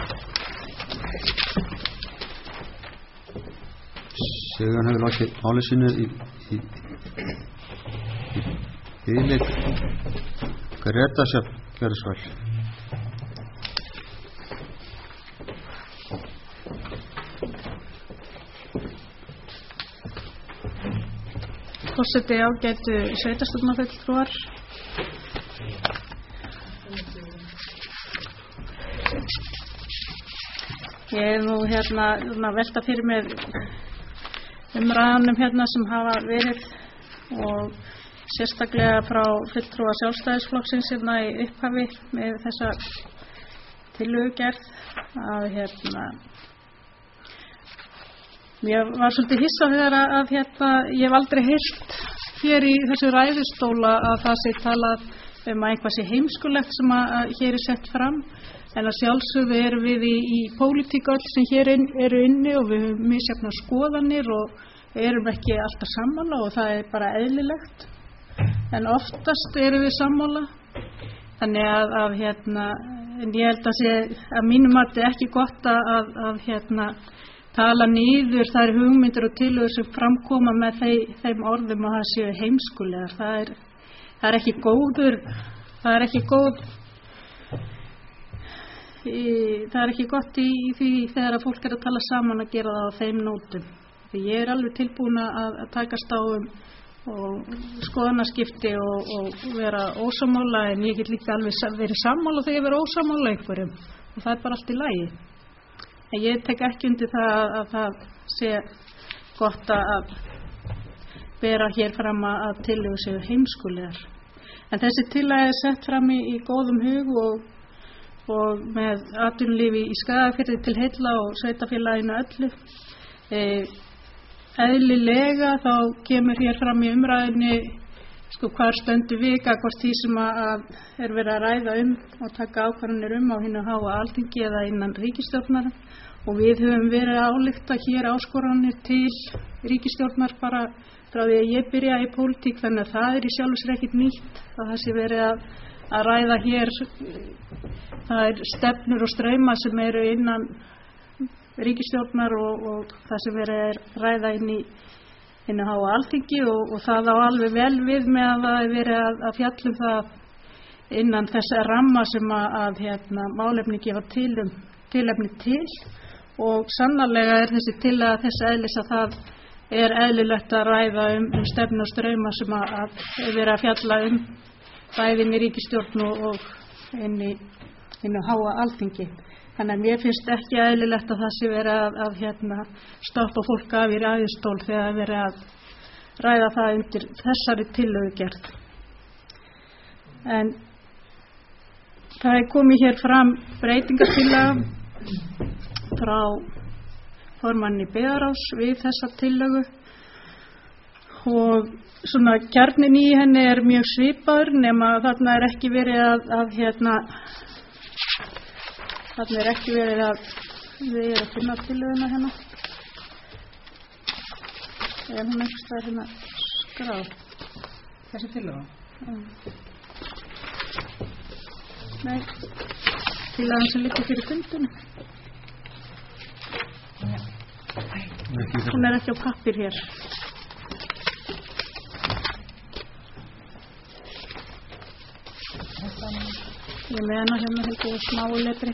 Sigurjón hefur látið máli sínu í, í, í bíli. Greta Sjöfn, gjörðu svo vel. Forseti, ágætu sveitarstjórnarfulltrúar. Ég er nú hérna að velta fyrir mér umræðanum hérna sem hafa verið og sérstaklega frá fulltrúa Sjálfstæðisflokksins hérna í upphafi með þessa tillögugerð að hérna ég var svolítið hissa þegar að, að hérna ég hef aldrei heyrt hér í þessu ræðustóla að það sé talað um að eitthvað sé heimskulegt sem að, að hér er sett fram en að sjálfsögðu erum við í, í pólitík öll sem hér inn, eru inni og við höfum misjafnar skoðanir og erum ekki alltaf sammála og það er bara eðlilegt. En oftast eru við sammála þannig að, að hérna en ég held að sé að mínum mati ekki gott að, að, að hérna tala niður þær hugmyndir og tillögur sem framkoma með þeim, þeim orðum að það séu heimskulegar. Það er, það er ekki góður það er ekki góð í, það er ekki gott í, í því þegar að fólk er að tala saman að gera það á þeim nótum. Því ég er alveg tilbúin að, að takast á um og skoðanaskipti og, og vera ósammála en ég get líka alveg verið sammála þegar ég verið ósammála einhverjum og það er bara allt í lagi. En ég tek ekki undir það að, að það sé gott að bera hér fram að tillögur séu heimskulegar. En þessi tillaga er sett fram í, í góðum hug og, og með atvinnulífi í Skagafirði til heilla og sveitarfélaginu öllu. E, eðlilega þá kemur hér fram í umræðinni sko hvar stöndu við gagnvart því sem að er verið að ræða um og taka ákvarðanir um á hinu háa Alþingi eða innan ríkisstjórnar og við höfum verið að álykta hér áskoranir til ríkisstjórnar bara frá því að ég byrja í pólitík þannig að það er í sjálfu sér ekkert nýtt að það sé verið að, að ræða hér það er stefnur og strauma sem eru innan ríkisstjórnar og, og það sem verið er ræða inn í inn á háa Alþingi og, og það á alveg vel við með að það er verið að, að fjallum það innan þessa ramma sem að, að hérna, málefni gefa til um tilefni til og sannarlega er þessi tillaga þess eðlis að það er eðlilegt að ræða um, um stefnu og strauma sem að, að er verið að fjalla um bæði inn í ríkisstjórn og, og inn í inn á háa Alþingi. Þannig að mér finnst ekki eðlilegt að það sé verið að, að hérna, stoppa fólk af í ræðustól þegar verið að ræða það undir þessari tillögugerð. En það er komið hér fram breytingartillaga frá formanni Byggðaráðs við þessa tillögu og svona kjarnin í henni er mjög svipaður nema þarna er ekki verið að, að hérna Þannig er ekki verið að við erum að finna tillöguna hérna. Er hún einhvers staðar hérna skráð? Þessi tillaga? Nei, tillagan sem liggur fyrir fundunum. Hún er ekki á pappír hér. Ég með hana hérna heldur ég smáu letri.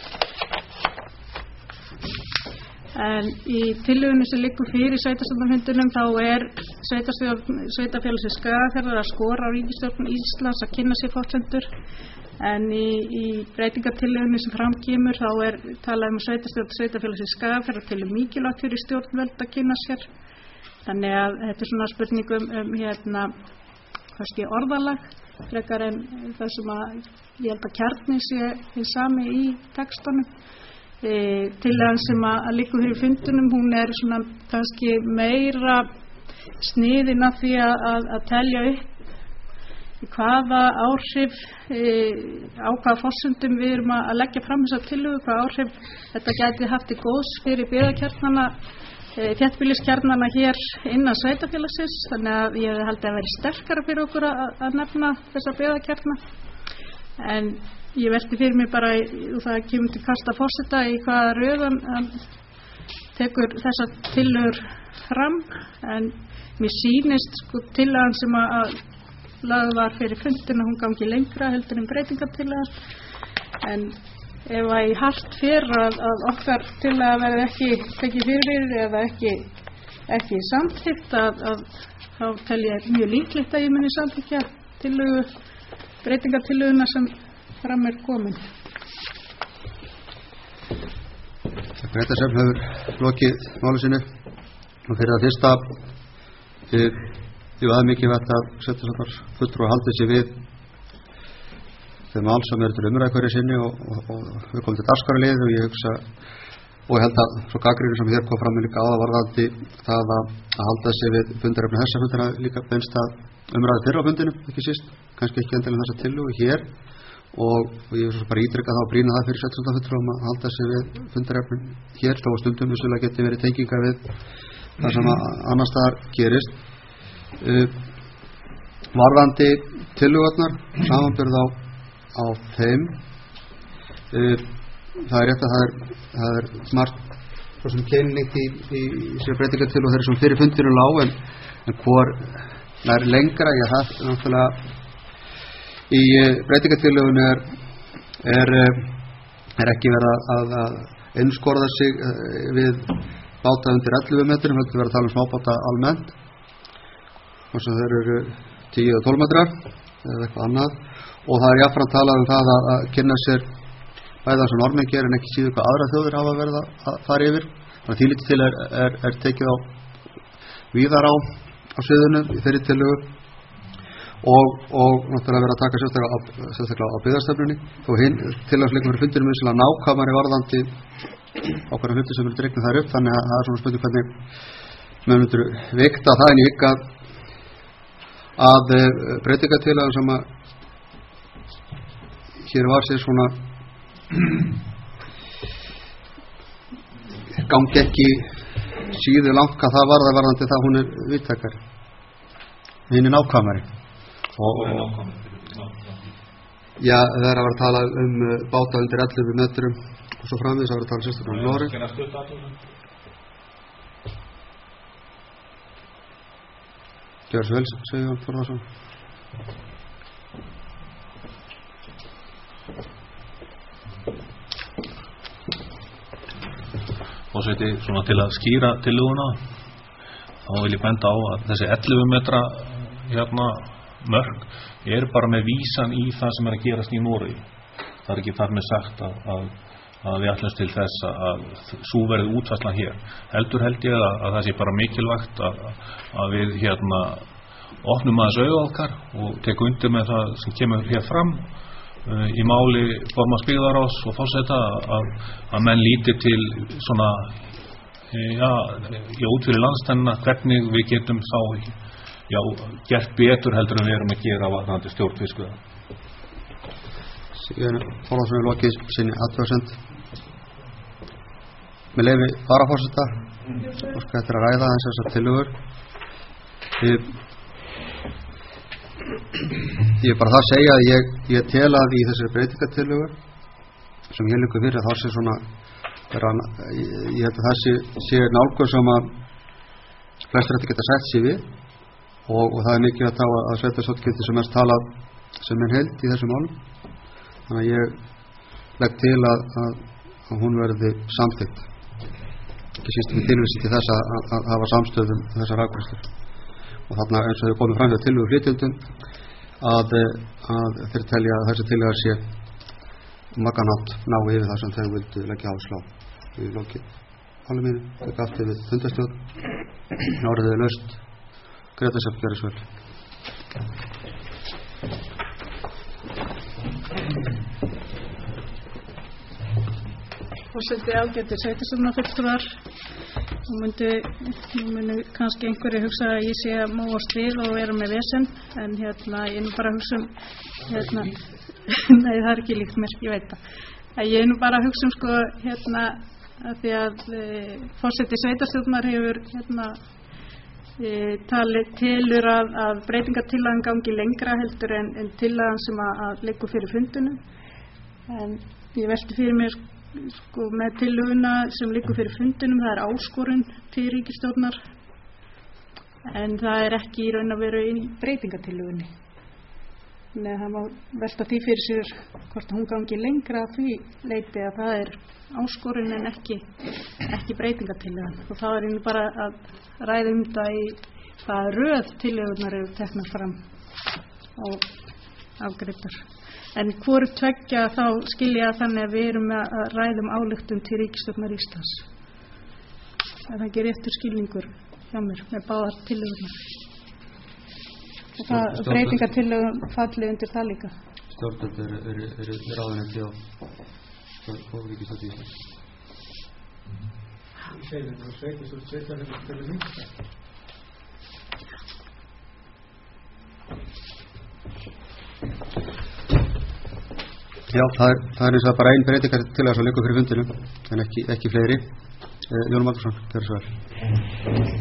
En í tillögunni sem liggur fyrir sveitarstjórnarfundunum þá er sveitarfélagsins Skagafjarðar að skora á ríkisstjórn Íslands að kynna sér forsendur. En í, í breytingartillögunni sem fram kemur þá er talað um sveitarstjórn sveitarfélagsins Skagafjarðar til mikilvægt fyrir stjórnvöld að kynna sér. Þannig að þetta er svona spurningum um hérna kannski orðalag frekar en það sem að ég held að kjarni sé hið sami í textanum. E, tillagan sem að, að liggur fyrir fundunum, hún er svona kannski meira sniðin af því að, að, að telja upp hvaða áhrif e, á hvaða forsendum við erum að leggja fram þessa tillögu, hvaða áhrif þetta gæti haft í góðs fyrir byggðakjarnana, e, þéttbýliskjarnana hér innan sveitarfélagsins. Þannig að ég held að vera sterkara fyrir okkur að, að nefna þessa byggðakjarna. En ég velti fyrir mig bara, og það kemur til kasta forseta í hvaða röðan um, tekur þessa tillögur fram, en mér sýnist sko tillagan sem að, að lagð var fyrir fundin að hún gangi lengra heldur en breytingartillagan. En ef að í hart fyrir að, að okkar tillaga verði ekki tekið fyrir eða ekki, ekki samþykkt að, að þá tel ég mjög líklegt að ég muni samþykkja tillögu breytingartillöguna sem fram er komin. Greta sem hefur lokið máli sinu og fyrir að fyrsta því var mikilvægt að sveitarstjórnar fulltrúar haldi sig við þau mál sem eru til umræðu hverju sinni og, og, og við komum til dagskrárlið og ég hugsa og ég held að svo gagnrýni sem hér kom fram líka á það varðandi það að, að halda sig við fundarefni þessa fundina líka beinst að umræðu fyrra á fundinu, ekki síst, kannski ekki endilega þessa tillögu hér og, og ég vil svo bara ítreka það og brýna það fyrir sveitarstjórnarfulltrúum að halda sig við fundarefni hér þó stundum vissulega geti verið tenginga við það sem annars staðar gerist. Uh, varðandi tillögurnar samanburð á, á þeim uh, það er rétt að það er, það er margt svo sem keinlíkt í, í, í sér breytingar til og þeir sem fyrir fundinu lág en, en hvor nær lengra ég það náttúrulega í uh, breytingartillögun er, er, uh, er ekki verið að, að, að einskorða sig uh, við báta undir ellefu metrum, heldur verið að tala um smábáta almennt og svo þeir eru tíu og tólf metrar eða eitthvað annað og það er jafnframt talað um það að, að kynna sér bæða sem normenn gerir en ekki síður hvað aðra þjóðir hafa verið að fara yfir. Þannig að því lítið til er, er, er tekið á víðar á, á sviðinu í þeirri tillögu og, og náttúrulega verið að taka sérstaklega á, sérstaklega á byggðarstefnunni og hinn tillagsleikum fyrir fundinum vissulega nákvæmari varðandi ákveðna hluti sem eru dregnir þær upp þannig að það er svona spurning hvernig mönnundur vikta það en ég hygg að að breytingartillagan sem að hér var sér svona gangi ekki síðu langt hvað það varðar varðandi það hún er viðtækari hinn er nákvæmari og, og já það er að vera að tala um báta undir ellefu metrum og svo framvegis að vera að tala sérstaklega um lóri Gjör svo vel, segja hann Þorvarsson. Forseti, svona til að skýra tillöguna þá vil ég benda á að þessi ellefu metra hérna mörk er bara með vísan í það sem er að gerast í Noregi. Það er ekki þar með sagt að, að, að við ætlumst til þess að sú verði útfærslan hér. Heldur held ég að, að það sé bara mikilvægt að, að við hérna opnum aðeins augu okkar og tekum undir með það sem kemur hér fram uh, í máli formanns byggðarráðs og forseta að, að menn líti til svona já, já út fyrir landstennina hvernig við getum þá já, gert betur heldur en við erum að gera varðandi stjórn fiskveiða. Síðan Þorvarsson er lokið sinni athugasemd með leyfi varaforseta og skal eftir að ræða þess að tillögur. ég er bara það að segja að ég, ég tel að í þessari breytingartillögu sem ég liggur fyrir að það sé svona rann, ég, ég held að það sé, sé nálgur sem að flestir þetta geta sett sér við og, og það er mikið að tá að sveitarstjórn geti sem mest talað sem er held í þessum málum. Þannig að ég legg til að, að, að hún verði samþykkt, ekki síst með tilvísi til þess að, að, að hafa samstöðum þessar afgreiðslur. Og þarna eins og þau komið fram hjá tillögu flytjöldum að, að þeir telja að þessi tillaga sé maganátt ná yfir það sem þeir vildu leggja áherslu á í loki alveg mínu, ekki aftur við fundarstjórn náriðið laust Greta Sepp gerði svo vel. Forseti ágættir sveitarstjórnarfulltrúar, nú myndi nú myndi kannski einhverju hugsa að ég sé að móast við og vera með vesen, en hérna ég er nú bara að hugsa um hérna nei það er ekki líkt mér, ég veit það að ég er nú bara að hugsa um sko hérna að því að e, forseti sveitarstjórnar hefur hérna e, talið telur að, að breytingartillagan gangi lengra heldur en, en tillagan sem að, að liggur fyrir fundunum, en ég velti fyrir mér sko með tillöguna sem liggur fyrir fundunum, það er áskorun til ríkisstjórnar en það er ekki í raun að vera í breytingartillögunni. Nei, það má velta því fyrir sér hvort hún gangi lengra að því leiti að það er áskorun en ekki, ekki breytingartillagan og þá er einu bara að ræða um það í hvaða röð tillögunar eru teknar fram og afgreiddar. En hvoru tveggja þá skilja þannig að við erum að ræðum ályktun til ríkisstjórnar Íslands. Er það ekki réttur skilningur hjá mér með báðar tillögunar? Og það breytingartillögum falli undir það líka. Stjórnvöld eru er, er, er ráðuneyti á ríkisstjórn Íslands. Já, það er, það er eins og bara einn breytingartillaga sem liggur fyrir fundinum en ekki, ekki fleiri. eh, Jón Magnússon, gerðu svo vel.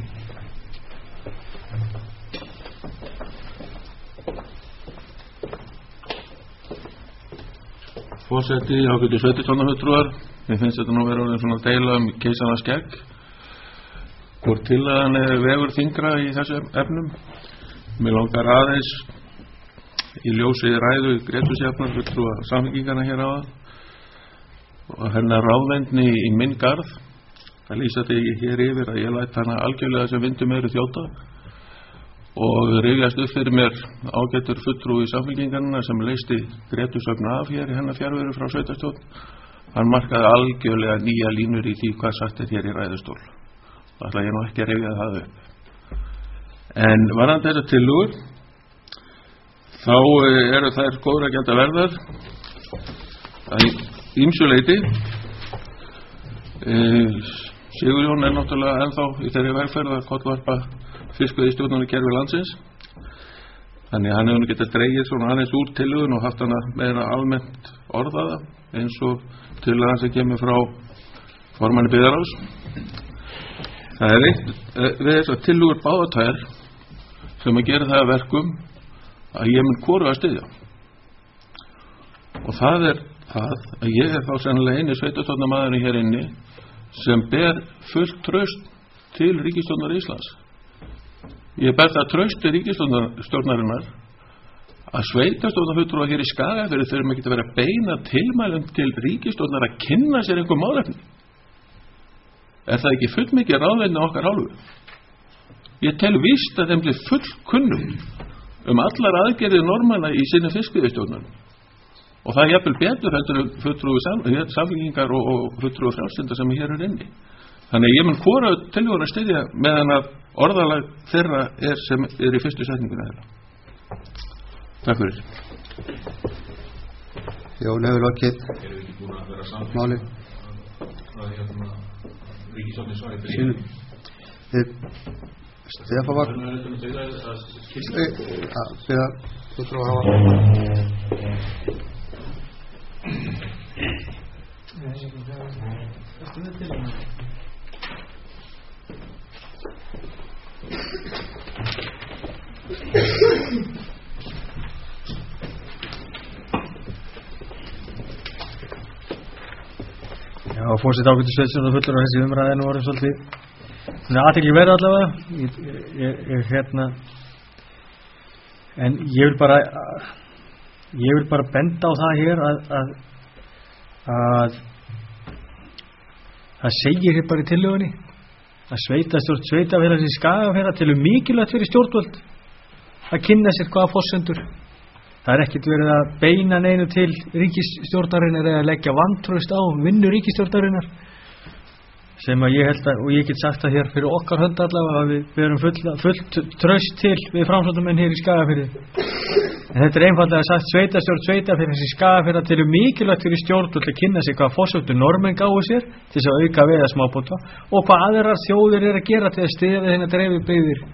Forseti, ágætu sveitarstjórnarfulltrúar, mér finnst þetta nú vera orðin svona deila um keisarans skegg. Hvort tillagan er vegur þyngra í þessu efnum. Mér langar aðeins í ljósi ræðu Gretu Sepp fulltrúa Samfylkingarinnar hér áðan og hennar ráðvendni í minn garð að lýsa þetta hér yfir að ég læt hana algjörlega sem vindum eru þjóta og rifjast upp fyrir mér ágætur fulltrúi Samfylkingarinnar sem leysti Gretu Sepp af hér í hennar fjarveru frá sveitarstjórn. Hann markaði algjörlega nýja línur í því hvað sagt er hér í ræðustól. Það ætla ég nú ekki að rifja það upp. En varðandi þetta tillögur þá eru þær góðra gjalda verðar að ýmsu leyti. e, Sigurjón er náttúrulega ennþá í þeirri vegferð að kollvarpa fiskveiðistjórnarkerfi landsins, þannig að hann hefur getað dregið svona aðeins úr tillögun og haft hana meira almennt orðaða eins og tillagan sem kemur frá formanni byggðarráðs. Það er eitt við þessar tillögur báðatær sem að gera það að verkum að ég mun hvoru að styðja, og það er það að ég er þá sennilega eini sveitarstjórnarmaðurinn hér inni sem ber fullt traust til ríkisstjórnar Íslands. Ég ber það traust til ríkisstjórnarinnar að sveitarstjórnarfulltrúar hér í Skagafirði þurfum ekki að vera að beina tilmælum til ríkisstjórnar að kynna sér einhver málefni. Er það ekki fullmikið ráðvendni okkar hálfu? Ég tel víst að þeim blir full kunnugt um allar aðgerðir normanna í sinni fiskveiðistjórnun og það er jafnvel betur heldur um fulltrúi Samfylkingar og, og fulltrúi frjálslynda sem hér er inni. Þannig að ég mun hvora tillögur að styðja meðan að orðalag þeirra er sem er í fyrstu setninguna þeirra. Takk fyrir. Jón hefur lokið máli. Sýnum. Stefán var þegar þú trú að hafa og fórseti Ágústur Sveinsson og fullur á þessi umræði nú orðin svolítið athygli verið allavega ég, ég, ég, hérna en ég vil bara ég vil bara benda á það hér að að, að það segir hér bara í tillögunni að sveitastjórn sveitafélags í Skagafirði telur mikilvægt fyrir stjórnvöld að kynna sér hvaða forsendur. Það er ekkert verið að beina neinu til ríkisstjórnarinnar eða leggja vantraust á vinnu ríkisstjórnarinnar sem að ég held að, og ég get sagt það hér fyrir okkar hönd allavega að við verum full, fullt traust til við framsóknarmenn hér í Skagafirði. En þetta er einfaldlega sagt sveitastjórn sveitafélags í Skagafirði telur mikilvægt fyrir stjórnvöld að kynna sér hvaða forsendur Norðmenn gáfu sér til þess að auka veiða smábáta og hvað aðrar þjóðir er að gera til að styðja við hérna dreifi byggðir.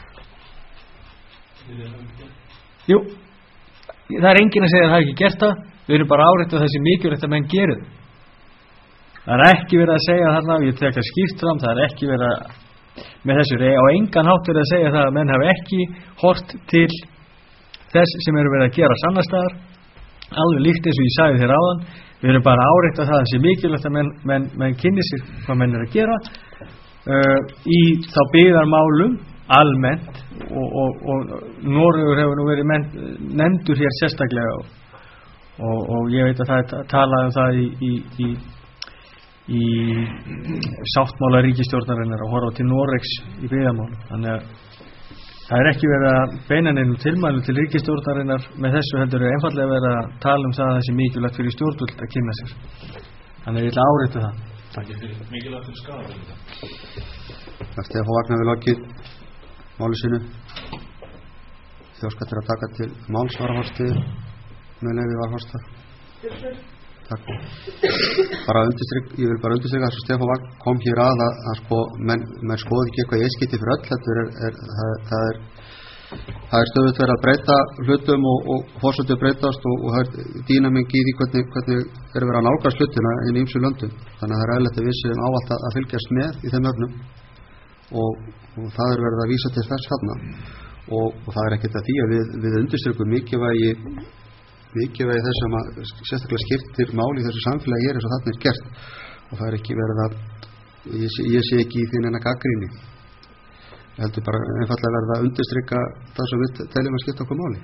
Jú, það er enginn að segja að það er ekki gert það, við erum bara áreitt að þessi mikilvægt að menn gerir. Það er ekki verið að segja þarna, ég tek það skýrt fram, það er ekki verið að með þessu rey, á engan hátt verið að segja það að menn hafi ekki hort til þess sem eru verið að gera sannastæðar, alveg líkt eins og ég sagði þér áðan, við erum bara áreitt að það þessi mikilvægt að menn, menn, menn kynni sér hvað menn er að gera uh, í þá byggðarmálum almennt og, og, og Noregur hefur nú verið menn, nefndur hér sérstaklega og, og, og ég veit að það er talað um það í, í, í, í sáttmála ríkisstjórnarinnar að horfa til Noregs í byggðarmálum. Þannig að það er ekki verið að beina neinum tilmælum til ríkisstjórnarinnar með þessu heldur er einfallega verið að tala um það að þessi mikilvægt fyrir stjórnvöld að kynna sér. Þannig að ég ætla að áreita það. Takk fyrir. Mikilvægt fyrir Skagafirði. Það Stefán Vagnar við lokið máli sínu. Þjóðskattur að taka til máls Varðhorsti með leyfi Varðhorstar. Takk. Bara undirstryk, ég vil bara undirstryka þess að Stefán Vagn kom hér að að, að sko, menn, menn skoði ekki eitthvað ég skiti fyrir öll, þetta er, er, það, það er það er stöðugt verið að breyta hlutum og, og fórsöldu breytast og, og það er dýnamík í því hvernig, hvernig er verið að nálgast hlutina inn í ýmsum löndum, þannig að það er eðlilegt að við séum ávallt að, að fylgjast með í þeim öfnum og, og það er verið að vísa til þess þarna og, og það er ekkert að því að við, við undirstrykum mikilvægi mikilvægi þess að sérstaklega skiptir máli í þessu samfélagi er eins og þarna er gert og það er ekki verið að ég sé, ég sé ekki í því neina gagnrýni. Ég heldur bara einfallega verið að undirstrika það sem við teljum að skipta okkur máli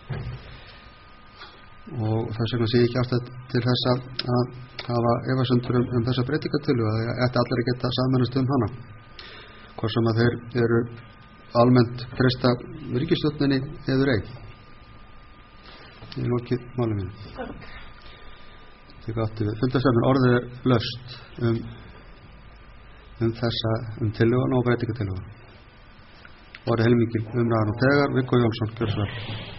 og þess vegna sé ég ekki ástæð til þess að hafa efasemdir um, um þessa breytingatölu að þetta allir geta sameinast um hana hvort sem að þeir eru almennt treysta ríkisstjórninni eður ei. Ég lokið máli mínu. Þið gáttu við fundarsefnin orðið er laust um um þessa um tillöguna og breytingatillöguna. Orðið heilmikil umræðan og þegar Viggo Jónsson gjör svo vel.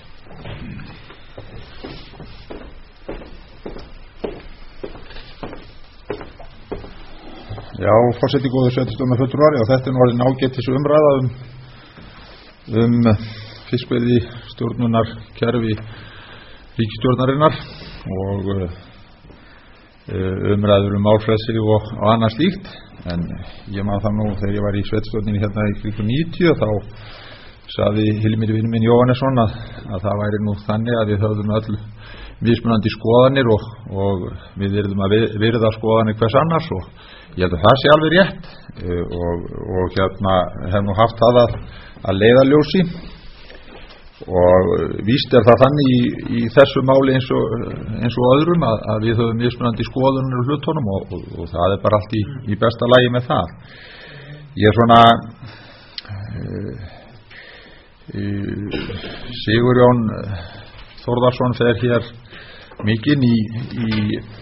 Já, forseti góður sveitarstjórnar fulltrúar, og þetta er nú orðin ágætis umræða um um fiskveiði stjórnunar kerfi ríkisstjórnarinnar og uh, umræður um málfrelsi og, og annað slíkt, en ég man það nú þegar ég var í sveitarstjórninni hérna í kringum níutíu þá sagði Hilmir vinur minn Jóhannesson að, að það væri nú þannig að við höfðum öll mismunandi skoðanir og, og við yrðum að virða skoðanir hvers annars og ég held að það sé alveg rétt uh, og, og hérna hef nú haft það að, að leiðarljósi og víst er það þannig í, í þessu máli eins og, eins og öðrum að, að við höfum mismunandi skoðunir og hlutunum og, og, og það er bara allt í, í besta lagi með það. Ég er svona uh, uh, Sigurjón Þórðarsson fer hér mikinn í í,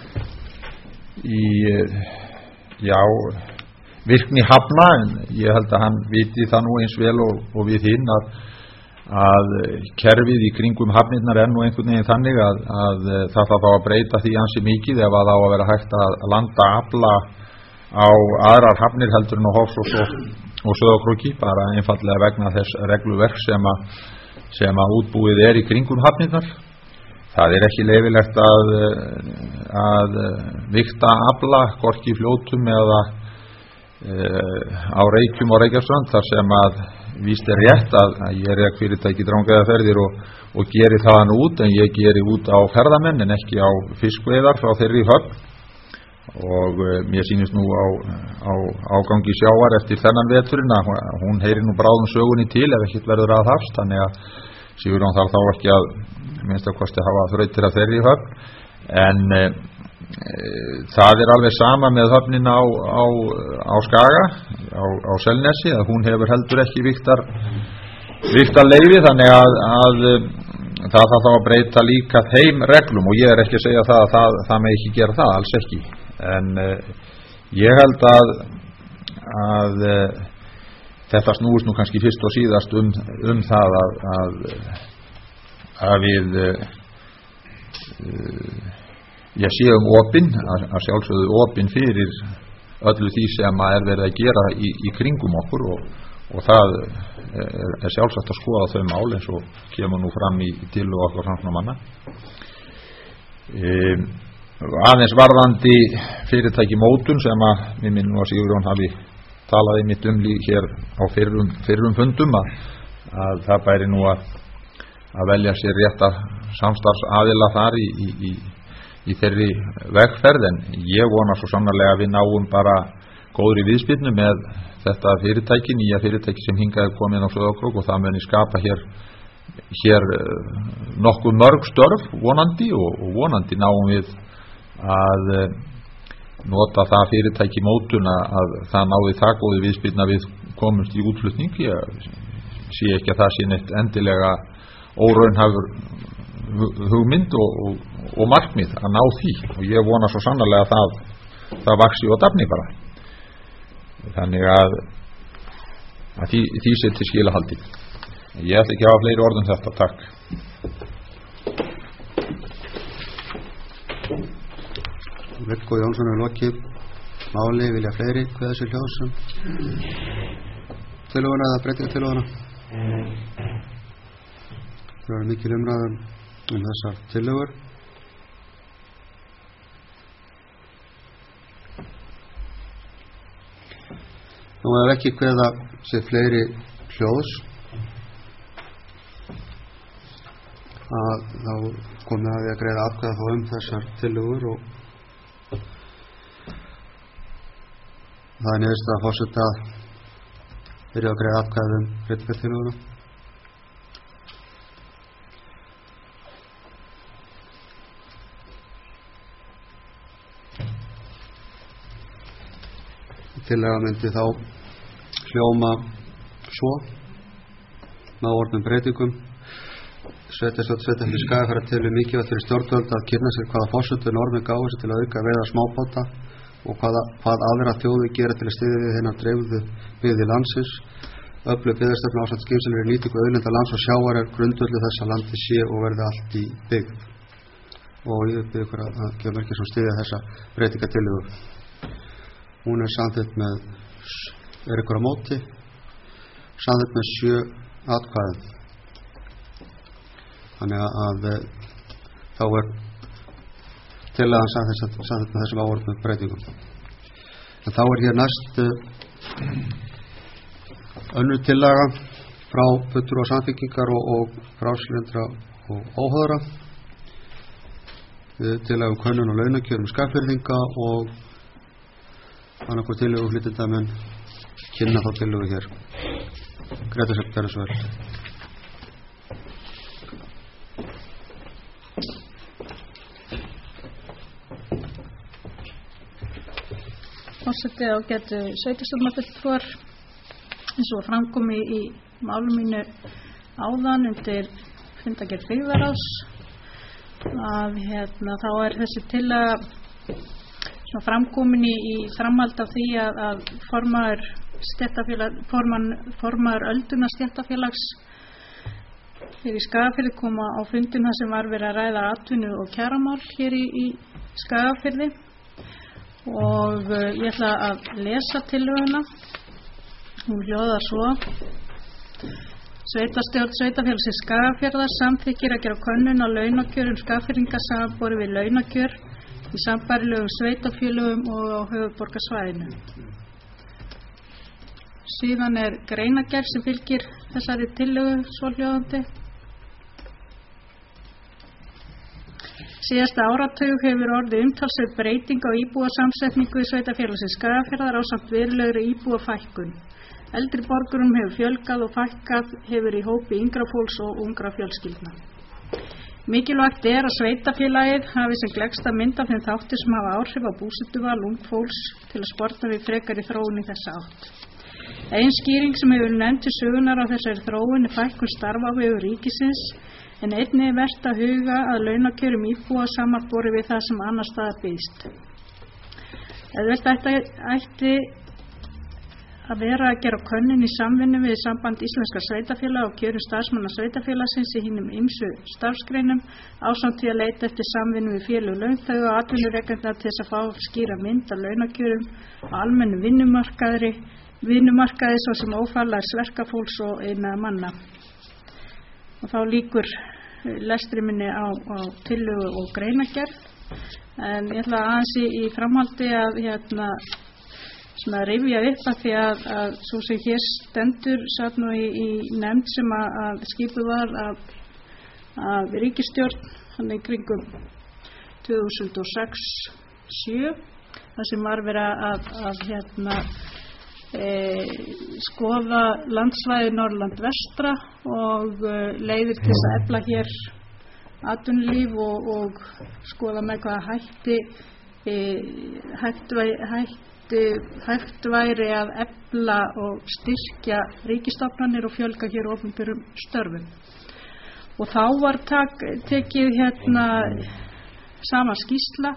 í uh, já virkni hafna en ég held að hann viti það nú eins vel og, og við hinn að að kerfið í kringum hafnirnar er nú einhvern veginn þannig að, að það þarf að breyta því ansi mikið ef að á að vera hægt að landa afla á aðrar hafnir heldur en á Hofsós og, og Sauðárkróki bara einfallega vegna þess regluverk sem að, sem að útbúið er í kringum hafnirnar. Það er ekki leyfilegt að, að vigta afla hvorki í fljótum eða e, á Reykjum og Reykjaströnd þar sem að víst er rétt að, að ég er ekki fyrirtæki Drangaðaferðir og, og geri þaðan út en ég geri út á ferðamenn en ekki á fiskveiðar frá þeirri höfn og uh, mér sýnist nú á, á ágangi sjávar eftir þennan veturinn að hún heyri nú bráðum sögunni til ef ekkert verður að hafst, þannig að Sigurjón þarf þá ekki að minnst að kosti hafa þrautir að þeirri höfn, en uh, uh, það er alveg sama með höfnina á, á, á Skaga á, á Selnesi, að hún hefur heldur ekki viktar viktar leyfi, þannig að, að uh, það þarf þá að breyta líka þeim reglum, og ég er ekki að segja það að það, það með ekki gera það, alls ekki, en uh, ég held að að uh, þetta snúist nú kannski fyrst og síðast um, um það að, að, að við uh, ég séum opin, að, að sjálfsögðu opin fyrir öllu því sem er verið að gera í, í kringum okkur, og, og það er, er sjálfsagt að skoða þau mál eins og kemur nú fram í tillögu okkar framsóknarmanna. Um, aðeins varðandi fyrirtæki mótun sem að mér minn nú að Sigurjón hafi talaði mitt um lík hér á fyrrum, fyrrum fundum að, að það bæri nú að, að velja sér rétta samstarfsaðila þar í, í, í, í þeirri vegferð, en ég vona svo sannarlega að við náum bara góðri viðspyrnu með þetta fyrirtæki, nýja fyrirtæki sem hingaði komið á Sauðárkrók, og það muni skapa hér, hér nokkuð mörg störf vonandi, og, og vonandi náum við að nota það fyrirtæki mótun að það náði það góði viðspyrna við komumst í útflutning. Ég sé ekki að það sé neitt endilega óraunhæfur hugmynd og, og, og markmið að ná því, og ég vona svo sannarlega að það, það vaxi og dafni bara, þannig að, að því, því sé til skila haldi. Ég ætla ekki að hafa fleiri orð um þetta. Takk. Viggo Jónsson er lokið máli. Vilja fleiri kveða sér hljóðsum tillöguna eða breytinga tillöguna? Það er mikil umræðum um þessar tillögur. Nú ef ekki kveða sér fleiri hljóðs að þá komið að við að greiða atkvæða þá um þessar tillögur, og það er niðurstaða forseta að byrja að greiða atkvæði um breytingartillöguna. Tillaga myndi þá hljóma svo með orðnum breytingum: Sveitarstjórn Sveitarfélags Skagafjarðar telur mikilvægt fyrir stjórnvöld að kynna sér hvaða forsendur norðmenn gáfu sér til að auka veiðar smábáta og hvaða, hvað aðra þjóðir gera til að styðja við hinnar dreifðu byggðir landsins. Öflug byggðastefna ásamt skynsamlegri nýtingu auðlinda lands og sjávar er grundvöllur þess að landi sé og verði allt í byggð. Og ég bið ykkur að gefa merki sem styðja þessa breytingartillögu. Hún er samþykkt með, er ykkur á móti, samþykkt með sjö atkvæðum. Þannig að þá er tillagan samþykkt með þessum áorðnum breytingum. En þá er hér næst önnur tillaga frá fulltrúa Samfylkingar og, og frjálslyndra og óháðra, tillaga um könnun og launakjör um Skagfirðinga, og annarkur tillögu flytjendamenn kynna þá tillögu hér. Grétar Sjöfn Bergsvöld. Forseti ágætu sveitarstjórnarfulltrúar, eins og framkomi í málu mínu áðan undir fundargerð byggðarráðs, að hérna þá er þessi tillaga svona framkomin í, í framhald af því að, að formaður stéttarfélag, forman, formaður ölduna stéttarfélags hér í Skagafirði kom á fundin þar sem var verið að ræða atvinnu og kjaramál hér í, í Skagafirði, og uh, ég ætla að lesa tillöguna. Hún hljóðar svo: Sveitarstjórn Sveitarfélagsins Skagafjarðar samþykkir að gera könnun á launakjörum Skagfirðinga samanborið við launakjör í sambærilegum sveitarfélögum og á höfuðborgarsvæðinu. Síðan er greinargerð sem fylgir þessari tillögu svohljóðandi: Síðasta áratug hefur orðið umtalsverð breyting á íbúasamsetningu í sveitarfélagsins Skagafjarðar ásamt verulegri íbúafækkun. Eldri borgurum hefur fjölgað og fækkað hefur í hópi yngra fólks og ungra fjölskyldna. Mikilvægt er að sveitarfélagið hafi sem gleggsta mynd af þeim þáttum sem hafa áhrif á búsetuval ungs fólks til að sporta við frekari þróun í þessa átt. Ein skýring sem hefur nefnt til sögunar á þessari þróun er fækkun starfa á vegum ríkisins, en einnig er vert að huga að launakjörum íbúa samanborið við það sem annars staðar býðst. Auðvelt ætti, ætti að vera að gera könnun í samvinnu við Samband íslenskra sveitarfélaga og kjörum starfsmanna sveitarfélagsins í hinum ýmsu starfsgreinum ásamt því að leita eftir samvinnu við félög launþega og atvinnurekenda til þess að fá skýra mynd af launakjörum á almennu vinnumarkaði, vinnumarkaði svo sem ófaglærðs verkafólks og iðnaðarmanna. Og þá lýkur lestri minni á, á tillögu og greinagerð, en ég ætla aðeins í, í framhaldi að hérna sem að rifja upp að því að, að svo sem hér stendur satt nú í, í nefnd sem að, að skipuð var af, af ríkisstjórn hann í kringum tvö þúsund og sex til sjö þar sem var verið að, að hérna e, skoða landsvæði Norðurland vestra og e, leiðir til þess að efla hér atvinnulíf og, og skoða með hvaða hætti e, hægt væri hægt hægt væri að efla og styrkja ríkisstofnanir og fjölga hér opinberum störfum. Og þá var tak, tekið hérna sama skýrsla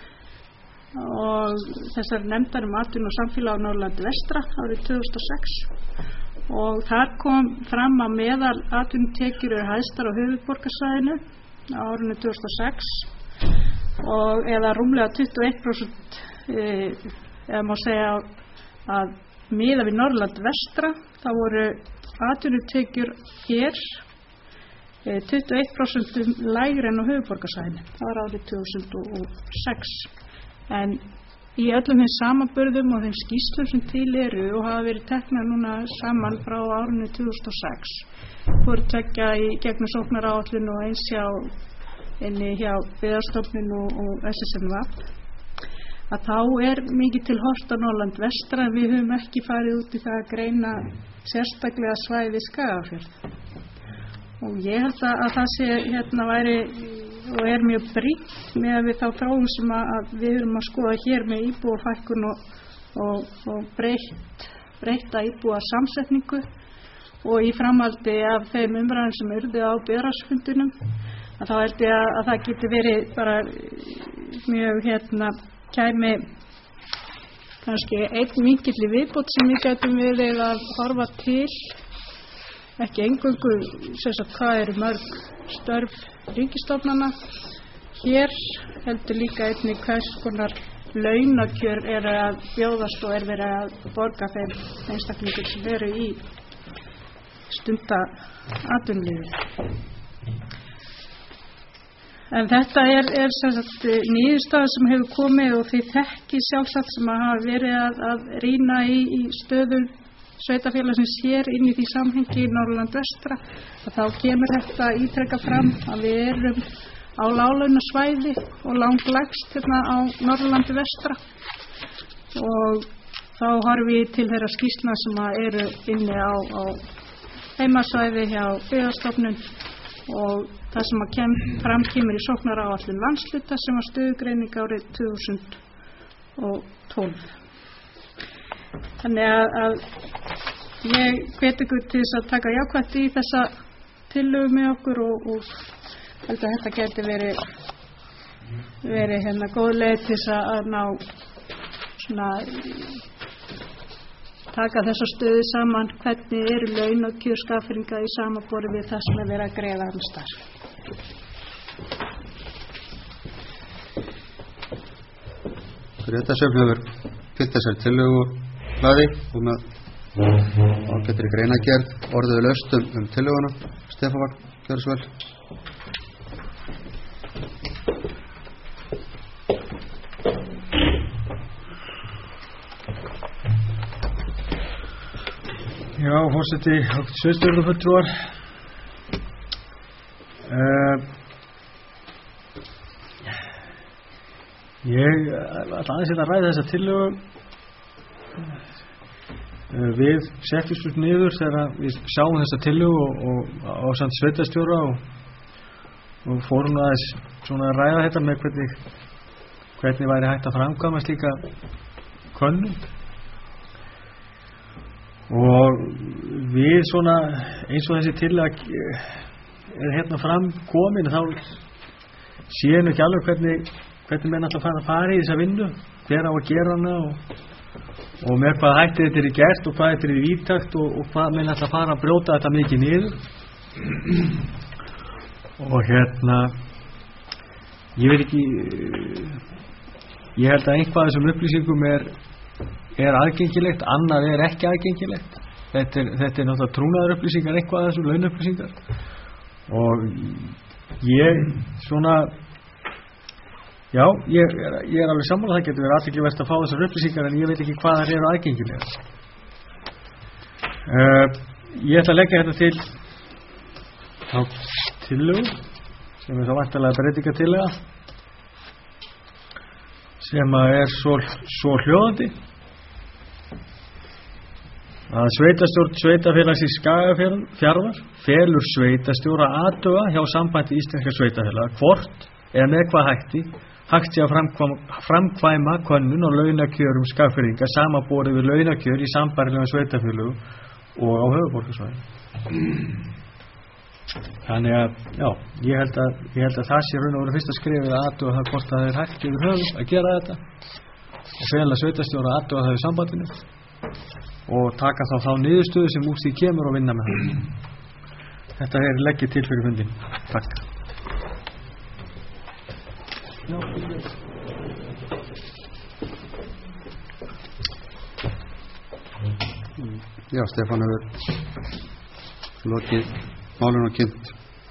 og þessar nefndar um atvinnu og samfélag á Norðurlandi vestra árið tvö þúsund og sex og þar kom fram að meðal atvinnutekjur eru hæstar á höfuðborgarsvæðinu á árinu tvö þúsund og sex og eða rúmlega tuttugu og eitt prósent e, eða má segja að miða við Norðurland vestra þá voru atvinnutekjur hér tuttugu og eitt prósent lægri en á höfuðborgarsvæðinu. Það var árið tvö þúsund og sex. En í öllum þeim samanburðum og þeim skýrslum sem til eru og hafa verið teknar núna saman frá árinu tvö þúsund og sex voru tekja í gegnum sóknaráætlun og eins hjá inni hjá Byggðastofnun og, og S S N V að þá er mikið til horft á Norðurland vestra en við höfum ekki farið út í það að greina sérstaklega svæði Skagafjörð. Og ég held að, að það sé hérna væri og er mjög brýnt með að við þá þróum sem að, að við höfum að skoða hér með íbúafækkun og, og, og breytt, breytta íbúasamsetningu og í framhaldi af þeim umræðum sem urðu á byggðarráðsfundinum að þá held ég að, að það geti verið bara mjög hérna kæmi kannski einn vinkill í viðbót sem við gætum verið að horfa til ekki eingöngu sem sagt hvað eru mörg störf ríkisstofnana hér heldur líka einnig hvers konar launakjör eru að bjóðast og er verið að borga þeim einstaklingum sem eru í stunda atvinnulífi. En þetta er, er sagt, niðurstaða sem hefur komið og því þekki sjálfsagt sem að hafa verið að, að rýna í, í stöðu sveitarfélagsins hér inn í því samhengi í Norðurland vestra og þá kemur þetta ítrekka fram að við erum á láglaunasvæði og langlægst hérna á Norðurlandi vestra og þá horfum við til þeirra skýrslna sem að eru inni á, á heimasvæði hjá Byggðastofnun og það sem að kem, fram kemur í sóknaráætlun landshluta sem var stöðugreining árið tvö þúsund og tólf. Þannig að, að ég hvet ykkur til þess að taka jákvætt í þessa tillögu með okkur og, og held að þetta geti verið verið hérna góð leið til þess að ná svona taka þessa stöðu saman hvernig eru laun og kjör Skagfirðinga í samanborði við það sem er verið að greiða annars staðar. Gréta Sjöflöfur fyllt þessari tillögu hlaði og með ágættri greinagerð orðuðu laust um, um tillöguna. Stefán Vagn, gjörðu svo vel. Já, forseti, sveitarstjórnarfulltrúar. Uh, Ég ætla aðeins að ræða þessa tillögu. Við setjumst út niður þegar við sjáum þessa tillögu og, og á samt sveitastjóra og, og fórum aðeins svona að ræða þetta með hvernig, hvernig væri hægt að framkvæma slíka könnun. Og við svona eins og þessi tillaga er hérna fram komin, þá séum ekki alveg hvernig hvernig menn alltaf fara að fara í þessa vinnu, hver á að gera hana og, og með hvað hætti þetta er gert og hvað þetta er víttakt og, og hvað menn alltaf fara að brjóta þetta mikið niður. Og hérna ég veit ekki, ég held að einhvað af þessum upplýsingum er er aðgengilegt, annað er ekki aðgengilegt. Þetta er, þetta er náttúrulega trúnaðar upplýsingar, einhvað af þessum launupplýsingar. Og ég svona já, ég er, ég er alveg sammála, það getur verið athyglisvert að fá þessar upplýsingar en ég veit ekki hvað þær eru aðgengilegar. Uh, ég ætla að leggja þetta til á tillögu sem er þá væntanlega breytingartillaga sem að er svo, svo hljóðandi að sveitastjórn sveitafélagsins Skagafjarðar felur sveitastjóra athuga hjá Sambandi íslenskra sveitafélaga hvort eða með hvað hætti hægt sé að framkvæma, framkvæma könnun og launakjörum Skagfirðinga samanborið við launakjör í sambærilegum sveitafélögum og á höfuðborgarsvæðinu. Þannig að, já, ég held að, ég held að það sé raun og veru fyrsta skrefið að athuga það hvort það er hægt yfir höfuð að gera þetta og fela sveitastjóra að athuga það í sambandinu og taka þá þá niðurstöðu sem úr því kemur og vinna með það. Þetta er leggið til fyrir fundin. Takk. Já, Já, Stefán hefur lokið málun og kynnt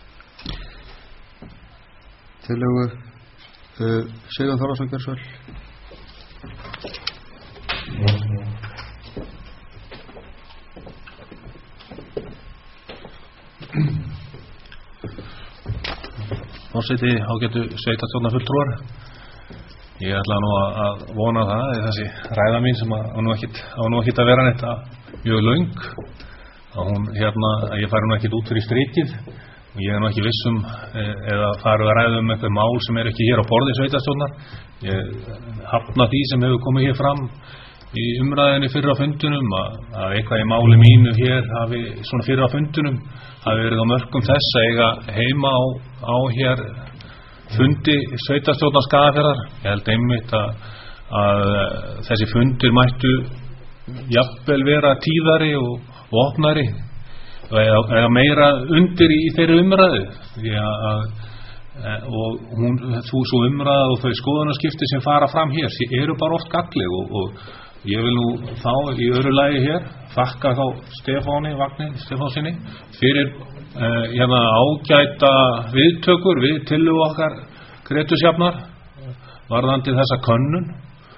tillögu uh, Sigurður Þórðarson gjör svo vel. Forseti, ágætu sveitarstjórnarfulltrúar. Ég ætla nú að vona það að þessi ræða mín sem á nú ekkit á nú ekkit að vera neitt mjög löng að hún hérna að ég fari nú ekkit út fyrir strikið og ég er nú ekki viss um eða farið að ræða um eitthvað mál sem er ekki hér á borði sveitarstjórnar. Ég hafna því sem hefur komið hér fram í umræðinni fyrir á fundunum að, að eitthvað í máli mínu hér hafi svona fyrir á fundunum hafi verið á mörkum þess að eiga heima á, á hér fundi sveitarstjórnar Skagafjarðar. Ég held einmitt að, að þessi fundir mættu jafnvel vera tíðari og, og opnari eða, eða meira undir í þeirri umræðu því að og hún, þú svo umræða og þau skoðunarskipti sem fara fram hér eru bara oft gagnleg og, og ég vil nú þá í öðru lagi hér þakka þá Stefáni Vagni Stefánsinni fyrir uh, hérna ágæta viðtökur við tillögu okkar Grétusjafnar varðandi þessa könnun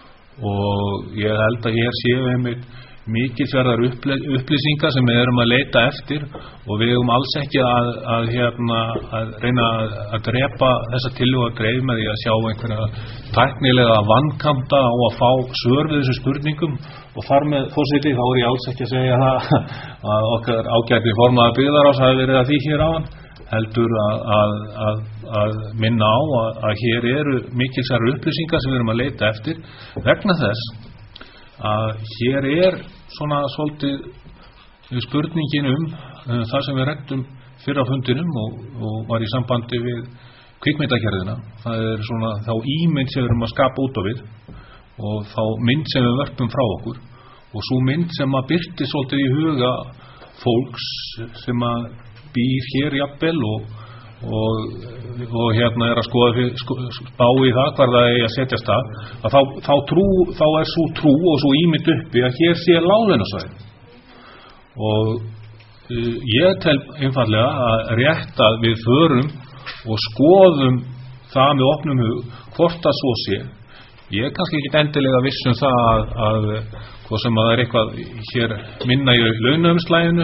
og ég held að hér séu einmitt mikilsverðar upplýsingar sem við erum að leita eftir og við erum alls ekki að, að, hérna, að reyna að, að drepa þessa tillögu að dreif með því að sjá einhverja tæknilega vankamta og að fá svör við þessu spurningum og þar með fórseti þá er ég alls ekki að segja það að okkar ágæti formaður byggðarás hafi verið að því hér áðan heldur að, að, að, að minna á að, að hér eru mikilsverðar upplýsingar sem við erum að leita eftir vegna þess að hér er svona svolítið spurningin um uh, það sem við ræddum fyrr á fundinum og, og var í sambandi við kvikmyndagerðina. Það er svona þá ímynd sem við erum að skapa út á við og þá mynd sem við vörpum frá okkur og svo mynd sem að birti svolítið í huga fólks sem að býr hér jafnvel og Og, og hérna er að skoða sko, spá í það hvar það er að setja stað að þá, þá, trú, þá er svo trú og svo ímynd uppi að hér sé láglaunasvæði og uh, ég tel einfallega að rétt að við förum og skoðum það með opnum hug hvort að svo sé. Ég er kannski ekki endilega viss um það að, að hvað sem að það er eitthvað hér minna í launaumslæginu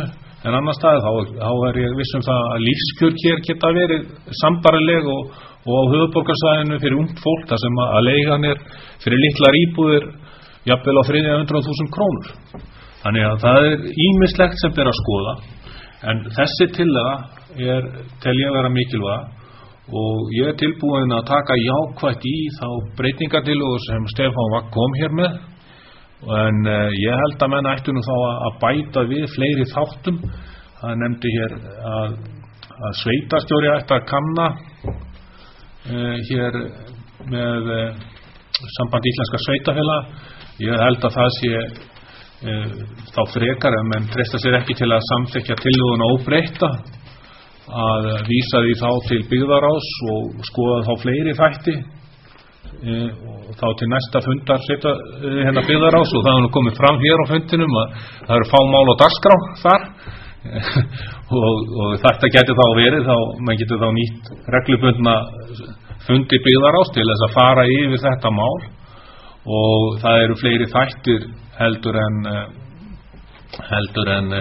en annar staði þá, þá er ég viss um það að lífskjör hér geta verið sambarileg og, og á höfuðborgarsvæðinu fyrir ungt fólk þar sem að leigan er fyrir litlar íbúðir jafnvel á þriðja hundrað þúsund krónur. Þannig að það er ýmislegt sem ber að skoða, en þessi tillaga er tel ég vera mikilvæg og ég er tilbúin að taka jákvætt í þá breytingatillögu sem Stefán Vagn kom hér með. En uh, ég held að menn ættu nú þá að bæta við fleiri þáttum. Það nefndi hér að, að sveitarstjóri ætti að kanna uh, hér með uh, samband íslenska sveitafélaga. Ég held að það sé uh, þá frekar ef menn treysta sér ekki til að samþykkja tillöguna óbreytta að vísa því þá til byggðaráðs og skoða þá fleiri þætti og þá til næsta fundar setja hérna byggðaráðs og það er nú komið fram hér á fundinum að það eru fá mál á dagskrá þar og, og þetta getur þá verið þá, mann getur þá nýtt reglubundna fundi byggðaráðs til þess að fara yfir þetta mál og það eru fleiri þættir heldur en heldur en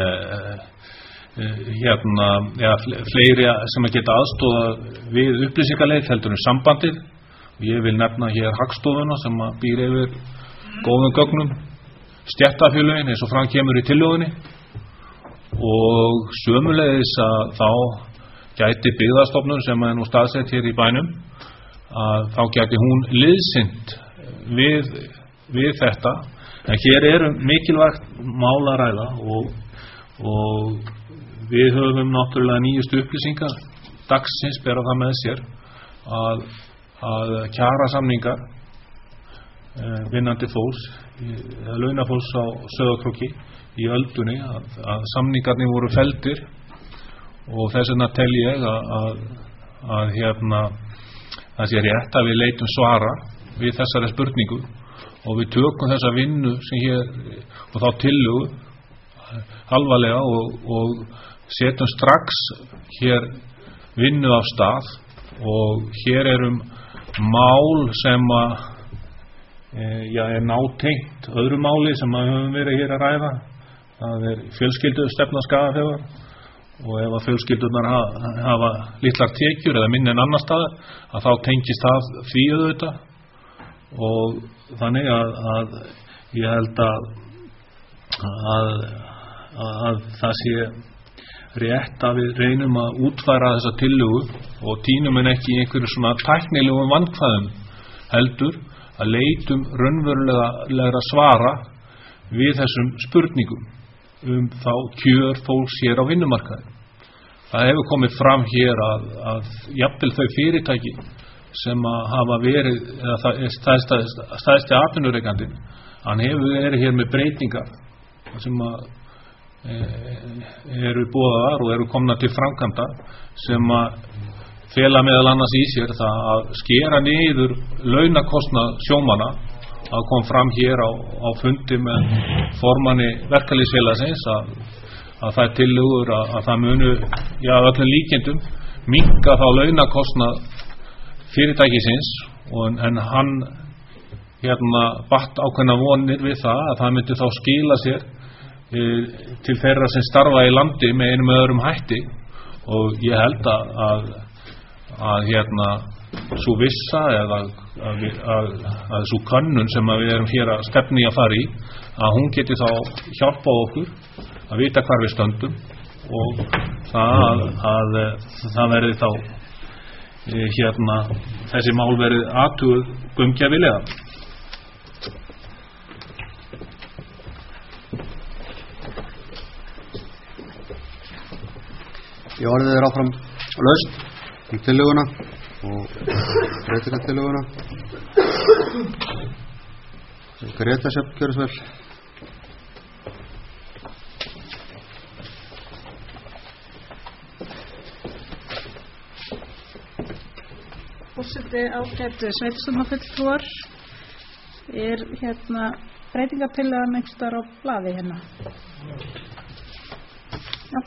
hérna, ja, fleiri sem að geta aðstoða við upplýsingarleið heldur en sambandið. Ég vil nefna hér Hagstofuna sem býr yfir góðum gögnum, stéttarfélögin eins og fram kemur í tillögunni og sömuleiðis að þá gæti byggðastofnun sem er nú staðsett hér í bænum að þá gæti hún liðsinnt við, við þetta. En hér er mikilvægt mál að ræða og, og við höfum náttúrulega nýjustu upplýsingar dagsins bera það með sér að að kjarasamningar eh, vinnandi fólks, eða launafólks á Sauðárkróki í öldunni, að, að samningarnir voru felldir og þess vegna tel ég að, að, að hérna, það sé rétt að við leitum svara við þessari spurningu og við tökum þessa vinnu sem hér og þá tillögu alvarlega og, og setjum strax hér vinnu af stað og hér erum mál sem að e, já, er nátengt öðru máli sem að höfum verið hér að ræða. Það er fjölskyldustefna Skagafjarðar og ef að fjölskyldunar hafa, hafa litlar tekjur eða minni en annar staðar að þá tengist það því auðvitað og þannig að, að ég held að, að, að, að það sé rétt að við reynum að útfæra þessa tillögu og tínum en ekki í einhverju svona tæknilegum vandkvæðum heldur að leitum raunverulega svara við þessum spurningum um þá kjör fólks hér á vinnumarkaði. Það hefur komið fram hér að, að jafnvel þau fyrirtæki sem að hafa verið eða það er stæðsti, stæðsti atvinnurekandinn, hann hefur verið hér með breytingar sem að eru boðaðar og eru komna til framkvæmda sem að fela meðal annars í sér það að skera niður launakostnað sjómanna. Það kom fram hér á, á fundi með formanni verkalýðsfélagsins að, að það er tillögur að, að það munu já, öllum líkindum minnka þá launakostnað fyrirtækisins og, en hann hérna batt ákveðna vonir við það að það myndi þá skila sér til þeirra sem starfa í landi með einum með öðrum hætti og ég held að að, að hérna svo vissa eða að, að, að, að svo könnun sem að við erum hér að stefni að fara í að hún geti þá hjálpa okkur að vita hvar við stöndum og það að, að það verði þá hérna þessi mál verið athuguð gaumgæfilega. Í orðið er áfram laust um tillöguna og breytingatillöguna. Greta Sjöfn, gjörðu svo vel. Forseti, ágætu sveitarstjórnarfulltrúar, er hérna breytingatillagan einhvers staðar á blaði hérna? Já.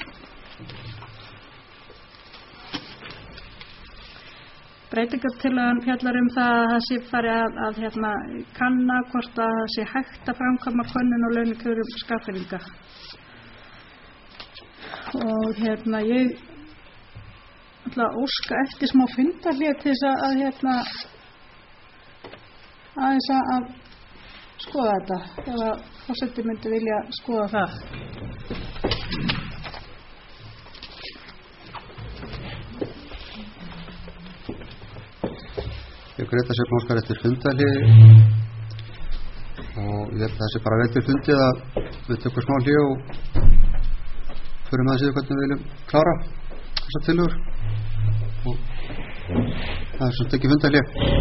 Breytingatillagan fjallar um það að það sé fari að, að hérna, kanna hvort að það sé hægt að framkvæma könnun og launakjörum Skagfirðinga. og hérna ég ætla að óska eftir smá fundarhlé til þess að hérna aðeins að skoða þetta ef að forseti myndi vilja skoða það. Ég Greta Sjöfn óskar eftir fundarhlé og ég held að það sé bara vel til fundið að við tökum smá hlé og förum að síðu hvernig við viljum klára þessa tillögur og það er svona ekki fundarhlé.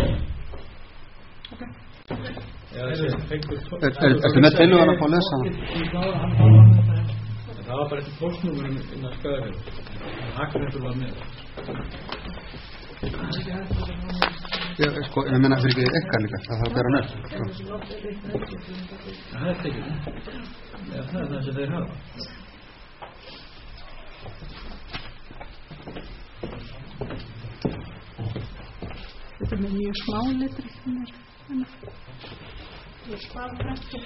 Ertu með tillöguna að fá að lesa hana? Það var bara eftir postnúmerum innan Skagafjarðar. Akrentur var með. Já, sko, ég meina fyrir ekki ekkar líka, það þarf að bera nöfn. Það er ekki, ja, það er það sem þeir hafa. Þetta er með mjög smá letri. Ég spara frætti.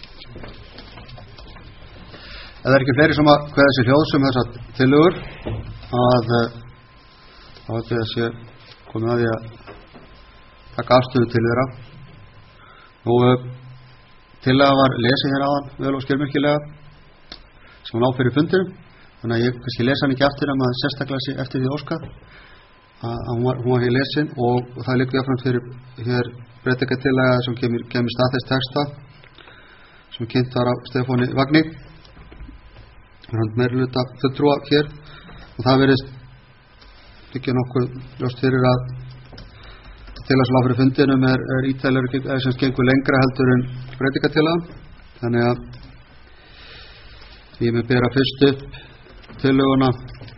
Það er ekki fleiri sem að hveða sér hljóðsum þessar tillögur að þá ætti að sé komið að því að taka afstöðu til þeirra. Nú, tillaga var lesið hér áðan vel og skilmerkilega sem hún á fyrir fundinum, þannig að ég kannski lesa hann ekki aftur en maður sérstaklega sé eftir því óskað að hún var, hún var hér lesin og, og það liggur jáfnframt fyrir hér breytingartillaga sem kemur, kemur stað þess texta sem kynnt var af Stefáni Vagni meirihluta fulltrúa hér og það verðist ekki nokkuð ljóst fyrir að tillaga fyrir fundinum er, er ítælar eða sem gengur lengra heldur en breytingartillagan, þannig að ég með bera fyrst upp tillöguna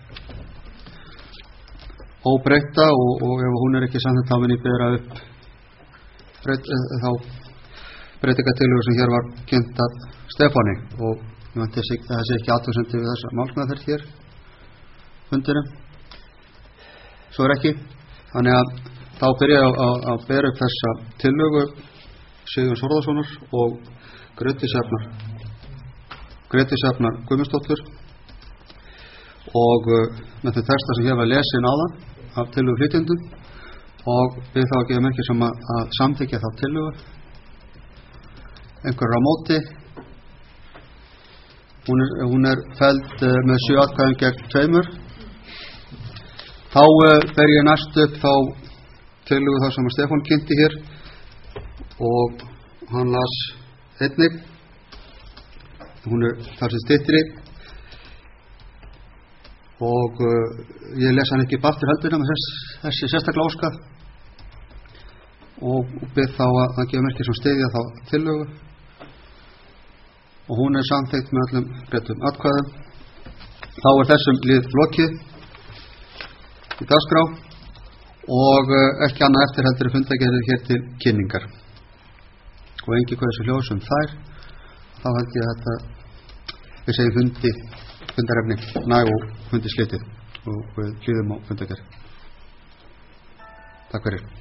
óbreytta og, og ef hún er ekki samþykkt þá mun ég bera upp breyt, þá breytingartillögu sem hér var kynnt af Stefáni og ég vænti að það sé ekki athugasemdir við þessa málsmeðferð hér fundinum. Svo er ekki, þannig að þá byrja ég að, að bera upp þessa tillögu Sigurjóns Þórðarsonar og Grétu Sjafnar Grétu Sjafnar Guðmundsdóttur og uh, með þeim texta sem hér var lesin áðan af tillögu flytjendum og byrja þá að gefa merki sem að, að samþykja þá tillögu. Einhverjar á móti, hún er, hún er felld uh, með sjö atkvæðum gegn tveimur. Þá uh, ber ég næst upp þá tillögu þá sem að Stefán kynnti hér og hann las einnig, hún er þar sem styttri og uh, ég les hann ekki baftur heldur nema þess, þessi sérstaklega óskað og byrð þá að, að gefa merki sem styðja þá tillögu og hún er samþykkt með öllum greiddum atkvæðum. Þá er þessum lið lokið í dagskrá og ekki annað eftir heldur fundagerðir hér til kynningar og engi hvað þessu hljóðsum þær, þá held ég að þetta við segjum fundi fundarefni næg og fundi slitið og við hlýðum á fundagerð. Takk fyrir.